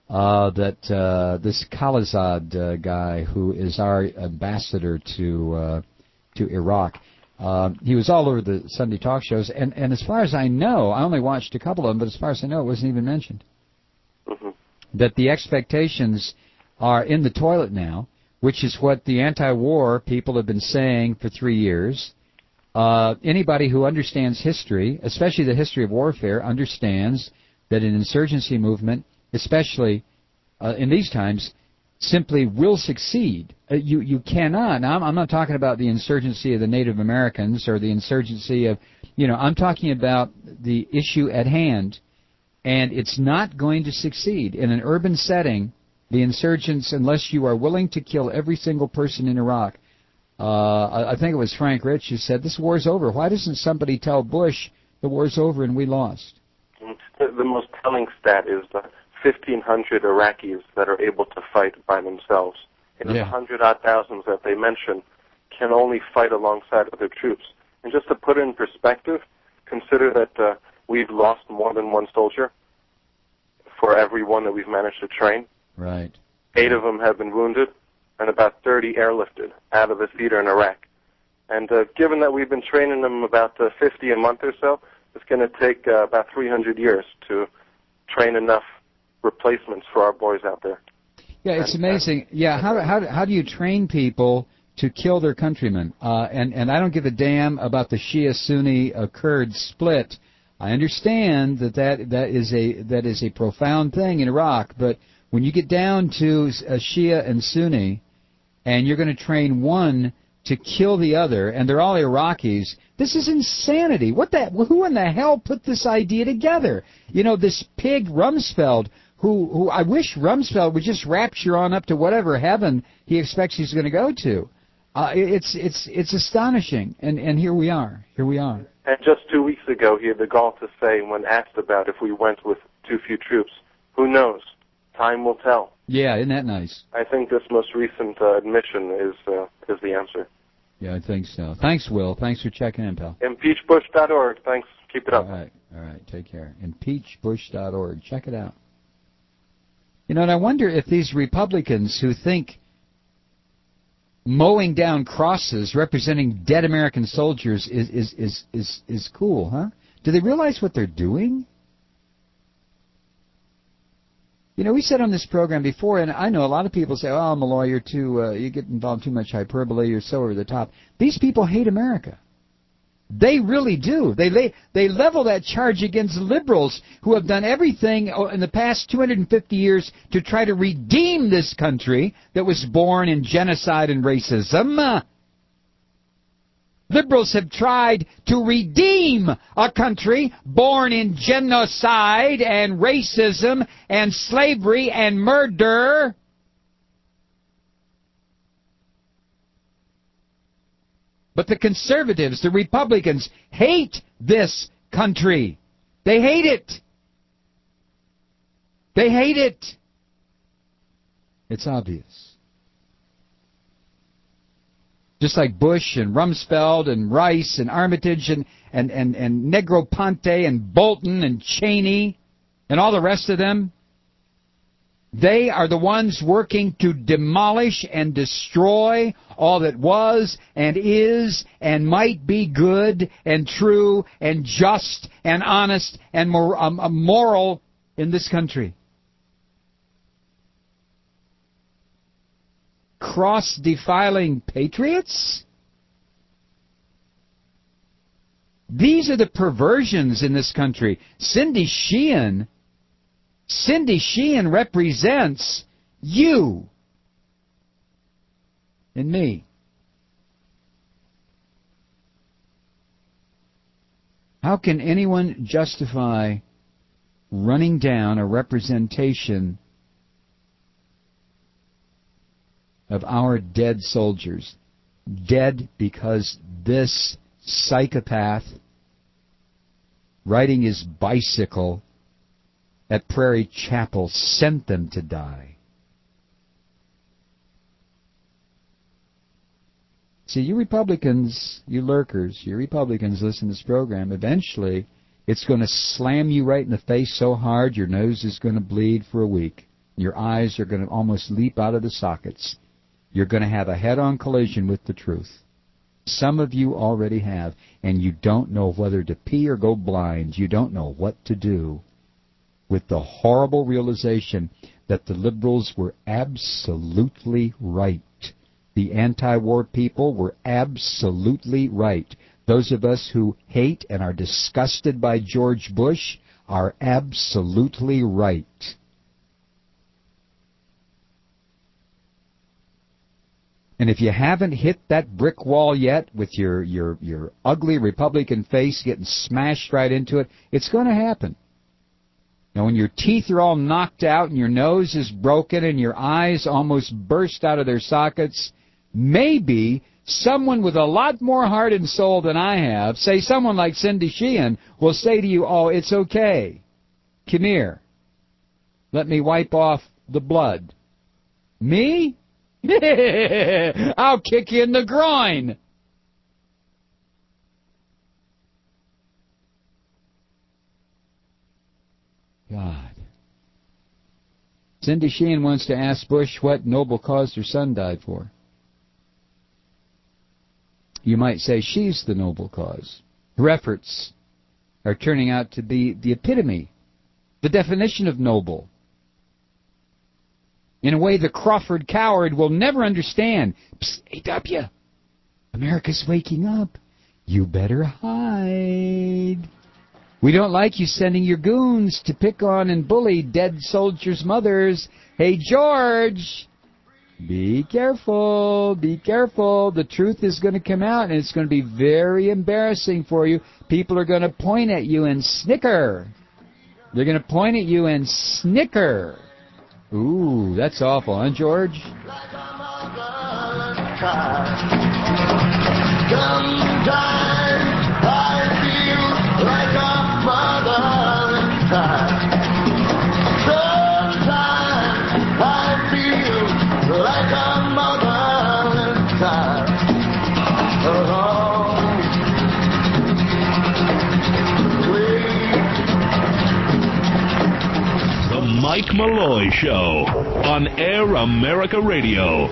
that this Khalilzad guy, who is our ambassador to Iraq, he was all over the Sunday talk shows. And as far as I know, I only watched a couple of them, but as far as I know, it wasn't even mentioned. Mm-hmm. That the expectations are in the toilet now, which is what the anti-war people have been saying for 3 years. Anybody who understands history, especially the history of warfare, understands that an insurgency movement, especially in these times, simply will succeed. You cannot. Now, I'm not talking about the insurgency of the Native Americans or the insurgency of, I'm talking about the issue at hand, and it's not going to succeed. In an urban setting, the insurgents, unless you are willing to kill every single person in Iraq, I think it was Frank Rich who said, this war's over. Why doesn't somebody tell Bush the war's over and we lost? The most telling stat is the 1,500 Iraqis that are able to fight by themselves. And the 100-odd thousands that they mention can only fight alongside other troops. And just to put it in perspective, consider that we've lost more than one soldier for every one that we've managed to train. Right. 8 of them have been wounded, and about 30 airlifted out of the theater in Iraq. And given that we've been training them about 50 a month or so, it's going to take about 300 years to train enough replacements for our boys out there. Yeah, it's amazing. Yeah, how do you train people to kill their countrymen? And I don't give a damn about the Shia-Sunni Kurd split. I understand that is a profound thing in Iraq, but when you get down to Shia and Sunni, and you're going to train one to kill the other, and they're all Iraqis, this is insanity. Who in the hell put this idea together? You know, this pig Rumsfeld, who I wish Rumsfeld would just rapture on up to whatever heaven he expects he's going to go to. It's astonishing, and here we are. And just 2 weeks ago, he had the gall to say, when asked about if we went with too few troops, who knows? Time will tell. Yeah, isn't that nice? I think this most recent admission is the answer. Yeah, I think so. Thanks, Will. Thanks for checking in, pal. Impeachbush.org. Thanks. Keep it up. All right. Take care. Impeachbush.org. Check it out. You know, and I wonder if these Republicans who think mowing down crosses representing dead American soldiers is cool, huh? Do they realize what they're doing? You know, we said on this program before, and I know a lot of people say, "Oh, Malloy, you get involved too much hyperbole. You're so over the top." These people hate America. They really do. They level that charge against liberals who have done everything in the past 250 years to try to redeem this country that was born in genocide and racism. Liberals have tried to redeem a country born in genocide and racism and slavery and murder. But the conservatives, the Republicans, hate this country. They hate it. They hate it. It's obvious. Just like Bush and Rumsfeld and Rice and Armitage and Negroponte and Bolton and Cheney and all the rest of them, they are the ones working to demolish and destroy all that was and is and might be good and true and just and honest and moral in this country. Cross-defiling patriots? These are the perversions in this country. Cindy Sheehan represents you and me. How can anyone justify running down a representation of our dead soldiers? Dead because this psychopath riding his bicycle at Prairie Chapel sent them to die. See, you Republicans, you lurkers, you Republicans listen to this program, eventually it's going to slam you right in the face so hard your nose is going to bleed for a week. Your eyes are going to almost leap out of the sockets. You're going to have a head-on collision with the truth. Some of you already have, and you don't know whether to pee or go blind. You don't know what to do with the horrible realization that the liberals were absolutely right. The anti-war people were absolutely right. Those of us who hate and are disgusted by George Bush are absolutely right. And if you haven't hit that brick wall yet with your ugly Republican face getting smashed right into it, it's going to happen. Now, when your teeth are all knocked out and your nose is broken and your eyes almost burst out of their sockets, maybe someone with a lot more heart and soul than I have, say someone like Cindy Sheehan, will say to you, "Oh, it's okay. Come here. Let me wipe off the blood." Me? I'll kick you in the groin. God. Cindy Sheehan wants to ask Bush what noble cause her son died for. You might say she's the noble cause. Her efforts are turning out to be the epitome the definition of noble, in a way the Crawford coward will never understand. Psst, A.W., America's waking up. You better hide. We don't like you sending your goons to pick on and bully dead soldiers' mothers. Hey, George, be careful, be careful. The truth is going to come out, and it's going to be very embarrassing for you. People are going to point at you and snicker. They're going to point at you and snicker. Ooh, that's awful, huh, George? Sometimes I feel like a mother inside. Sometimes I feel like a mother inside. The Mike Malloy Show on Air America Radio.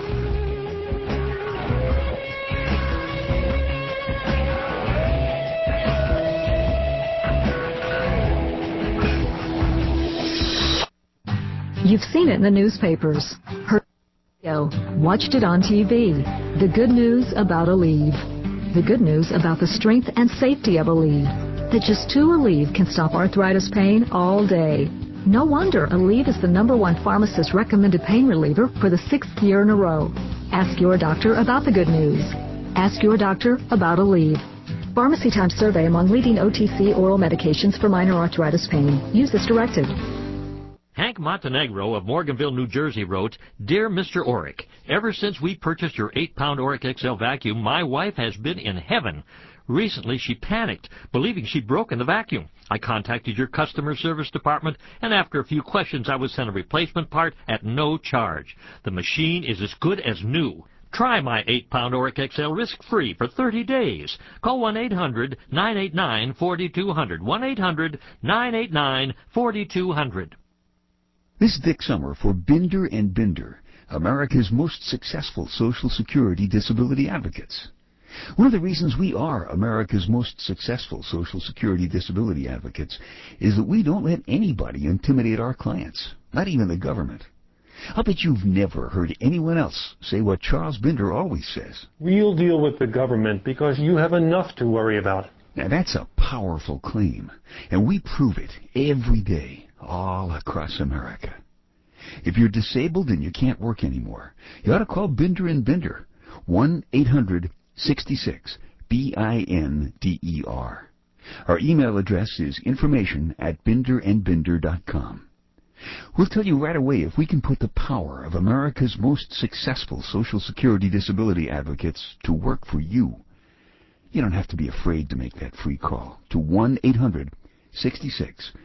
You've seen it in the newspapers, heard it, watched it on TV. The good news about Aleve. The good news about the strength and safety of Aleve. That just 2 Aleve can stop arthritis pain all day. No wonder Aleve is the #1 pharmacist recommended pain reliever for the 6th year in a row. Ask your doctor about the good news. Ask your doctor about Aleve. Pharmacy Times survey among leading OTC oral medications for minor arthritis pain. Use as directed. Hank Montenegro of Morganville, New Jersey wrote, Dear Mr. Oric, ever since we purchased your 8-pound Oric XL vacuum, my wife has been in heaven. Recently, she panicked, believing she'd broken the vacuum. I contacted your customer service department, and after a few questions, I was sent a replacement part at no charge. The machine is as good as new. Try my 8-pound Oric XL risk-free for 30 days. Call 1-800-989-4200. 1-800-989-4200. This is Dick Summer for Binder and Binder, America's most successful Social Security disability advocates. One of the reasons we are America's most successful Social Security disability advocates is that we don't let anybody intimidate our clients, not even the government. I'll bet you've never heard anyone else say what Charles Binder always says. We'll deal with the government because you have enough to worry about. Now that's a powerful claim, and we prove it every day. All across America. If you're disabled and you can't work anymore, you ought to call Binder and Binder, 1-800-66-BINDER. Our email address is information@binderandbinder.com. We'll tell you right away if we can put the power of America's most successful Social Security disability advocates to work for you. You don't have to be afraid to make that free call to 1-800-66-BINDER.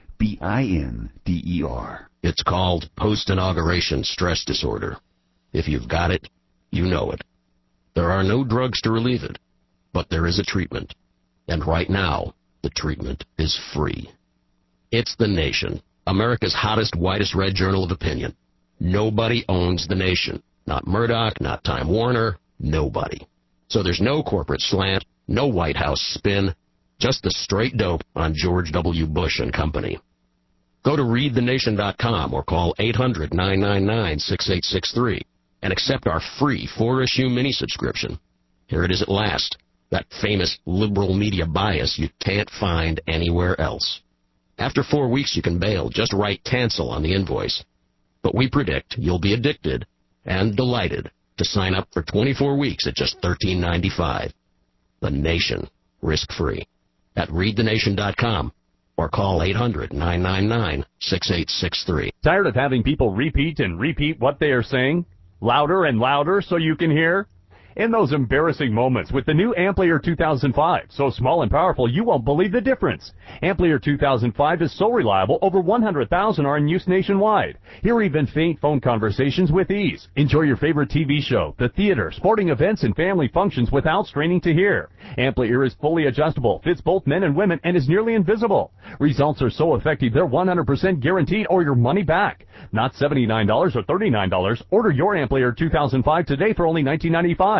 It's called post-inauguration stress disorder. If you've got it, you know it. There are no drugs to relieve it, but there is a treatment. And right now, the treatment is free. It's The Nation, America's hottest, whitest red journal of opinion. Nobody owns The Nation. Not Murdoch, not Time Warner, nobody. So there's no corporate slant, no White House spin, just the straight dope on George W. Bush and company. Go to readthenation.com or call 800-999-6863 and accept our free 4-issue mini-subscription. Here it is at last, that famous liberal media bias you can't find anywhere else. After 4 weeks you can bail, just write cancel on the invoice. But we predict you'll be addicted and delighted to sign up for 24 weeks at just $13.95. The Nation, risk-free. At readthenation.com or call 800-999-6863. Tired of having people repeat and repeat what they are saying? Louder and louder so you can hear? In those embarrassing moments with the new Amplier 2005, so small and powerful you won't believe the difference. Amplier 2005 is so reliable, over 100,000 are in use nationwide. Hear even faint phone conversations with ease. Enjoy your favorite TV show, the theater, sporting events, and family functions without straining to hear. Amplier is fully adjustable, fits both men and women, and is nearly invisible. Results are so effective they're 100% guaranteed or your money back. Not $79 or $39. Order your Amplier 2005 today for only $19.95.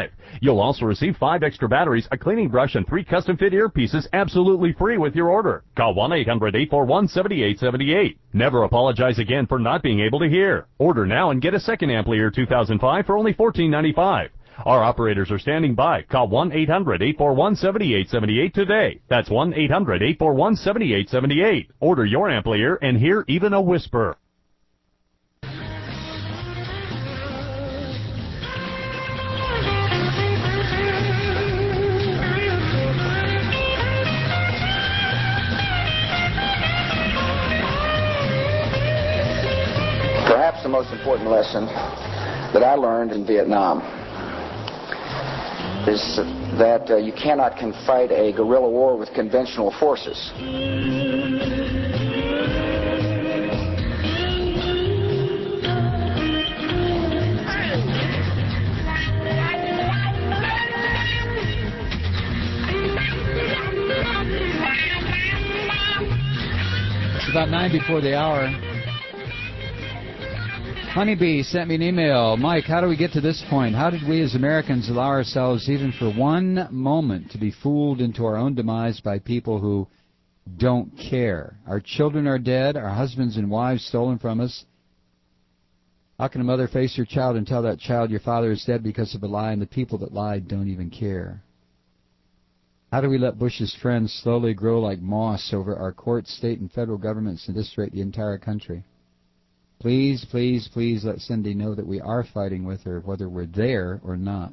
2005. You'll also receive 5 extra batteries, a cleaning brush, and 3 custom-fit earpieces absolutely free with your order. Call 1-800-841-7878. Never apologize again for not being able to hear. Order now and get a second Amplier 2005 for only $14.95. Our operators are standing by. Call 1-800-841-7878 today. That's 1-800-841-7878. Order your Amplier and hear even a whisper. Perhaps the most important lesson that I learned in Vietnam is that you cannot fight a guerrilla war with conventional forces. It's about 9 before the hour. Honeybee sent me an email. Mike, how do we get to this point? How did we as Americans allow ourselves even for one moment to be fooled into our own demise by people who don't care? Our children are dead, our husbands and wives stolen from us. How can a mother face her child and tell that child your father is dead because of a lie, and the people that lied don't even care? How do we let Bush's friends slowly grow like moss over our courts, state, and federal governments and distract the entire country? Please, please, please let Cindy know that we are fighting with her, whether we're there or not.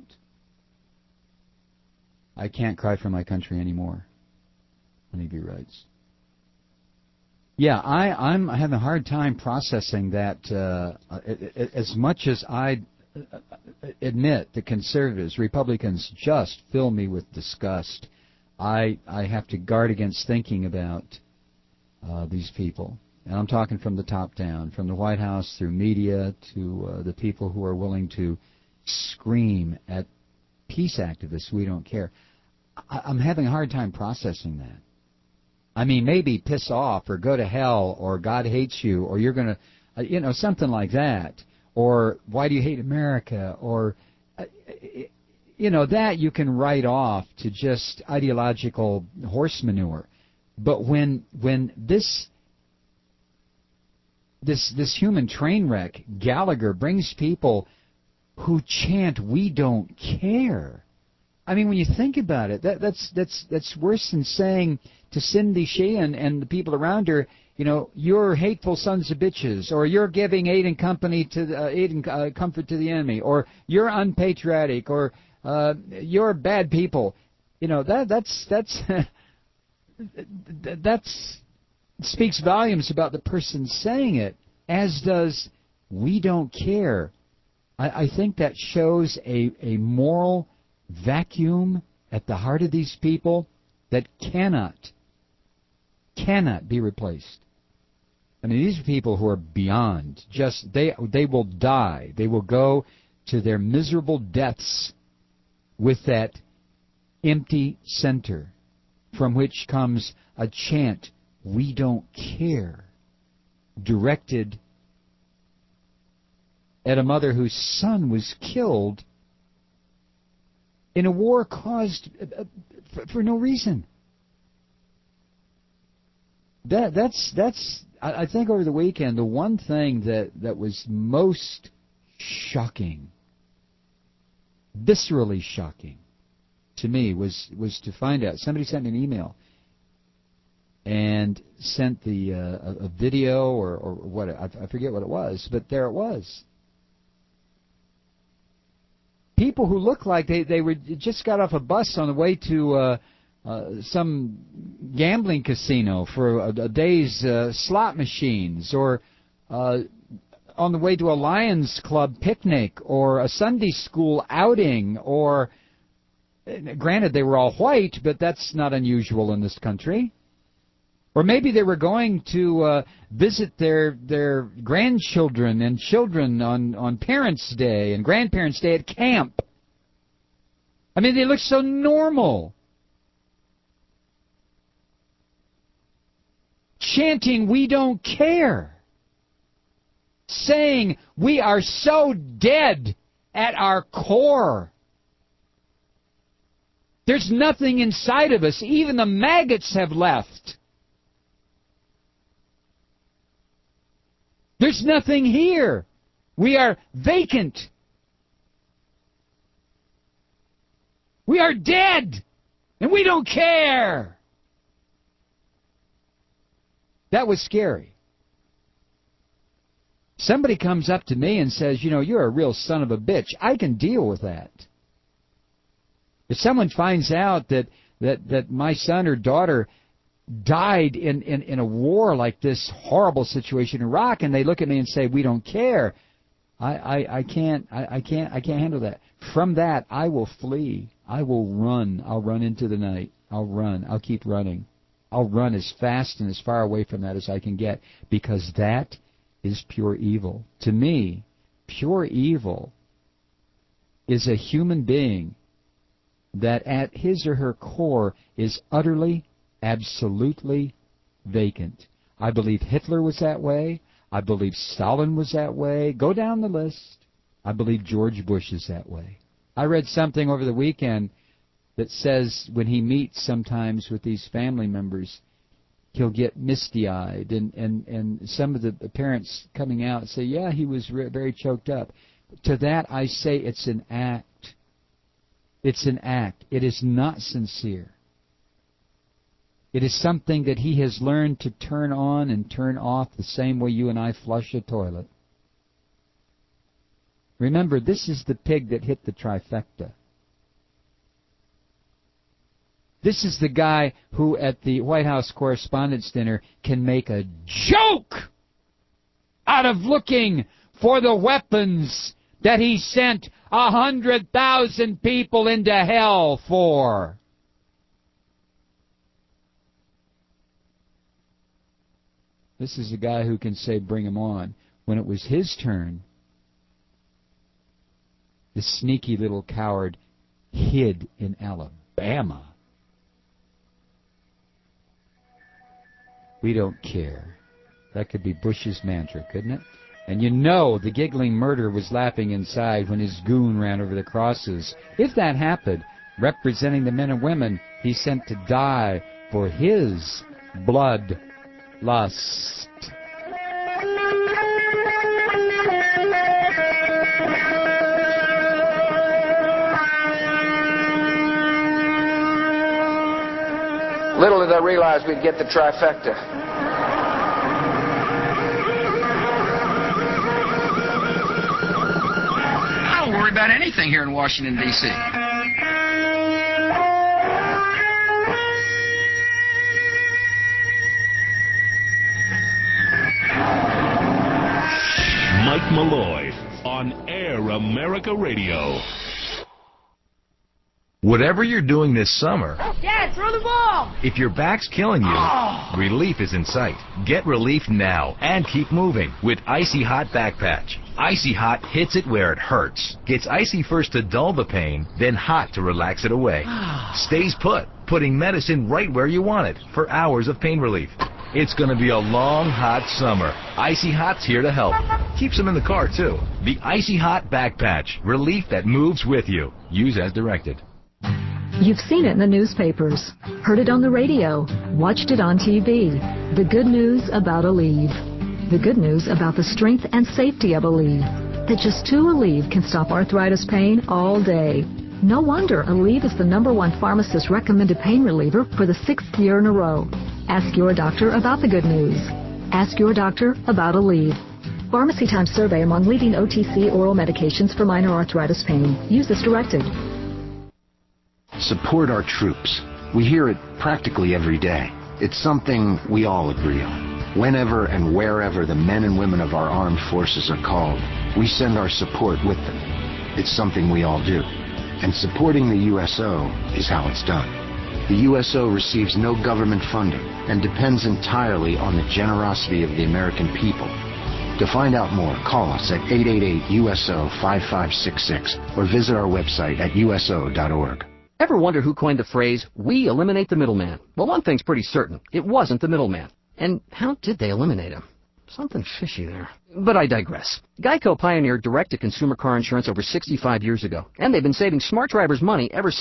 I can't cry for my country anymore. Honeybee writes. Yeah, I'm having a hard time processing that. As much as I admit the conservatives, Republicans just fill me with disgust, I have to guard against thinking about these people. And I'm talking from the top down, from the White House through media to the people who are willing to scream at peace activists, we don't care. I'm having a hard time processing that. I mean, maybe piss off or go to hell or God hates you or you're going to, something like that. Or why do you hate America? Or, that you can write off to just ideological horse manure. But when this human train wreck, Gallagher, brings people who chant, "We don't care." I mean, when you think about it, that's worse than saying to Cindy Sheehan and the people around her, you're hateful sons of bitches, or you're giving aid and comfort to the enemy, or you're unpatriotic, or you're bad people. That's speaks volumes about the person saying it, as does "we don't care." I think that shows a moral vacuum at the heart of these people that cannot be replaced. I mean, these are people who are beyond just, they will die. They will go to their miserable deaths with that empty center from which comes a chant, "We don't care," directed at a mother whose son was killed in a war caused for no reason. I think over the weekend, the one thing that was most shocking, viscerally shocking to me was to find out. Somebody sent me an email and sent a video or what, I forget what it was, but there it was. People who looked like they were just got off a bus on the way to some gambling casino for a day's slot machines, or on the way to a Lions Club picnic, or a Sunday school outing, or, granted they were all white, but that's not unusual in this country. Or maybe they were going to visit their grandchildren and children on Parents' Day and Grandparents' Day at camp. I mean, they look so normal. Chanting, "We don't care." Saying, "We are so dead at our core. There's nothing inside of us. Even the maggots have left. There's nothing here. We are vacant. We are dead, and we don't care. That was scary. Somebody comes up to me and says, you're a real son of a bitch. I can deal with that. If someone finds out that my son or daughter died in a war like this horrible situation in Iraq, and they look at me and say, we don't care, I can't handle that. From that, I will flee. I will run. I'll run into the night. I'll run. I'll keep running. I'll run as fast and as far away from that as I can get, because that is pure evil. To me, pure evil is a human being that at his or her core is utterly, absolutely vacant. I believe Hitler was that way. I believe Stalin was that way. Go down the list. I believe George Bush is that way. I read something over the weekend that says when he meets sometimes with these family members, he'll get misty-eyed. And some of the parents coming out say, yeah, he was very choked up. To that I say it's an act. It's an act. It is not sincere. It is something that he has learned to turn on and turn off the same way you and I flush a toilet. Remember, this is the pig that hit the trifecta. This is the guy who at the White House Correspondents' Dinner can make a joke out of looking for the weapons that he sent 100,000 people into hell for. This is a guy who can say, bring him on. When it was his turn, the sneaky little coward hid in Alabama. We don't care. That could be Bush's mantra, couldn't it? And the giggling murderer was laughing inside when his goon ran over the crosses. If that happened, representing the men and women he sent to die for his blood lust. Little did I realize we'd get the trifecta. I don't worry about anything here in Washington, D.C. Mike Malloy on Air America Radio. Whatever you're doing this summer, Dad, throw the ball! if your back's killing you, relief is in sight. Get relief now and keep moving with Icy Hot Back Patch. Icy Hot hits it where it hurts. Gets icy first to dull the pain, then hot to relax it away. Stays put, putting medicine right where you want it for hours of pain relief. It's going to be a long, hot summer. Icy Hot's here to help. Keeps them in the car, too. The Icy Hot Back Patch. Relief that moves with you. Use as directed. You've seen it in the newspapers, heard it on the radio, watched it on TV. The good news about Aleve. The good news about the strength and safety of Aleve. That just 2 Aleve can stop arthritis pain all day. No wonder Aleve is the #1 pharmacist recommended pain reliever for the 6th year in a row. Ask your doctor about the good news. Ask your doctor about Aleve. Pharmacy Times survey among leading OTC oral medications for minor arthritis pain. Use as directed. Support our troops. We hear it practically every day. It's something we all agree on. Whenever and wherever the men and women of our armed forces are called, we send our support with them. It's something we all do. And supporting the USO is how it's done. The USO receives no government funding and depends entirely on the generosity of the American people. To find out more, call us at 888-USO-5566 or visit our website at uso.org. Ever wonder who coined the phrase, we eliminate the middleman? Well, one thing's pretty certain. It wasn't the middleman. And how did they eliminate him? Something fishy there. But I digress. Geico pioneered direct-to-consumer car insurance over 65 years ago, and they've been saving smart drivers money ever since.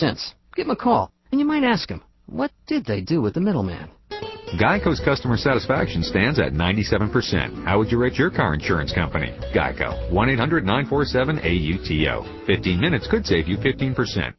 Give them a call, and you might ask them, what did they do with the middleman? Geico's customer satisfaction stands at 97%. How would you rate your car insurance company? Geico. 1-800-947-AUTO. 15 minutes could save you 15%.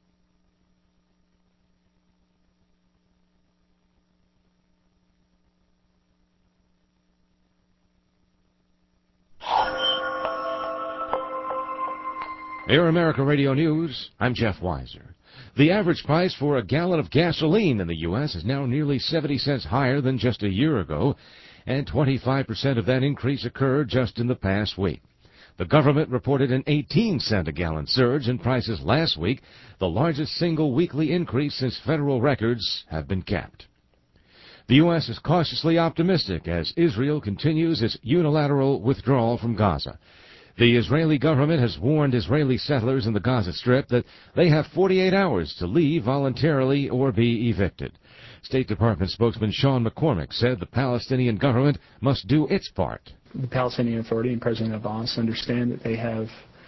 Air America Radio News, I'm Jeff Weiser. The average price for a gallon of gasoline in the U.S. is now nearly 70 cents higher than just a year ago, and 25% of that increase occurred just in the past week. The government reported an 18-cent-a-gallon surge in prices last week, the largest single weekly increase since federal records have been kept. The U.S. is cautiously optimistic as Israel continues its unilateral withdrawal from Gaza. The Israeli government has warned Israeli settlers in the Gaza Strip that they have 48 hours to leave voluntarily or be evicted. State Department spokesman Sean McCormick said the Palestinian government must do its part. The Palestinian Authority and President Abbas understand that they have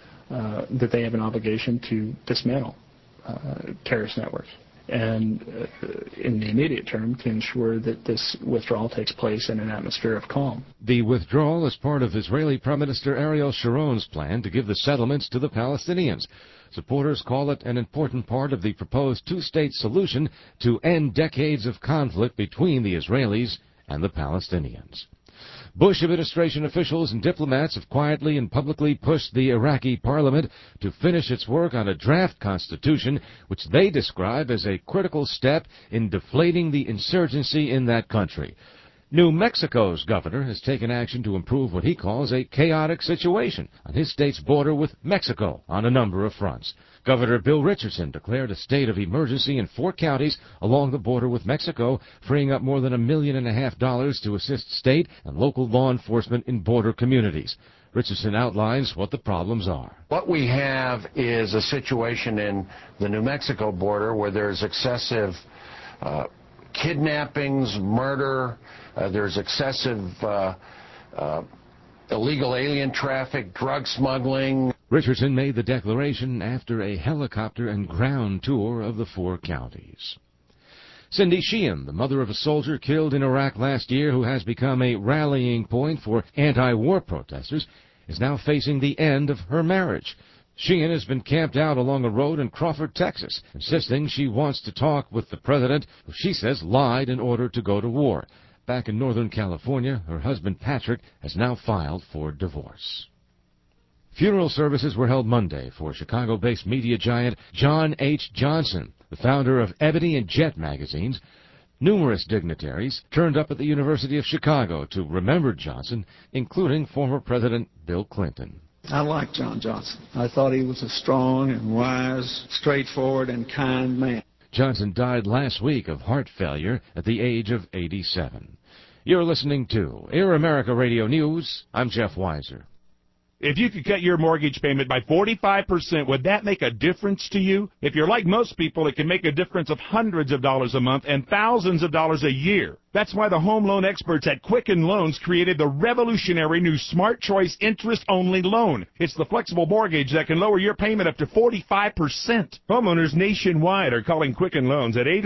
an obligation to dismantle terrorist networks, and in the immediate term to ensure that this withdrawal takes place in an atmosphere of calm. The withdrawal is part of Israeli Prime Minister Ariel Sharon's plan to give the settlements to the Palestinians. Supporters call it an important part of the proposed two-state solution to end decades of conflict between the Israelis and the Palestinians. Bush administration officials and diplomats have quietly and publicly pushed the Iraqi parliament to finish its work on a draft constitution, which they describe as a critical step in deflating the insurgency in that country. New Mexico's governor has taken action to improve what he calls a chaotic situation on his state's border with Mexico on a number of fronts. Governor Bill Richardson declared a state of emergency in 4 counties along the border with Mexico, freeing up more than $1.5 million to assist state and local law enforcement in border communities. Richardson outlines what the problems are. What we have is a situation in the New Mexico border where there's excessive kidnappings, murder, there's excessive illegal alien traffic, drug smuggling. Richardson made the declaration after a helicopter and ground tour of the 4 counties. Cindy Sheehan, the mother of a soldier killed in Iraq last year who has become a rallying point for anti-war protesters, is now facing the end of her marriage. Sheehan has been camped out along a road in Crawford, Texas, insisting she wants to talk with the president, who she says lied in order to go to war. Back in Northern California, her husband Patrick has now filed for divorce. Funeral services were held Monday for Chicago-based media giant John H. Johnson, the founder of Ebony and Jet magazines. Numerous dignitaries turned up at the University of Chicago to remember Johnson, including former President Bill Clinton. I like John Johnson. I thought he was a strong and wise, straightforward and kind man. Johnson died last week of heart failure at the age of 87. You're listening to Air America Radio News. I'm Jeff Weiser. If you could cut your mortgage payment by 45%, would that make a difference to you? If you're like most people, it can make a difference of hundreds of dollars a month and thousands of dollars a year. That's why the home loan experts at Quicken Loans created the revolutionary new Smart Choice interest-only loan. It's the flexible mortgage that can lower your payment up to 45%. Homeowners nationwide are calling Quicken Loans at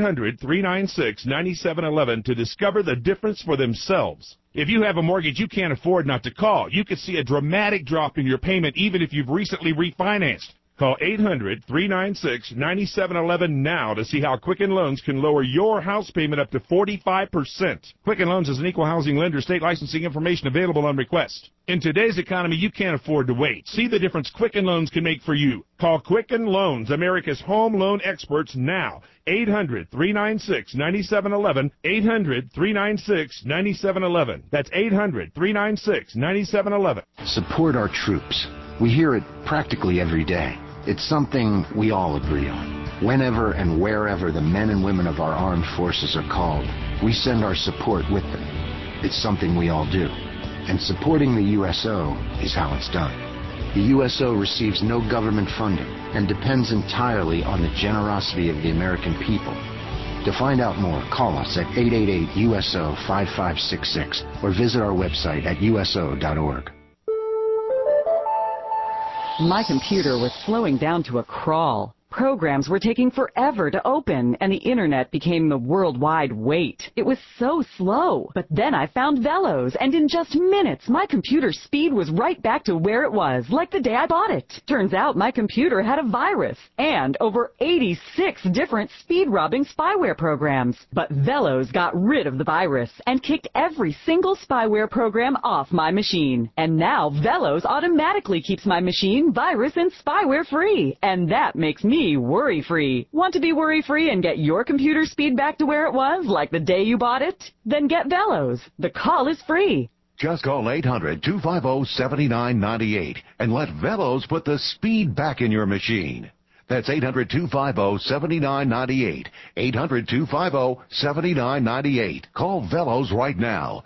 800-396-9711 to discover the difference for themselves. If you have a mortgage you can't afford not to call, you could see a dramatic drop in your payment even if you've recently refinanced. Call 800-396-9711 now to see how Quicken Loans can lower your house payment up to 45%. Quicken Loans is an equal housing lender. State licensing information available on request. In today's economy, you can't afford to wait. See the difference Quicken Loans can make for you. Call Quicken Loans, America's home loan experts, now. 800-396-9711. 800-396-9711. That's 800-396-9711. Support our troops. We hear it practically every day. It's something we all agree on. Whenever and wherever the men and women of our armed forces are called, we send our support with them. It's something we all do. And supporting the USO is how it's done. The USO receives no government funding and depends entirely on the generosity of the American people. To find out more, call us at 888-USO-5566 or visit our website at uso.org. My computer was slowing down to a crawl. programs were taking forever to open, and the internet became the worldwide wait. It was so slow. But then I found Velos, and in just minutes, my computer speed was right back to where it was, like the day I bought it. Turns out my computer had a virus, and over 86 different speed-robbing spyware programs. But Velos got rid of the virus, and kicked every single spyware program off my machine. And now Velos automatically keeps my machine virus and spyware free, and that makes me worry-free. Want to be worry-free and get your computer speed back to where it was, like the day you bought it? Then get Velos. The call is free. Just call 800-250-7998 and let Velos put the speed back in your machine. That's 800-250-7998. 800-250-7998. Call Velos right now.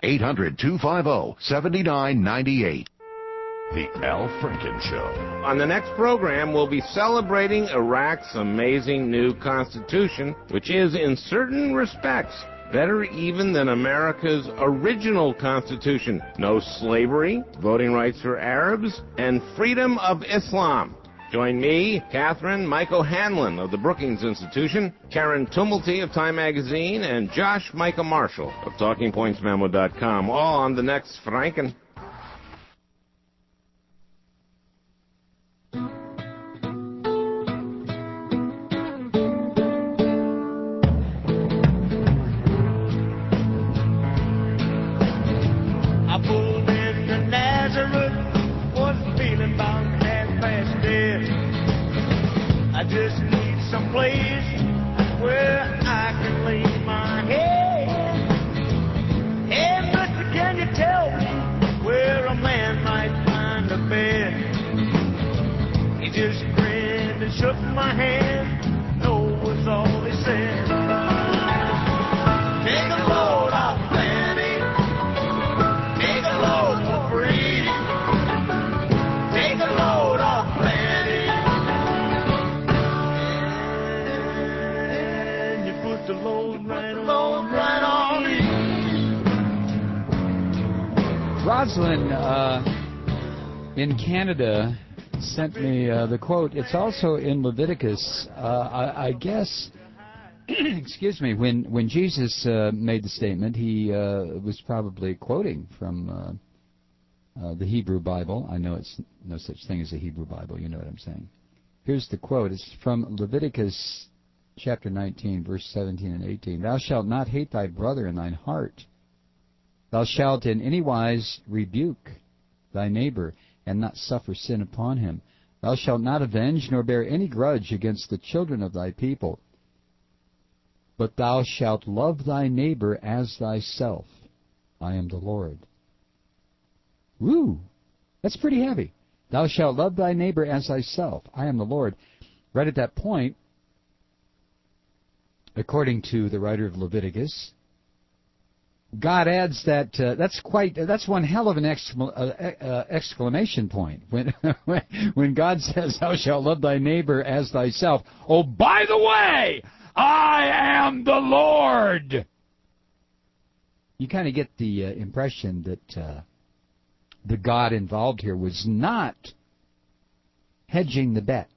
800-250-7998. The Al Franken Show. On the next program, we'll be celebrating Iraq's amazing new constitution, which is, in certain respects, better even than America's original constitution. No slavery, voting rights for Arabs, and freedom of Islam. Join me, Catherine Michael Hanlon of the Brookings Institution, Karen Tumulty of Time Magazine, and Josh Micah Marshall of TalkingPointsMemo.com, all on the next Franken. I pulled into Nazareth, was feeling about half past dead. I just need some place where I can lay my head. Hey, mister, can you tell me where a man might find a bed? He just grinned and shook my hand. No was all he said. Take a load off plenty. Take a load for free. Take a load off plenty. And you put the load right on me. Rosalind in Canada sent me the quote. It's also in Leviticus. I guess, excuse me, when Jesus made the statement, he was probably quoting from the Hebrew Bible. I know it's no such thing as a Hebrew Bible. You know what I'm saying. Here's the quote. It's from Leviticus chapter 19, verse 17 and 18. Thou shalt not hate thy brother in thine heart. Thou shalt in any wise rebuke thy neighbor, and not suffer sin upon him. Thou shalt not avenge, nor bear any grudge against the children of thy people. But thou shalt love thy neighbor as thyself. I am the Lord. Woo! That's pretty heavy. Thou shalt love thy neighbor as thyself. I am the Lord. Right at that point, according to the writer of Leviticus, God adds that that's one hell of an exclamation point when God says, "Thou shalt love thy neighbor as thyself." Oh, by the way, I am the Lord. You kind of get the impression that the God involved here was not hedging the bet.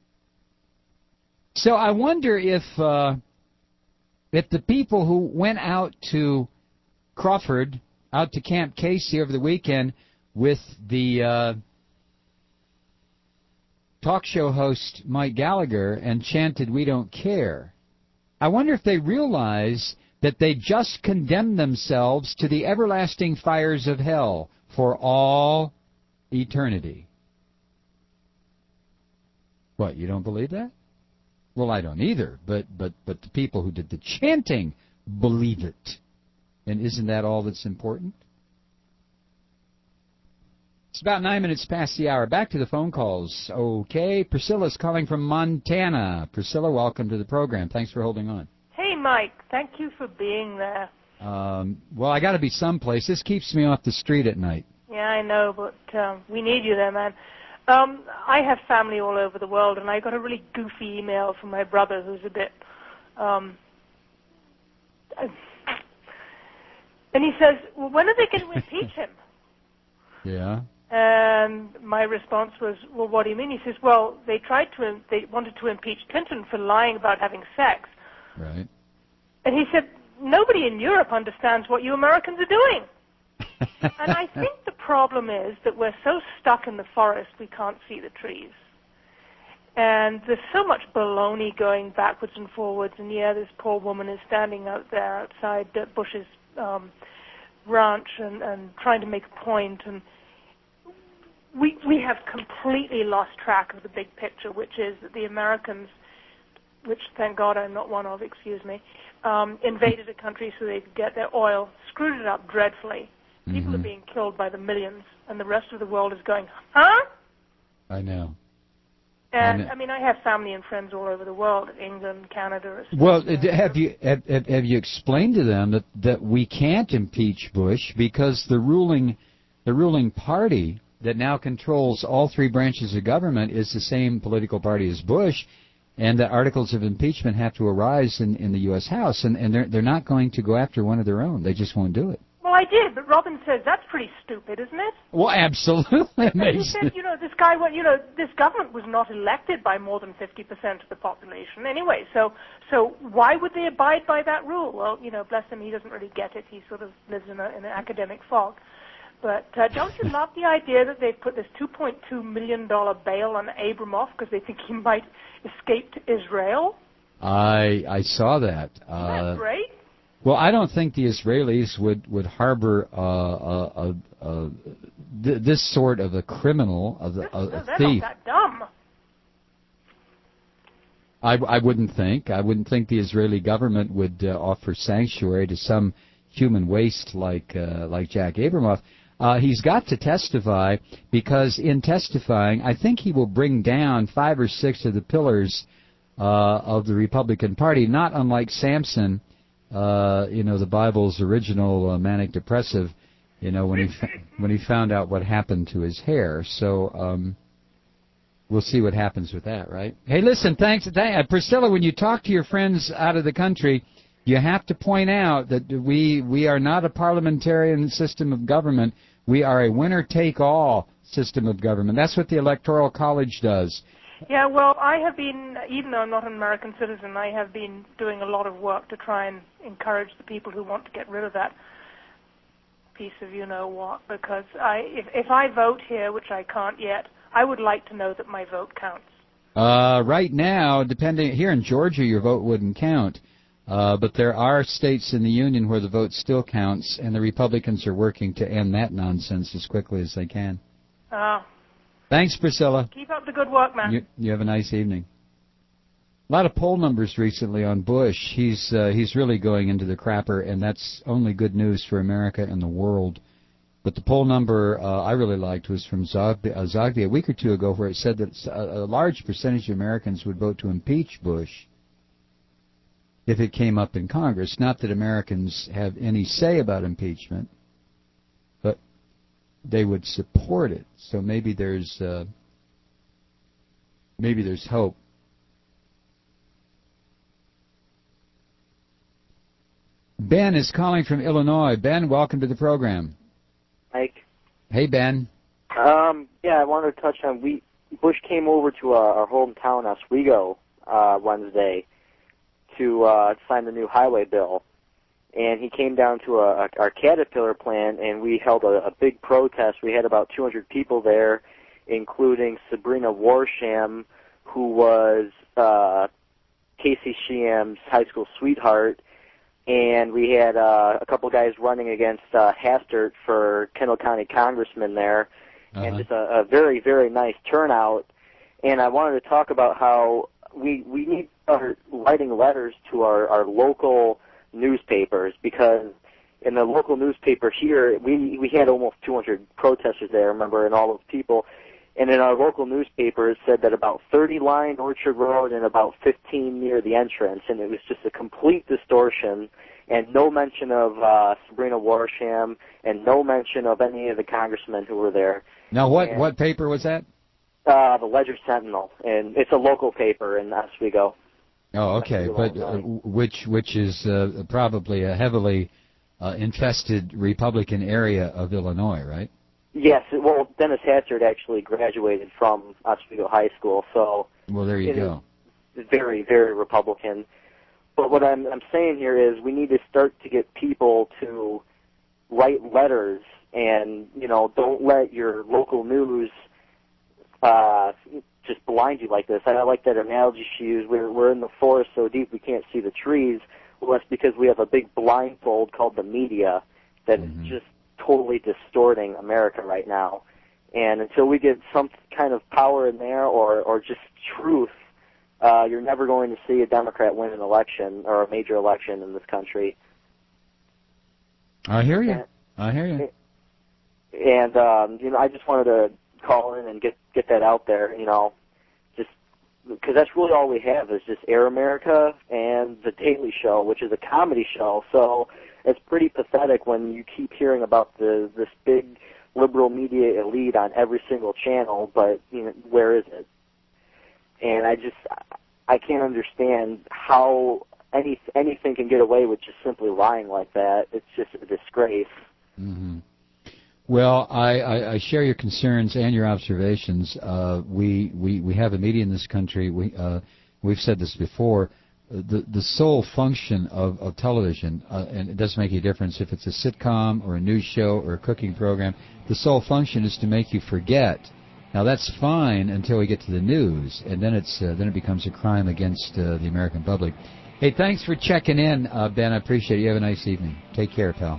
So I wonder if the people who went out to Crawford, out to Camp Casey over the weekend with the talk show host Mike Gallagher and chanted, "We don't care," I wonder if they realize that they just condemned themselves to the everlasting fires of hell for all eternity. What, you don't believe that? Well, I don't either, but the people who did the chanting believe it. And isn't that all that's important? It's about 9 minutes past the hour. Back to the phone calls. Okay, Priscilla's calling from Montana. Priscilla, welcome to the program. Thanks for holding on. Hey, Mike. Thank you for being there. Well, I got to be someplace. This keeps me off the street at night. Yeah, I know, but we need you there, man. I have family all over the world, and I got a really goofy email from my brother who's a bit... and he says, well, when are they going to impeach him? Yeah. And my response was, well, what do you mean? He says, well, they wanted to impeach Clinton for lying about having sex. Right. And he said, nobody in Europe understands what you Americans are doing. And I think the problem is that we're so stuck in the forest we can't see the trees. And there's so much baloney going backwards and forwards. And yeah, this poor woman is standing out there outside Bush's ranch and trying to make a point. And we have completely lost track of the big picture, which is that the Americans, which thank God I'm not one of, excuse me, invaded a country so they could get their oil, screwed it up dreadfully. People are being killed by the millions, and the rest of the world is going, huh? I know. And I mean, I have family and friends all over the world, England, Canada. Well, have you explained to them that we can't impeach Bush because the ruling party that now controls all three branches of government is the same political party as Bush, and the articles of impeachment have to arise in the U.S. House, and they're not going to go after one of their own. They just won't do it. Well, I did, but Robin says that's pretty stupid, isn't it? Well, absolutely. He said, this guy, this government was not elected by more than 50% of the population anyway. So why would they abide by that rule? Well, bless him, he doesn't really get it. He sort of lives in an academic fog. But don't you love the idea that they've put this $2.2 million bail on Abramoff because they think he might escape to Israel? I saw that. Isn't that great? Well, I don't think the Israelis would harbor this sort of a criminal, a thief. They're not that dumb. I wouldn't think. I wouldn't think the Israeli government would offer sanctuary to some human waste like Jack Abramoff. He's got to testify because in testifying, I think he will bring down 5 or 6 of the pillars of the Republican Party, not unlike Samson. The Bible's original manic depressive, when he found out what happened to his hair. So we'll see what happens with that, right? Hey, listen, thanks, Priscilla. When you talk to your friends out of the country, you have to point out that we are not a parliamentarian system of government. We are a winner-take-all system of government. That's what the Electoral College does. Yeah, well, I have been, even though I'm not an American citizen, I have been doing a lot of work to try and encourage the people who want to get rid of that piece of you-know-what, because if I vote here, which I can't yet, I would like to know that my vote counts. Right now, here in Georgia, your vote wouldn't count, but there are states in the Union where the vote still counts, and the Republicans are working to end that nonsense as quickly as they can. Thanks, Priscilla. Keep up the good work, man. You have a nice evening. A lot of poll numbers recently on Bush. He's really going into the crapper, and that's only good news for America and the world. But the poll number I really liked was from Zogby a week or two ago, where it said that a large percentage of Americans would vote to impeach Bush if it came up in Congress. Not that Americans have any say about impeachment, but they would support it. So maybe there's hope. Ben is calling from Illinois. Ben, welcome to the program. Mike. Hey, Ben. Yeah, I wanted to touch on Bush came over to our hometown, Oswego, Wednesday to sign the new highway bill. And he came down to our Caterpillar plant, and we held a big protest. We had about 200 people there, including Sabrina Warsham, who was Casey Sheehan's high school sweetheart, and we had a couple guys running against Hastert for Kendall County congressman there, and just a very, very nice turnout. And I wanted to talk about how we need to start writing letters to our local newspapers, because in the local newspaper here, we had almost 200 protesters there, remember, and all those people. And in our local newspaper, it said that about 30 lined Orchard Road and about 15 near the entrance, and it was just a complete distortion, and no mention of Sabrina Warsham, and no mention of any of the congressmen who were there. Now, what paper was that? The Ledger Sentinel, and it's a local paper in Oswego. Oh, okay, but which is probably a heavily infested Republican area of Illinois, right? Yes, well, Dennis Hatzard actually graduated from Oswego High School, so... Well, there you go. It's very, very Republican. But what I'm saying here is we need to start to get people to write letters and, don't let your local news just blind you like this. I like that analogy she used. We're in the forest so deep we can't see the trees. Well, that's because we have a big blindfold called the media that is just totally distorting America right now. And until we get some kind of power in there or just truth, you're never going to see a Democrat win an election or a major election in this country. I hear you. And I just wanted to call in and get that out there, just because that's really all we have is just Air America and The Daily Show, which is a comedy show. So it's pretty pathetic when you keep hearing about this big liberal media elite on every single channel, but where is it? And I can't understand how anything can get away with just simply lying like that. It's just a disgrace. Mm-hmm. Well, I share your concerns and your observations. We have a media in this country. We've said this before. The sole function of television, and it doesn't make any difference if it's a sitcom or a news show or a cooking program, the sole function is to make you forget. Now that's fine until we get to the news, and then it becomes a crime against the American public. Hey, thanks for checking in, Ben. I appreciate it. You have a nice evening. Take care, pal.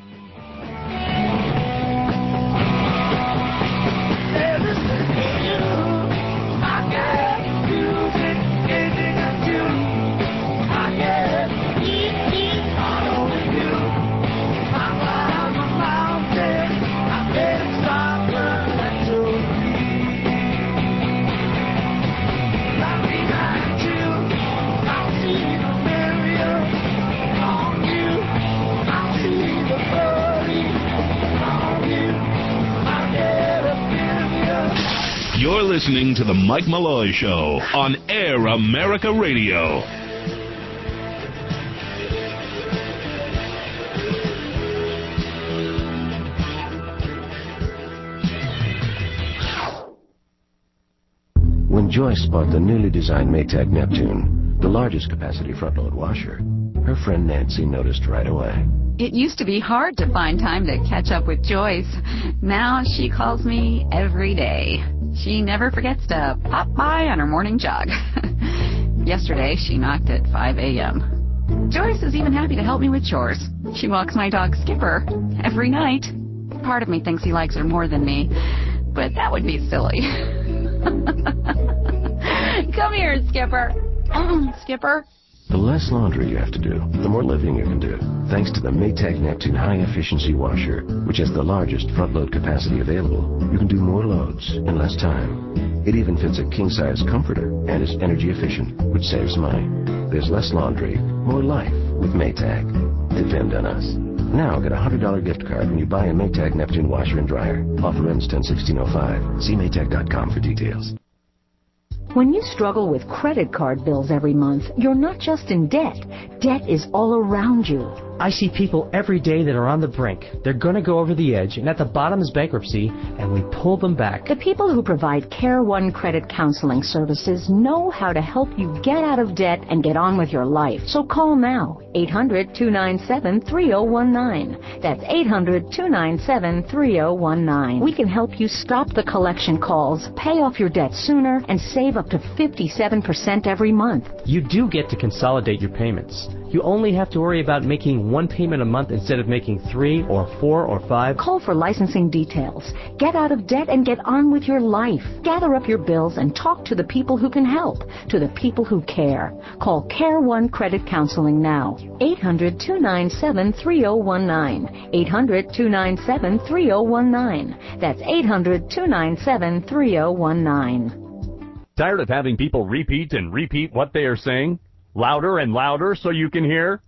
You're listening to The Mike Malloy Show on Air America Radio. When Joyce bought the newly designed Maytag Neptune, the largest capacity front-load washer, her friend Nancy noticed right away. It used to be hard to find time to catch up with Joyce. Now she calls me every day. She never forgets to pop by on her morning jog. Yesterday, she knocked at 5 a.m. Joyce is even happy to help me with chores. She walks my dog Skipper every night. Part of me thinks he likes her more than me, but that would be silly. Come here, Skipper. Skipper. The less laundry you have to do, the more living you can do. Thanks to the Maytag Neptune high-efficiency washer, which has the largest front-load capacity available, you can do more loads in less time. It even fits a king-size comforter and is energy efficient, which saves money. There's less laundry, more life with Maytag. Depend on us. Now get a $100 gift card when you buy a Maytag Neptune washer and dryer. Offer ends 10/16/05. See Maytag.com for details. When you struggle with credit card bills every month, you're not just in debt. Debt is all around you. I see people every day that are on the brink. They're going to go over the edge, and at the bottom is bankruptcy, and we pull them back. The people who provide Care One credit counseling services know how to help you get out of debt and get on with your life. So call now, 800-297-3019. That's 800-297-3019. We can help you stop the collection calls, pay off your debt sooner, and save up to 57% every month. You do get to consolidate your payments. You only have to worry about making one payment a month instead of making 3 or 4 or 5. Call for licensing details. Get out of debt and get on with your life. Gather up your bills and talk to the people who can help, to the people who care. Call Care One Credit Counseling now. 800-297-3019. 800-297-3019. That's 800-297-3019. Tired of having people repeat and repeat what they are saying? Louder and louder so you can hear?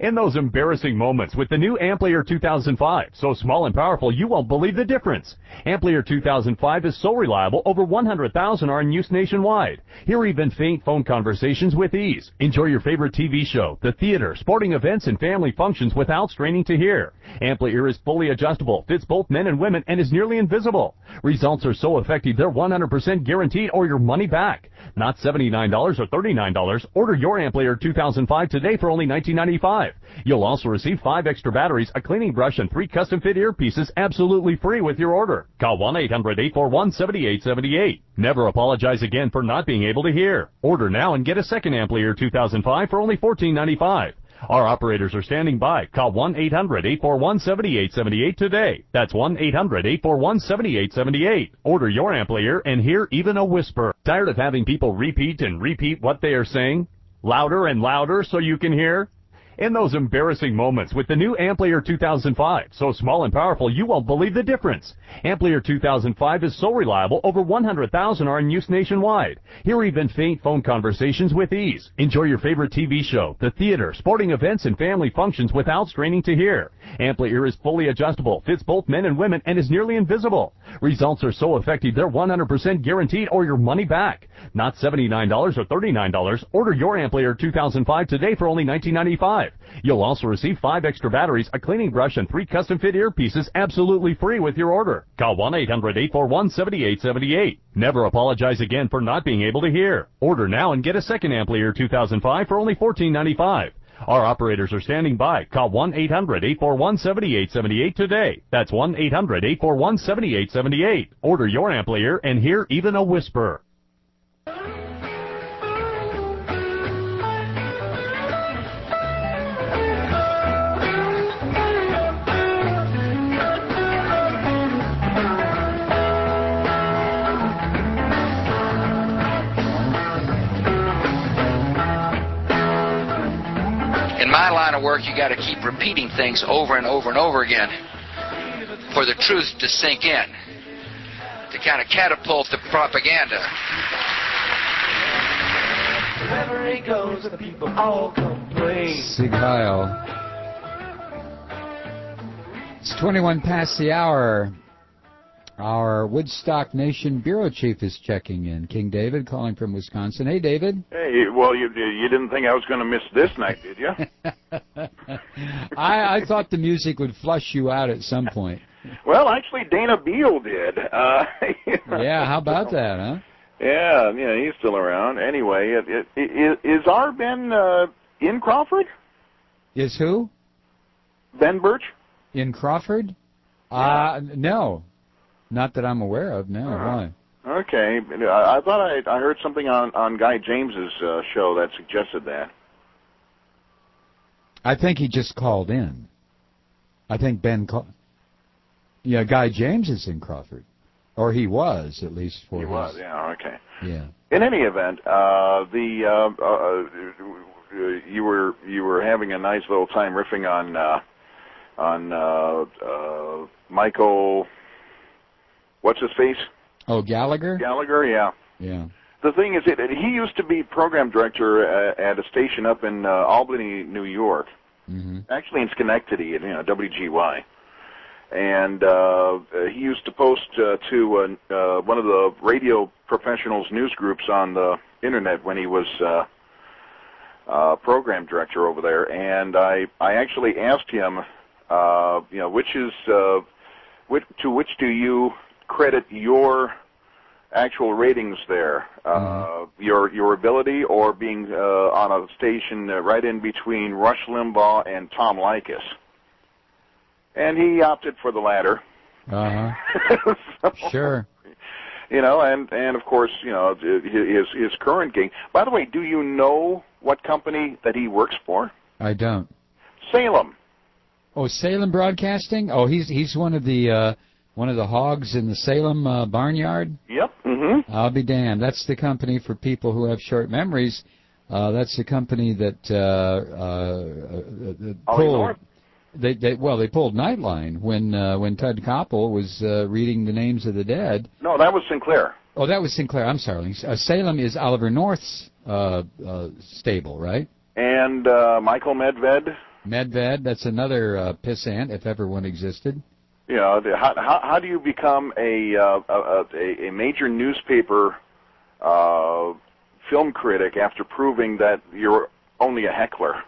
In those embarrassing moments with the new Amplier 2005, so small and powerful you won't believe the difference. Amplier 2005 is so reliable, over 100,000 are in use nationwide. Hear even faint phone conversations with ease. Enjoy your favorite TV show, the theater, sporting events, and family functions without straining to hear. Amplier is fully adjustable, fits both men and women, and is nearly invisible. Results are so effective they're 100% guaranteed or your money back. Not $79 or $39. Order your Amplier 2005 today for only $19.95. You'll also receive 5 extra batteries, a cleaning brush, and 3 custom-fit earpieces absolutely free with your order. Call 1-800-841-7878. Never apologize again for not being able to hear. Order now and get a second Amplier 2005 for only $14.95. Our operators are standing by. Call 1-800-841-7878 today. That's 1-800-841-7878. Order your Amplier and hear even a whisper. Tired of having people repeat and repeat what they are saying? Louder and louder so you can hear? In those embarrassing moments with the new Amplier 2005, so small and powerful you won't believe the difference. Amplier 2005 is so reliable, over 100,000 are in use nationwide. Hear even faint phone conversations with ease. Enjoy your favorite TV show, the theater, sporting events, and family functions without straining to hear. Amplier is fully adjustable, fits both men and women, and is nearly invisible. Results are so effective they're 100% guaranteed or your money back. Not $79 or $39. Order your Amplier 2005 today for only $19.95. You'll also receive 5 extra batteries, a cleaning brush, and 3 custom-fit earpieces absolutely free with your order. Call 1-800-841-7878. Never apologize again for not being able to hear. Order now and get a second Amplier 2005 for only $14.95. Our operators are standing by. Call 1-800-841-7878 today. That's 1-800-841-7878. Order your Amplier and hear even a whisper. In my line of work, you got to keep repeating things over and over and over again for the truth to sink in, to kind of catapult the propaganda. Wherever he goes, the people all complain. See Kyle. It's 21 past the hour. Our Woodstock Nation bureau chief is checking in. King David calling from Wisconsin. Hey, David. Hey, well, you didn't think I was going to miss this night, did you? I thought the music would flush you out at some point. Well, actually, Dana Beal did. Yeah, how about that, huh? Yeah, he's still around. Anyway, is our Ben in Crawford? Is who? Ben Birch? In Crawford? No. Not that I'm aware of, no. Why? Okay. I thought I heard something on Guy James's show that suggested that. I think he just called in. I think Ben called. Yeah, Guy James is in Crawford. Or he was, at least for He was, yeah, okay. Yeah. In any event, you were having a nice little time riffing on Michael... What's his face? Oh, Gallagher? Gallagher, yeah. Yeah. The thing is, he used to be program director at a station up in Albany, New York. Mm-hmm. Actually in Schenectady, WGY. And he used to post to one of the radio professionals news groups on the internet when he was program director over there. And I actually asked him, to which do you credit your actual ratings there, your ability or being on a station right in between Rush Limbaugh and Tom Leykis? And he opted for the latter. Uh-huh. So, sure. And of course, his current gig. By the way, do you know what company that he works for? I don't. Salem. Oh, Salem Broadcasting? Oh, he's one of the hogs in the Salem barnyard? Yep. Mm-hmm. I'll be damned. That's the company for people who have short memories. That's the company that pulled. They pulled Nightline when Ted Koppel was reading the names of the dead. No, that was Sinclair. Oh, that was Sinclair. I'm sorry. Salem is Oliver North's stable, right? And Michael Medved. Medved, that's another pissant, if ever one existed. You know, how do you become a major newspaper film critic after proving that you're only a heckler?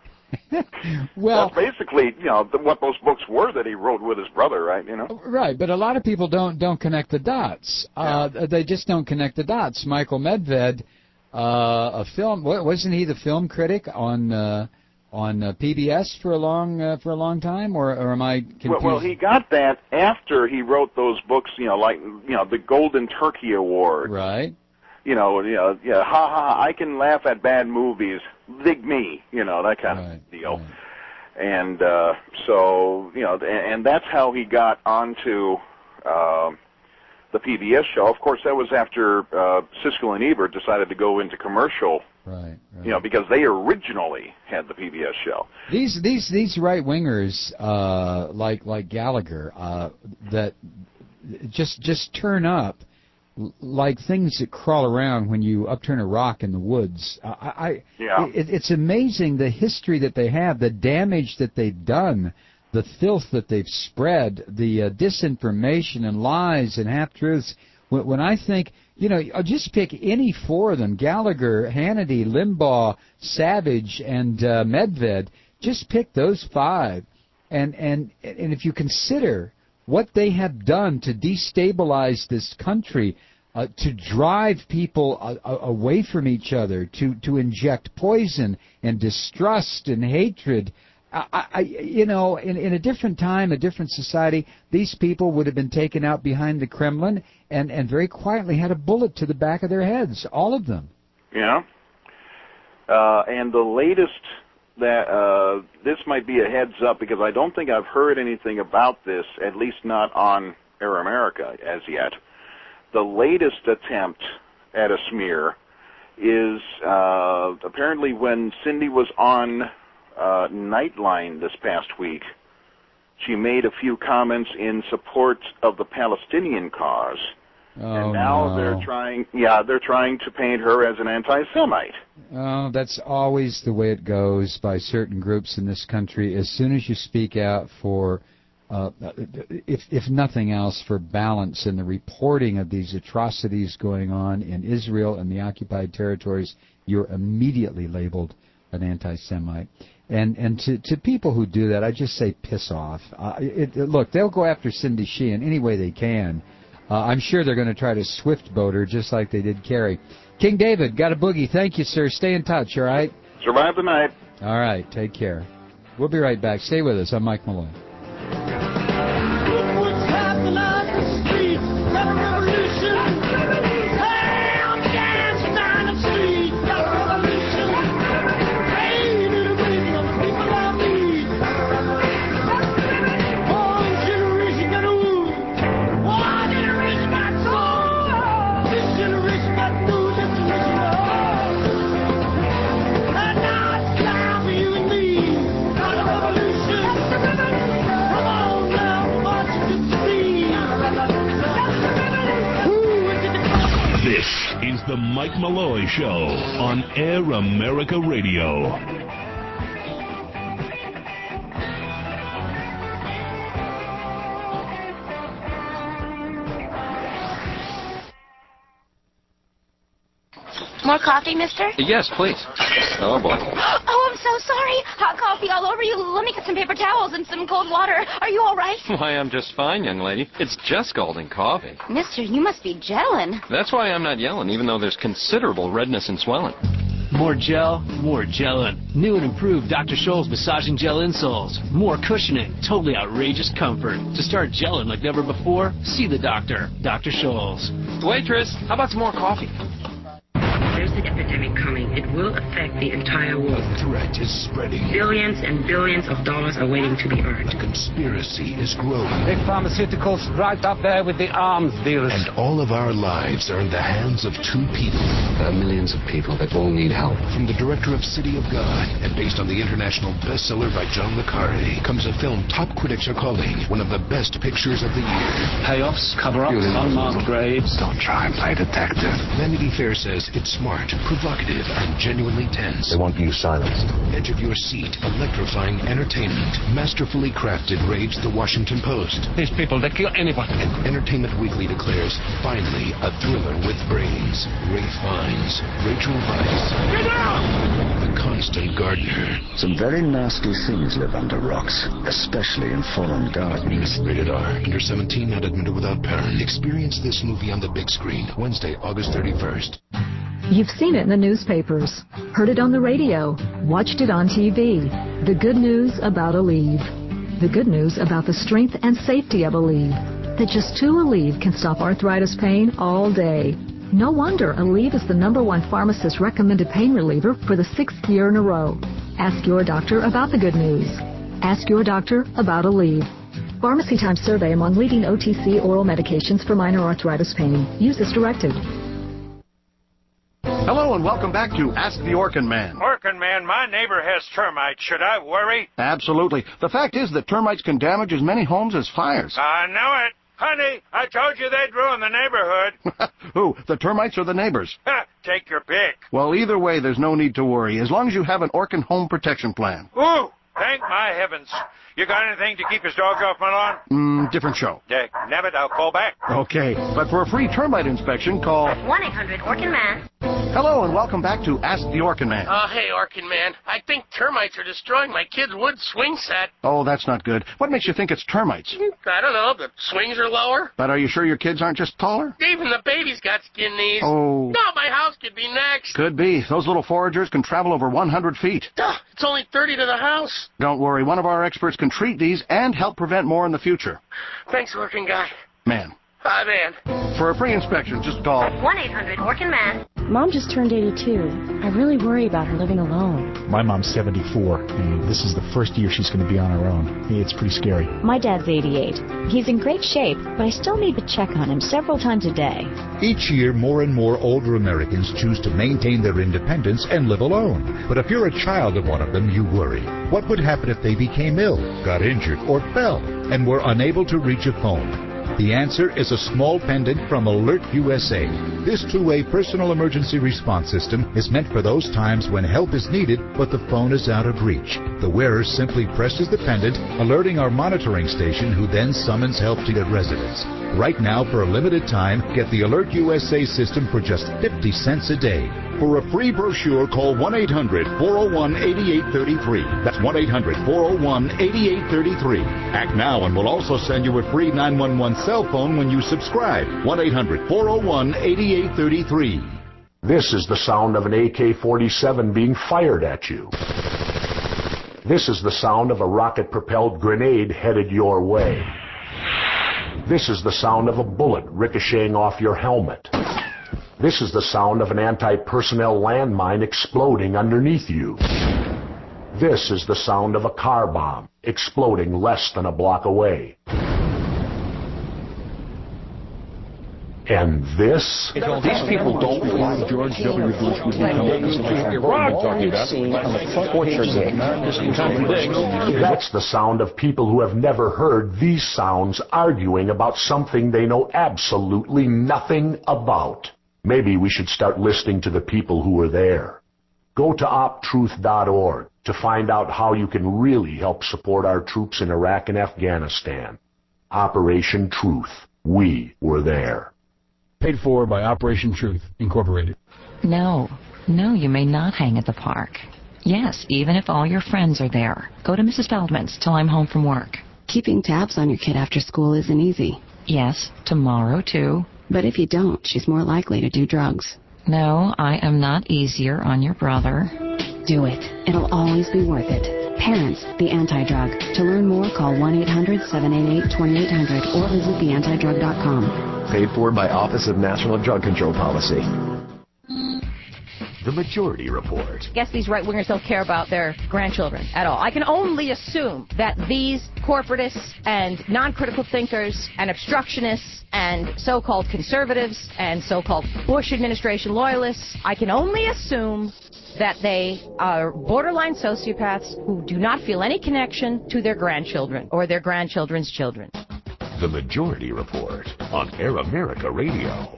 Well, that's basically, you know, what those books were that he wrote with his brother, right? You know, right. But a lot of people don't connect the dots. They just don't connect the dots. Michael Medved, a film, wasn't he the film critic on PBS for a long time, or am I confused? Well, he got that after he wrote those books, you know, like, you know, the Golden Turkey Award, right? You know, ha ha, I can laugh at bad movies, dig me, you know, that kind of deal. Right. And so, you know, and that's how he got onto the PBS show. Of course, that was after Siskel and Ebert decided to go into commercial. Right. You know, because they originally had the PBS show. These right wingers like Gallagher that just turn up like things that crawl around when you upturn a rock in the woods. It's amazing the history that they have, the damage that they've done, the filth that they've spread, the disinformation and lies and half-truths. When I think, you know, I'll just pick any four of them, Gallagher, Hannity, Limbaugh, Savage, and Medved, just pick those five. And if you consider what they have done to destabilize this country, to drive people away from each other, to inject poison and distrust and hatred, you know, in a different time, a different society, these people would have been taken out behind the Kremlin and very quietly had a bullet to the back of their heads, all of them. Yeah. And the latest that this might be a heads up, because I don't think I've heard anything about this, at least not on Air America as yet. The latest attempt at a smear is apparently when Cindy was on Nightline this past week, she made a few comments in support of the Palestinian cause. And now they're trying to paint her as an anti-Semite. Oh, that's always the way it goes by certain groups in this country. As soon as you speak out for, if nothing else, for balance in the reporting of these atrocities going on in Israel and the occupied territories, you're immediately labeled an anti-Semite. And to people who do that, I just say piss off. Look, they'll go after Cindy Sheehan any way they can. I'm sure they're going to try to swift boat her just like they did Kerry. King David, got a boogie. Thank you, sir. Stay in touch, all right? Survive the night. All right, take care. We'll be right back. Stay with us. I'm Mike Malloy. The Mike Malloy Show on Air America Radio. More coffee, mister? Yes, please. Oh, boy. Oh, I'm so sorry. Hot coffee all over you. Let me get some paper towels and some cold water. Are you all right? Why, I'm just fine, young lady. It's just scalding coffee. Mister, you must be gelling. That's why I'm not yelling, even though there's considerable redness and swelling. More gel, more gelling. New and improved Dr. Scholl's massaging gel insoles. More cushioning, totally outrageous comfort. To start gelling like never before, see the doctor, Dr. Scholl's. Waitress, how about some more coffee? There's an epidemic coming. It will affect the entire world. The threat is spreading. Billions and billions of dollars are waiting to be earned. The conspiracy is growing. Big pharmaceuticals right up there with the arms dealers. And all of our lives are in the hands of two people. $1 million millions of people that all need help. From the director of City of God and based on the international bestseller by John le Carre comes a film top critics are calling one of the best pictures of the year. Payoffs, cover-ups, unmarked graves. Don't try and play detective. Vanity Fair says it's smart, provocative, and genuinely tense. They want you silenced. Edge of your seat, electrifying entertainment, masterfully crafted, raves the Washington Post. These people, they kill anybody. And Entertainment Weekly declares, finally, a thriller with brains. Ray Fiennes, Rachel Weisz. Get out! The Constant Gardener. Some very nasty things live under rocks, especially in foreign gardens. Rated R. Under 17, not admitted without parent. Experience this movie on the big screen, Wednesday, August 31st. You've seen it in the newspapers, heard it on the radio, watched it on TV. The good news about Aleve. The good news about the strength and safety of Aleve. That just 2 Aleve can stop arthritis pain all day. No wonder Aleve is the #1 pharmacist recommended pain reliever for the 6th year in a row. Ask your doctor about the good news. Ask your doctor about Aleve. Pharmacy Times survey among leading OTC oral medications for minor arthritis pain. Use as directed. Hello and welcome back to Ask the Orkin Man. Orkin Man, my neighbor has termites. Should I worry? Absolutely. The fact is that termites can damage as many homes as fires. I know it. Honey, I told you they'd ruin the neighborhood. Who, the termites or the neighbors? Take your pick. Well, either way, there's no need to worry, as long as you have an Orkin home protection plan. Ooh, thank my heavens. You got anything to keep his dogs off my lawn? Different show. Nabbit, I'll call back. Okay, but for a free termite inspection, call 1-800-ORKIN-MAN. Hello and welcome back to Ask the Orkin Man. Hey, Orkin Man. I think termites are destroying my kid's wood swing set. Oh, that's not good. What makes you think it's termites? I don't know. The swings are lower. But are you sure your kids aren't just taller? Even the baby's got skin knees. Oh. No, my house could be next. Could be. Those little foragers can travel over 100 feet. It's only 30 to the house. Don't worry. One of our experts can treat these and help prevent more in the future. Thanks, Orkin Guy. Man. Hi, man. For a free inspection, just call 1-800-ORKIN-MAN. Mom just turned 82. I really worry about her living alone. My mom's 74, and this is the first year she's going to be on her own. It's pretty scary. My dad's 88. He's in great shape, but I still need to check on him several times a day. Each year, more and more older Americans choose to maintain their independence and live alone. But if you're a child of one of them, you worry. What would happen if they became ill, got injured, or fell, and were unable to reach a phone? The answer is a small pendant from Alert USA. This two-way personal emergency response system is meant for those times when help is needed, but the phone is out of reach. The wearer simply presses the pendant, alerting our monitoring station, who then summons help to get residents. Right now, for a limited time, get the Alert USA system for just 50 cents a day. For a free brochure, call 1-800-401-8833. That's 1-800-401-8833. Act now and we'll also send you a free 911 cell phone when you subscribe. 1-800-401-8833. This is the sound of an AK-47 being fired at you. This is the sound of a rocket-propelled grenade headed your way. This is the sound of a bullet ricocheting off your helmet. This is the sound of an anti-personnel landmine exploding underneath you. This is the sound of a car bomb exploding less than a block away. And this? These people don't believe George W. Bush would become That's the sound of people who have never heard these sounds arguing about something they know absolutely nothing about. Maybe we should start listening to the people who are there. Go to optruth.org to find out how you can really help support our troops in Iraq and Afghanistan. Operation Truth. We were there. Paid for by Operation Truth, Incorporated. No, you may not hang at the park. Yes, even if all your friends are there. Go to Mrs. Feldman's till I'm home from work. Keeping tabs on your kid after school isn't easy. Yes, tomorrow too. But if you don't, she's more likely to do drugs. No, I am not easier on your brother. Do it. It'll always be worth it. Parents, the Anti-Drug. To learn more, call 1-800-788-2800 or visit theantidrug.com. Paid for by Office of National Drug Control Policy. The Majority Report. Guess these right-wingers don't care about their grandchildren at all. I can only assume that these corporatists and non-critical thinkers and obstructionists and so-called conservatives and so-called Bush administration loyalists, I can only assume that they are borderline sociopaths who do not feel any connection to their grandchildren or their grandchildren's children. The Majority Report on Air America Radio.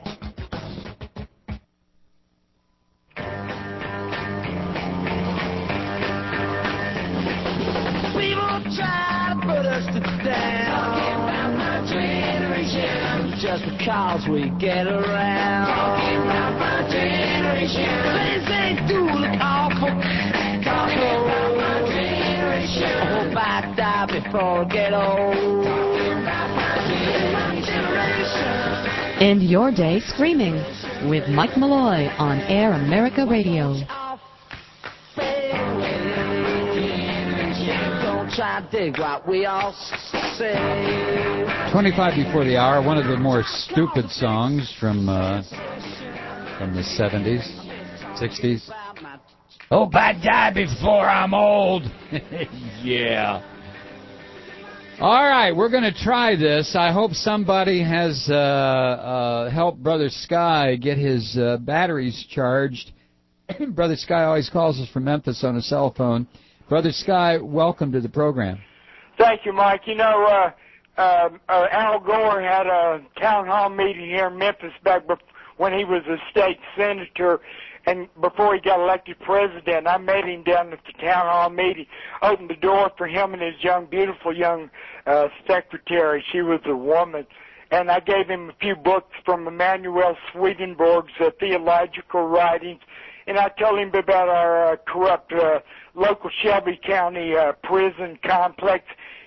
People try to put us to down. Talking about my generation. Just because we get around. Talking about my generation. Things they do look awful. Talking about my generation. I hope I die before I get old. Talking about my generation. End your day screaming with Mike Malloy on Air America Radio. Try to dig what we all say. 25 before the hour, one of the more stupid songs from the 70s, 60s. Hope I die before I'm old. Yeah. All right, we're going to try this. I hope somebody has helped Brother Sky get his batteries charged. Brother Sky always calls us from Memphis on a cell phone. Brother Sky, welcome to the program. Thank you, Mike. You know, Al Gore had a town hall meeting here in Memphis back when he was a state senator, and before he got elected president. I met him down at the town hall meeting, opened the door for him and his beautiful young secretary. She was a woman. And I gave him a few books from Emanuel Swedenborg's theological writings, and I told him about our corrupt local Shelby County prison complex.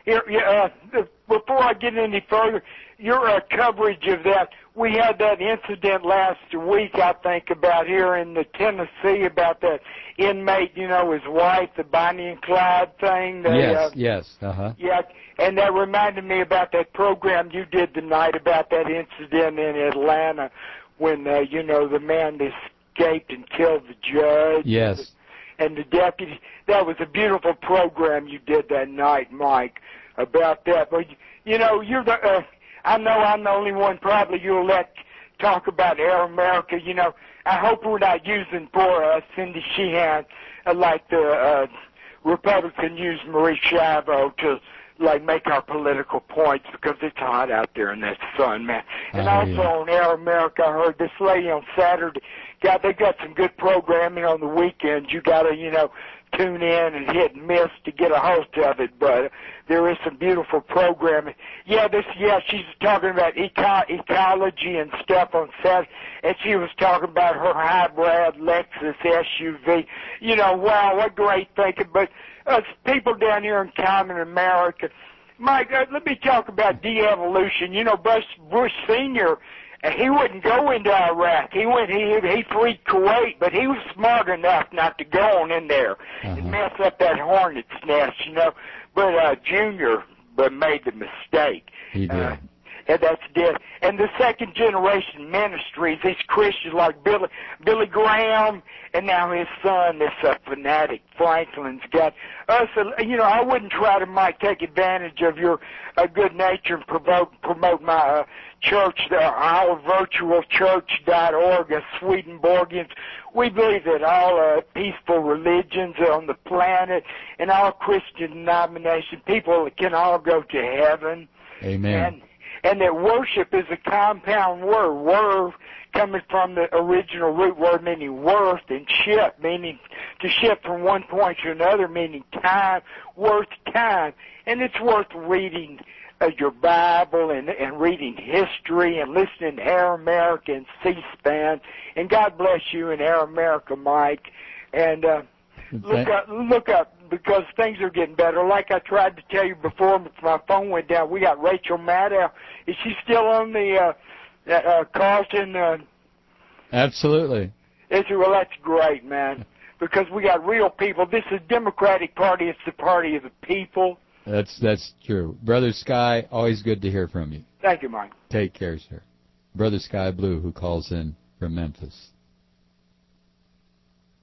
Before I get any further, your coverage of that, we had that incident last week, I think, about here in Tennessee, about that inmate, you know, his wife, the Bonnie and Clyde thing. Yes. Uh-huh. Yeah, and that reminded me about that program you did tonight about that incident in Atlanta when, you know, the man escaped and killed the judge. Yes. And the deputy. That was a beautiful program you did that night, Mike, about that. But, you know, you're the... I know I'm the only one probably you'll let talk about Air America. You know, I hope we're not using poor Cindy Sheehan like the Republican used Marie Chavot to, like, make our political points, because it's hot out there in that sun, man. And on Air America, I heard this lady on Saturday. God, they got some good programming on the weekends. You got to, you know, tune in and hit and miss to get a hold of it, but there is some beautiful programming. She's talking about ecology and stuff on Saturday, and she was talking about her hybrid Lexus SUV. You know, wow, what great thinking. But us people down here in common America, Mike, let me talk about de-evolution. You know, Bush Sr., he wouldn't go into Iraq. He freed Kuwait, but he was smart enough not to go on in there and mess up that hornet's nest, you know. But Junior made the mistake. He did. And that's dead. And the second generation ministries, these Christians like Billy Graham, and now his son, this fanatic Franklin's got us. You know, I wouldn't try to, Mike, take advantage of your good nature and promote my church, ourvirtualchurch.org, Swedenborgians. We believe that all peaceful religions on the planet and all Christian denominations, people can all go to heaven. Amen. And that worship is a compound word. Worth coming from the original root word meaning worth, and shift meaning to shift from one point to another, meaning time, worth time. And it's worth reading your Bible and reading history and listening to Air America and C-SPAN. And God bless you and Air America, Mike. And look up, because things are getting better. Like I tried to tell you before, my phone went down. We got Rachel Maddow. Is she still on the Carlton? Absolutely. Well, that's great, man, because we got real people. This is Democratic Party. It's the party of the people. That's true. Brother Sky, always good to hear from you. Thank you, Mike. Take care, sir. Brother Sky Blue, who calls in from Memphis.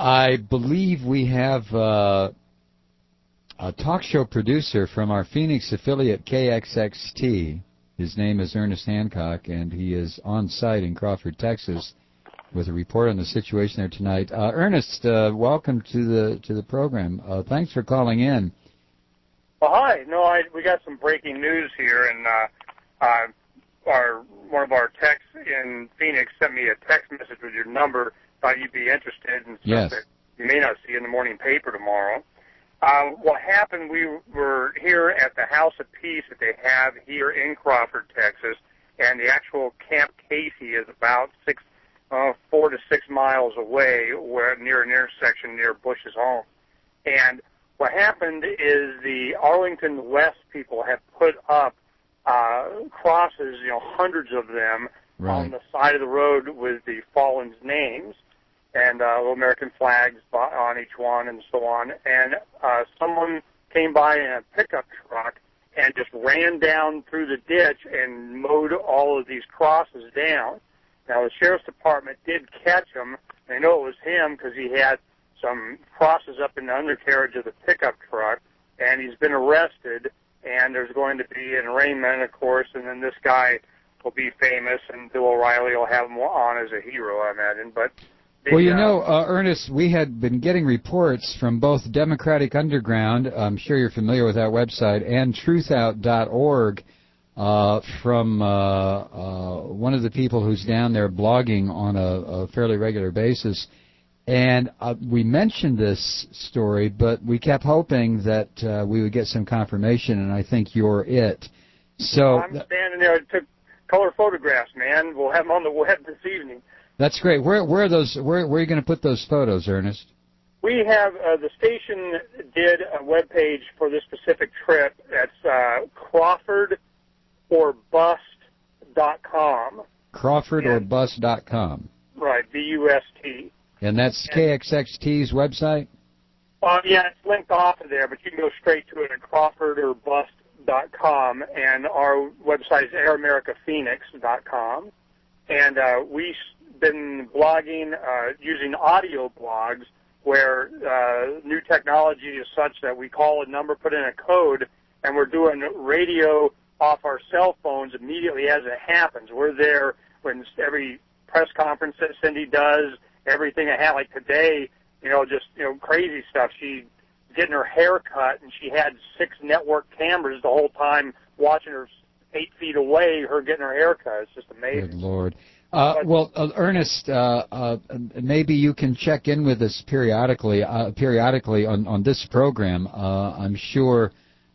I believe we have a talk show producer from our Phoenix affiliate, KXXT. His name is Ernest Hancock, and he is on site in Crawford, Texas, with a report on the situation there tonight. Ernest, welcome to the program. Thanks for calling in. Well, hi. No, we got some breaking news here, and one of our techs in Phoenix sent me a text message with your number. Thought you'd be interested in stuff that you may not see in the morning paper tomorrow. What happened, we were here at the House of Peace that they have here in Crawford, Texas, and the actual Camp Casey is about 4 to 6 miles away, near an intersection near Bush's home. And what happened is the Arlington West people have put up crosses, hundreds of them, on the side of the road with the fallen's names, and little American flags on each one and so on. And someone came by in a pickup truck and just ran down through the ditch and mowed all of these crosses down. Now, the Sheriff's Department did catch him. They know it was him because he had some crosses up in the undercarriage of the pickup truck, and he's been arrested, and there's going to be an arraignment, of course, and then this guy will be famous, and Bill O'Reilly will have him on as a hero, I imagine. But Ernest, we had been getting reports from both Democratic Underground, I'm sure you're familiar with that website, and truthout.org from one of the people who's down there blogging on a fairly regular basis. And we mentioned this story, but we kept hoping that we would get some confirmation, and I think you're it. So I'm standing there and took color photographs, man. We'll have them on the web this evening. That's great. Where are those? Where are you going to put those photos, Ernest? We have the station did a web page for this specific trip. That's CrawfordOrBust.com. CrawfordOrBust.com. Right, BUST. And that's KXXT's website? Yeah, it's linked off of there, but you can go straight to it at CrawfordOrBust.com, and our website is AirAmericaPhoenix.com. And we've been blogging using audio blogs where new technology is such that we call a number, put in a code, and we're doing radio off our cell phones immediately as it happens. We're there when every press conference that Cindy does, everything I had, like today, crazy stuff. She getting her hair cut, and she had 6 network cameras the whole time watching her 8 feet away, her getting her hair cut. It's just amazing. Good Lord. Ernest, maybe you can check in with us periodically on this program. I'm sure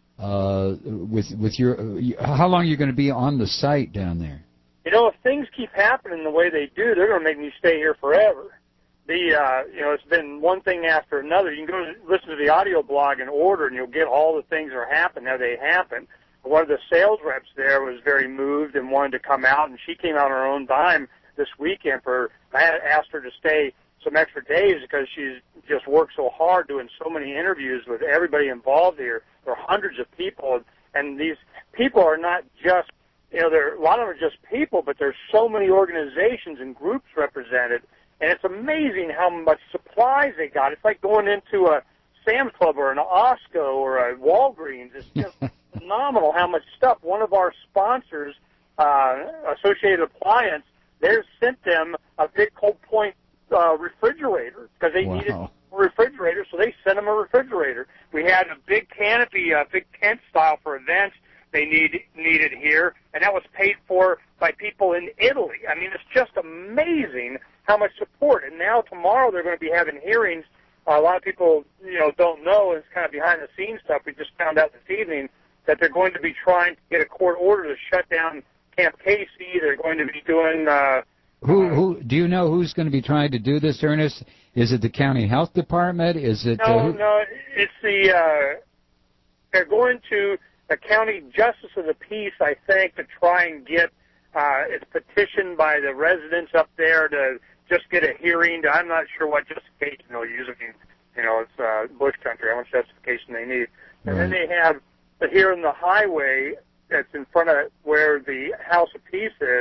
with your how long are you going to be on the site down there? If things keep happening the way they do, they're going to make me stay here forever. It's been one thing after another. You can go listen to the audio blog in order, and you'll get all the things that are happening how they happen. One of the sales reps there was very moved and wanted to come out, and she came out on her own dime this weekend. I had asked her to stay some extra days because she's just worked so hard doing so many interviews with everybody involved here. There are hundreds of people, and these people are not just, a lot of them are just people, but there's so many organizations and groups represented, and it's amazing how much supplies they got. It's like going into a Sam's Club or an Osco or a Walgreens. It's just phenomenal how much stuff. One of our sponsors, Associated Appliance, they sent them a big Cold Point refrigerator because they needed a refrigerator, so they sent them a refrigerator. We had a big canopy, a big tent style for events they needed here, and that was paid for by people in Italy. I mean, it's just amazing how much support. And now tomorrow they're going to be having hearings. A lot of people, don't know. It's kind of behind-the-scenes stuff. We just found out this evening that they're going to be trying to get a court order to shut down Camp Casey. They're going to be doing... Who do you know who's going to be trying to do this, Ernest? Is it the county health department? Is it... No, it's the... they're going to the county justice of the peace, I think, to try and get... it's petitioned by the residents up there to just get a hearing. I'm not sure what justification they'll use. I mean, it's bush country, how much justification they need. And then they have... But here in the highway that's in front of where the House of Peace is,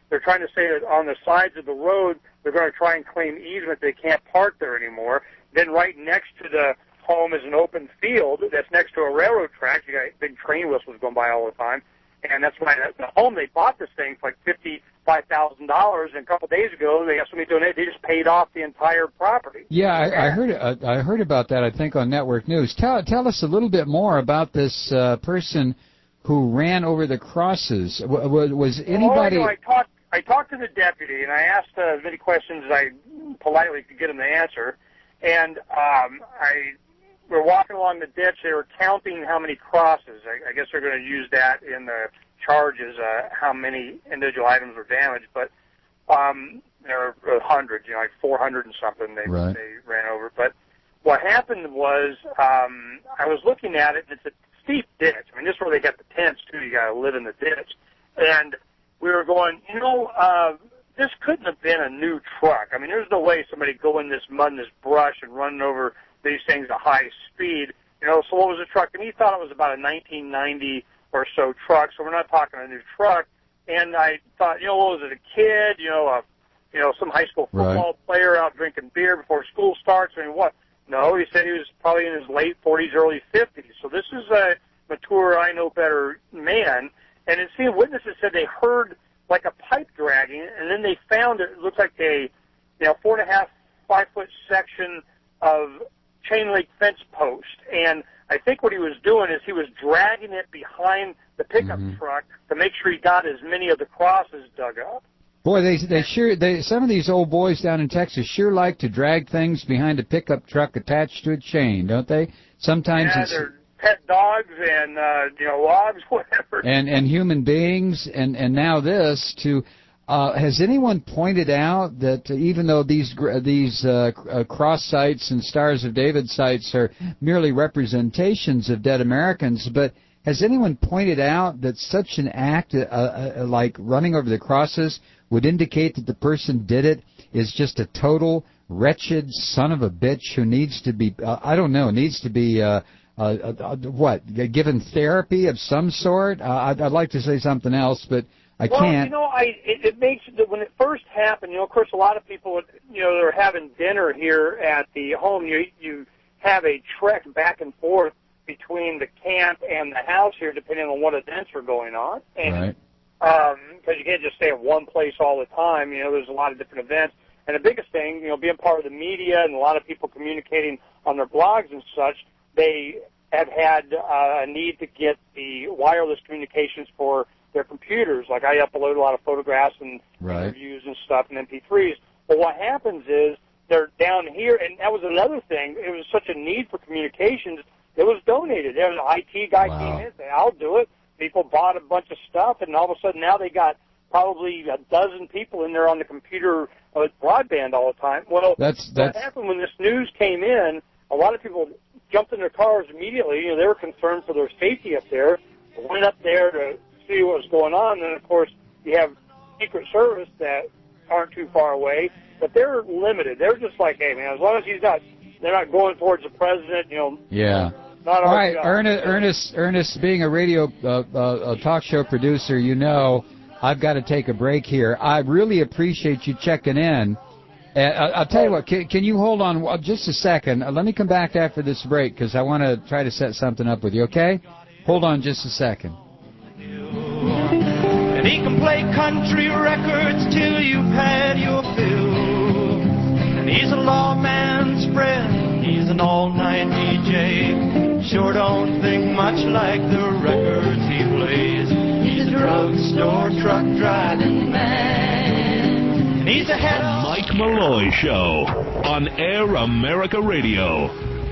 they're trying to say that on the sides of the road, they're going to try and claim easement. They can't park there anymore. Then right next to the home is an open field that's next to a railroad track. You got big train whistles going by all the time. And that's why the home, they bought this thing for like $55,000, and a couple of days ago, they got somebody donate. They just paid off the entire property. Yeah, I heard about that, I think, on Network News. Tell us a little bit more about this person who ran over the crosses. Was anybody... Oh, I talked to the deputy, and I asked as many questions as I politely could get him to answer. And we're walking along the ditch. They were counting how many crosses. I guess they're going to use that in the charges, how many individual items were damaged. But there were hundreds, like 400 and something they ran over. But what happened was I was looking at it, and it's a steep ditch. I mean, this is where they got the tents, too. You got to live in the ditch. And we were going, this couldn't have been a new truck. I mean, there's no way somebody go in this mud and this brush and running over these things at high speed. So what was the truck? And he thought it was about a 1990 or so truck, so we're not talking a new truck. And I thought, what was it, a kid, some high school football player out drinking beer before school starts? I mean, what? No, he said he was probably in his late 40s, early 50s. So this is a mature, I know better man. And it seemed witnesses said they heard like a pipe dragging, and then they found it looked like a 4.5, 5-foot section of chain link fence post. And I think what he was doing is he was dragging it behind the pickup truck to make sure he got as many of the crosses dug up. Boy, some of these old boys down in Texas sure like to drag things behind a pickup truck attached to a chain, don't they? Sometimes it's they're pet dogs and logs, whatever. And human beings, and now this too. Has anyone pointed out that even though these cross sites and Stars of David sites are merely representations of dead Americans, but has anyone pointed out that such an act, like running over the crosses, would indicate that the person did it is just a total wretched son of a bitch who needs to be, given therapy of some sort? I'd like to say something else, but I can't. It makes when it first happened. Of course, a lot of people, they're having dinner here at the home. You have a trek back and forth between the camp and the house here, depending on what events are going on. And, because you can't just stay at one place all the time. There's a lot of different events. And the biggest thing, being part of the media and a lot of people communicating on their blogs and such, they have had a need to get the wireless communications for their computers. Like I upload a lot of photographs and interviews and stuff and MP3s. But what happens is they're down here, and that was another thing. It was such a need for communications. It was donated. There was an IT guy came in and said, I'll do it. People bought a bunch of stuff, and all of a sudden now they got probably a dozen people in there on the computer with broadband all the time. Well, what happened when this news came in, a lot of people jumped in their cars immediately. They were concerned for their safety up there. Went up there to see what was going on. And then, of course, you have Secret Service that aren't too far away, but they're limited. They're just like, hey, man, as long as they're not going towards the president, Yeah. Not all our right, job. Ernest, being a radio talk show producer, I've got to take a break here. I really appreciate you checking in. I'll tell you what, can you hold on just a second? Let me come back after this break because I want to try to set something up with you, okay? Hold on just a second. And he can play country records till you've had your fill. And he's a lawman's friend, he's an all-night DJ. Sure don't think much like the records he plays. He's a drugstore truck driving man. And he's a head The Mike Malloy Show on Air America Radio.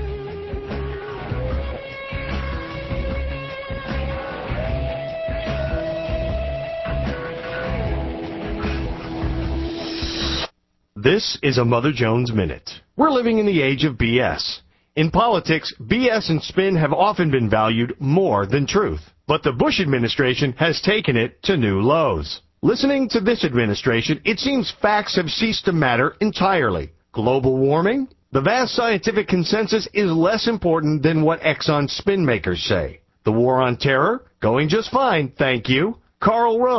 This is a Mother Jones Minute. We're living in the age of BS. In politics, BS and spin have often been valued more than truth. But the Bush administration has taken it to new lows. Listening to this administration, it seems facts have ceased to matter entirely. Global warming? The vast scientific consensus is less important than what Exxon spin makers say. The war on terror? Going just fine, thank you. Karl Rove.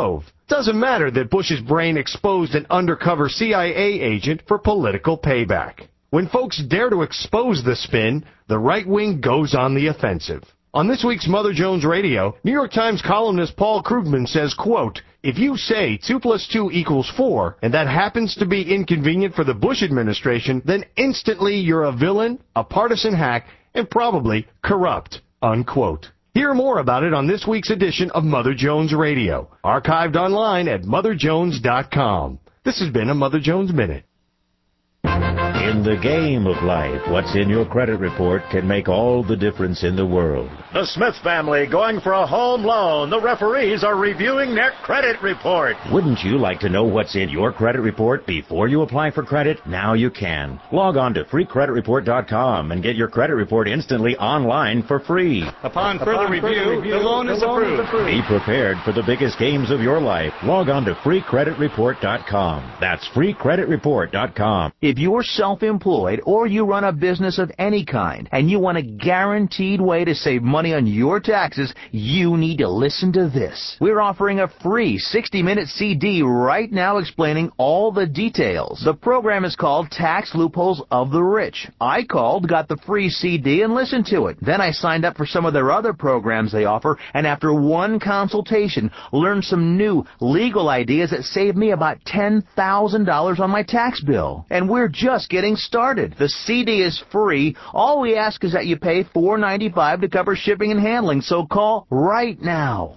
Doesn't matter that Bush's brain exposed an undercover CIA agent for political payback. When folks dare to expose the spin, the right wing goes on the offensive. On this week's Mother Jones Radio, New York Times columnist Paul Krugman says, quote, "If you say 2 + 2 = 4, and that happens to be inconvenient for the Bush administration, then instantly you're a villain, a partisan hack, and probably corrupt," unquote. Hear more about it on this week's edition of Mother Jones Radio, archived online at motherjones.com. This has been a Mother Jones Minute. In the game of life, what's in your credit report can make all the difference in the world. The Smith family going for a home loan. The referees are reviewing their credit report. Wouldn't you like to know what's in your credit report before you apply for credit? Now you can. Log on to freecreditreport.com and get your credit report instantly online for free. Upon further review, the loan is approved. Be prepared for the biggest games of your life. Log on to freecreditreport.com. That's freecreditreport.com. If you're self-employed or you run a business of any kind and you want a guaranteed way to save money on your taxes, you need to listen to this. We're offering a free 60-minute CD right now explaining all the details. The program is called Tax Loopholes of the Rich. I called, got the free CD, and listened to it. Then I signed up for some of their other programs they offer, and after one consultation, learned some new legal ideas that saved me about $10,000 on my tax bill. And we're just getting started. The CD is free. All we ask is that you pay $4.95 to cover shipping and handling, so call right now.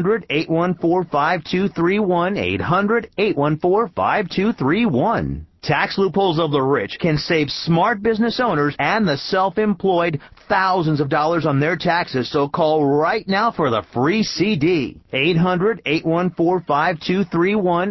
800-814-5231. 800-814-5231. Tax Loopholes of the Rich can save smart business owners and the self-employed thousands of dollars on their taxes, so call right now for the free CD. 800-814-5231.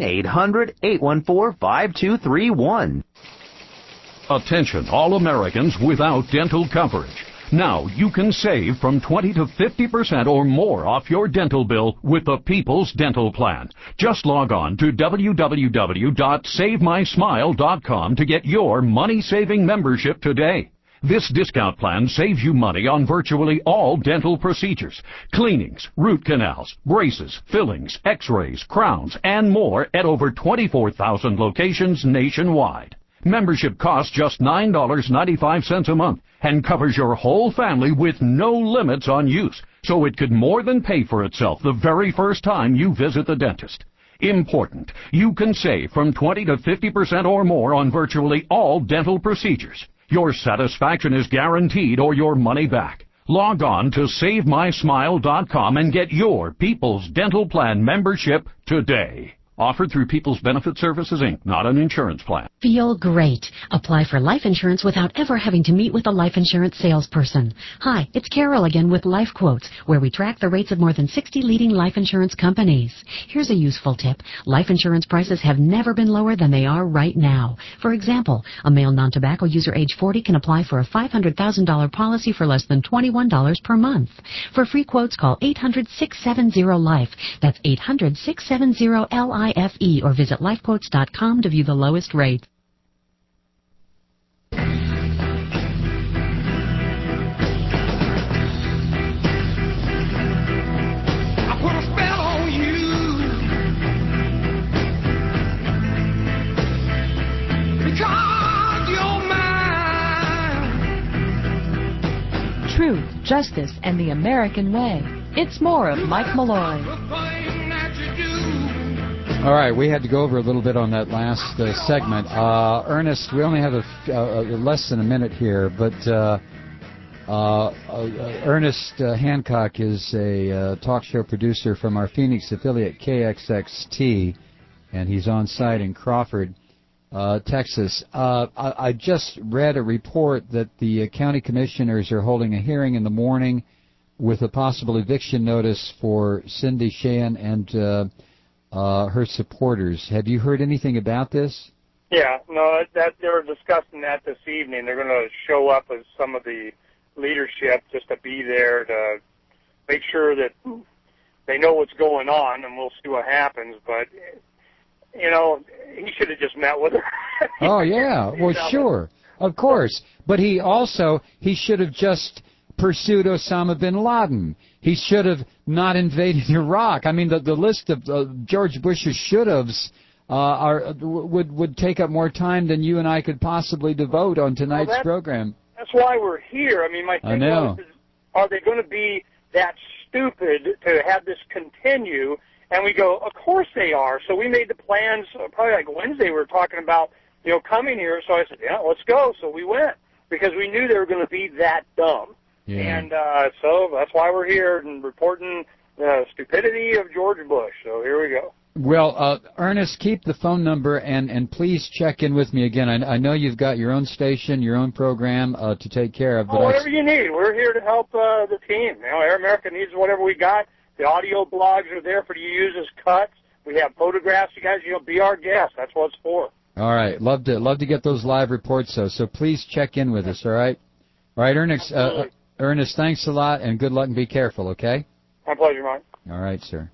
800-814-5231. Attention, all Americans without dental coverage. Now you can save from 20 to 50% or more off your dental bill with the People's Dental Plan. Just log on to www.savemysmile.com to get your money-saving membership today. This discount plan saves you money on virtually all dental procedures, cleanings, root canals, braces, fillings, x-rays, crowns, and more at over 24,000 locations nationwide. Membership costs just $9.95 a month and covers your whole family with no limits on use, so it could more than pay for itself the very first time you visit the dentist. Important, you can save from 20 to 50% or more on virtually all dental procedures. Your satisfaction is guaranteed or your money back. Log on to SaveMySmile.com and get your People's Dental Plan membership today. Offered through People's Benefit Services, Inc., not an insurance plan. Feel great. Apply for life insurance without ever having to meet with a life insurance salesperson. Hi, it's Carol again with Life Quotes, where we track the rates of more than 60 leading life insurance companies. Here's a useful tip. Life insurance prices have never been lower than they are right now. For example, a male non-tobacco user age 40 can apply for a $500,000 policy for less than $21 per month. For free quotes, call 800-670-LIFE. That's 800-670-LIFE. or visit lifequotes.com to view the lowest rate. I put a spell on you because you're mine. Truth, justice, and the American way. It's more of Mike Malloy. All right, we had to go over a little bit on that last segment. Ernest, we only have less than a minute here, but Ernest Hancock is a talk show producer from our Phoenix affiliate KXXT, and he's on site in Crawford, Texas. I just read a report that the county commissioners are holding a hearing in the morning with a possible eviction notice for Cindy Sheehan and her supporters. Have you heard anything about this? Yeah, no, that they were discussing that this evening. They're going to show up as some of the leadership just to be there to make sure that they know what's going on, and we'll see what happens. But, you know, he should have just met with her. Oh, yeah. Well, sure. Of course. But he should have just pursued Osama bin Laden. He should have not invaded Iraq. I mean, the list of George Bush's should-haves would take up more time than you and I could possibly devote on tonight's program. That's why we're here. I mean, my thing was, are they going to be that stupid to have this continue? And we go, of course they are. So we made the plans, probably like Wednesday, we were talking about, coming here. So I said, yeah, let's go. So we went because we knew they were going to be that dumb. Yeah. And so that's why we're here and reporting the stupidity of George Bush. So here we go. Well, Ernest, keep the phone number, and please check in with me again. I know you've got your own station, your own program to take care of. But whatever you need. We're here to help the team. Air America needs whatever we got. The audio blogs are there for you to use as cuts. We have photographs. You guys, be our guests. That's what it's for. All right. Love to get those live reports, though. So please check in with us, all right? All right, Ernest, thanks a lot, and good luck, and be careful, okay? My pleasure, Mike. All right, sir.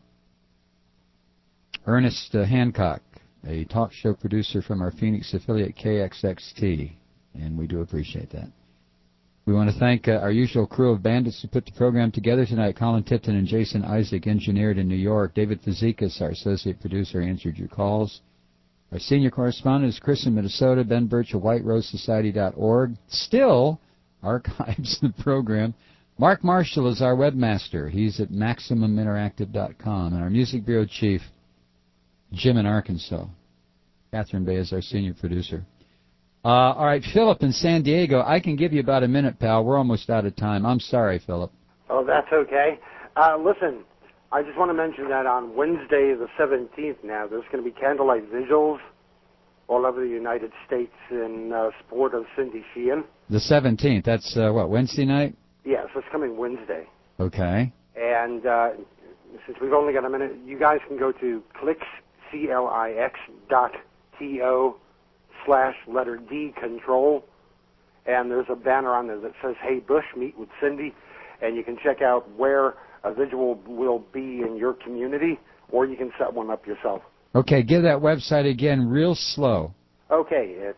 Ernest Hancock, a talk show producer from our Phoenix affiliate KXXT, and we do appreciate that. We want to thank our usual crew of bandits who put the program together tonight. Colin Tipton and Jason Isaac engineered in New York. David Fazekas, our associate producer, answered your calls. Our senior correspondent is Chris in Minnesota. Ben Birch of WhiteRoseSociety.org. Still archives the program. Mark Marshall is our webmaster. He's at MaximumInteractive.com. And our music bureau chief, Jim in Arkansas. Catherine Bay is our senior producer. All right, Philip in San Diego. I can give you about a minute, pal. We're almost out of time. I'm sorry, Philip. Oh, that's okay. Listen, I just want to mention that on Wednesday the 17th now, there's going to be candlelight vigils all over the United States in support of Cindy Sheehan. The 17th. That's, Wednesday night? Yes, it's coming Wednesday. Okay. And since we've only got a minute, you guys can go to clix.to/D control, and there's a banner on there that says, "Hey Bush, meet with Cindy," and you can check out where a vigil will be in your community, or you can set one up yourself. Okay, give that website again real slow. Okay, it's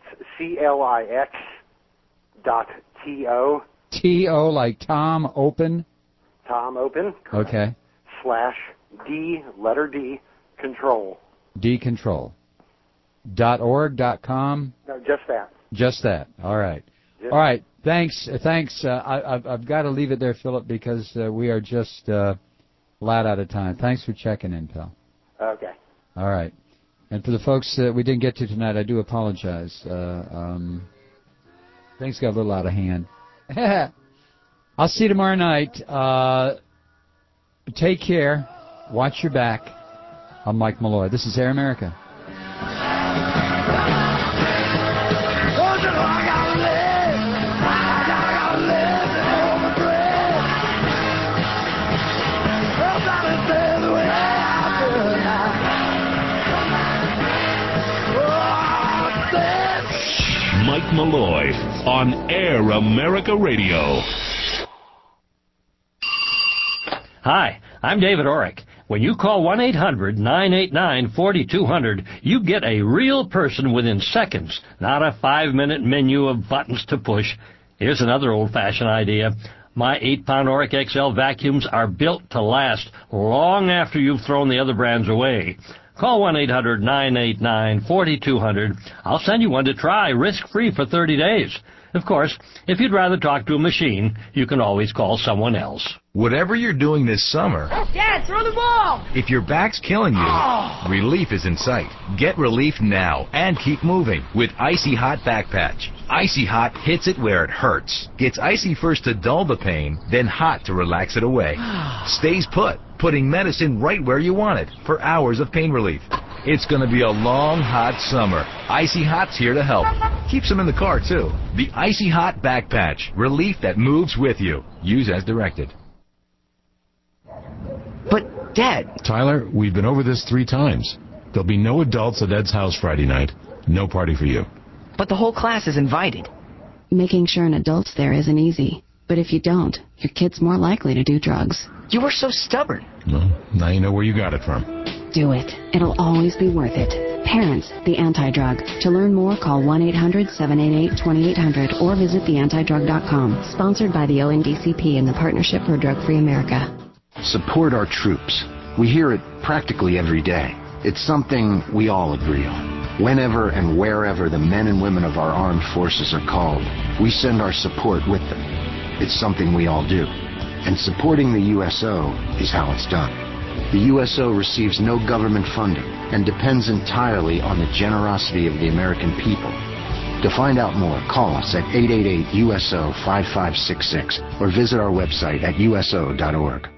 clix.to. T-O like Tom Open? Tom Open. Correct. Okay. /D, letter D, control. D control. .org.com? No, just that. Just that. All right. All right. Thanks. I've got to leave it there, Philip, because we are just flat out of time. Thanks for checking in, pal. Okay. All right. And for the folks that we didn't get to tonight, I do apologize. Things got a little out of hand. I'll see you tomorrow night. Take care. Watch your back. I'm Mike Malloy. This is Air America. Mike Malloy on Air America Radio. Hi, I'm David Orrick. When you call 1-800-989-4200, you get a real person within seconds, not a 5-minute menu of buttons to push. Here's another old-fashioned idea. My 8-pound Orrick XL vacuums are built to last long after you've thrown the other brands away. Call 1-800-989-4200. I'll send you one to try, risk-free for 30 days. Of course, if you'd rather talk to a machine, you can always call someone else. Whatever you're doing this summer, Dad, throw the ball! If your back's killing you, relief is in sight. Get relief now and keep moving with Icy Hot Back Patch. Icy Hot hits it where it hurts. Gets icy first to dull the pain, then hot to relax it away. Stays put, putting medicine right where you want it for hours of pain relief. It's going to be a long, hot summer. Icy Hot's here to help. Keeps them in the car, too. The Icy Hot Back Patch. Relief that moves with you. Use as directed. But, Dad... Tyler, we've been over this 3 times. There'll be no adults at Ed's house Friday night. No party for you. But the whole class is invited. Making sure an adult's there isn't easy. But if you don't, your kid's more likely to do drugs. You were so stubborn. Well, now you know where you got it from. do it. It'll always be worth it. Parents, the Anti-Drug. To learn more, call 1-800-788-2800 or visit theantidrug.com. Sponsored by the ONDCP and the Partnership for Drug-Free America. Support our troops. We hear it practically every day. It's something we all agree on. Whenever and wherever the men and women of our armed forces are called, we send our support with them. It's something we all do. And supporting the USO is how it's done. The USO receives no government funding and depends entirely on the generosity of the American people. To find out more, call us at 888-USO-5566 or visit our website at uso.org.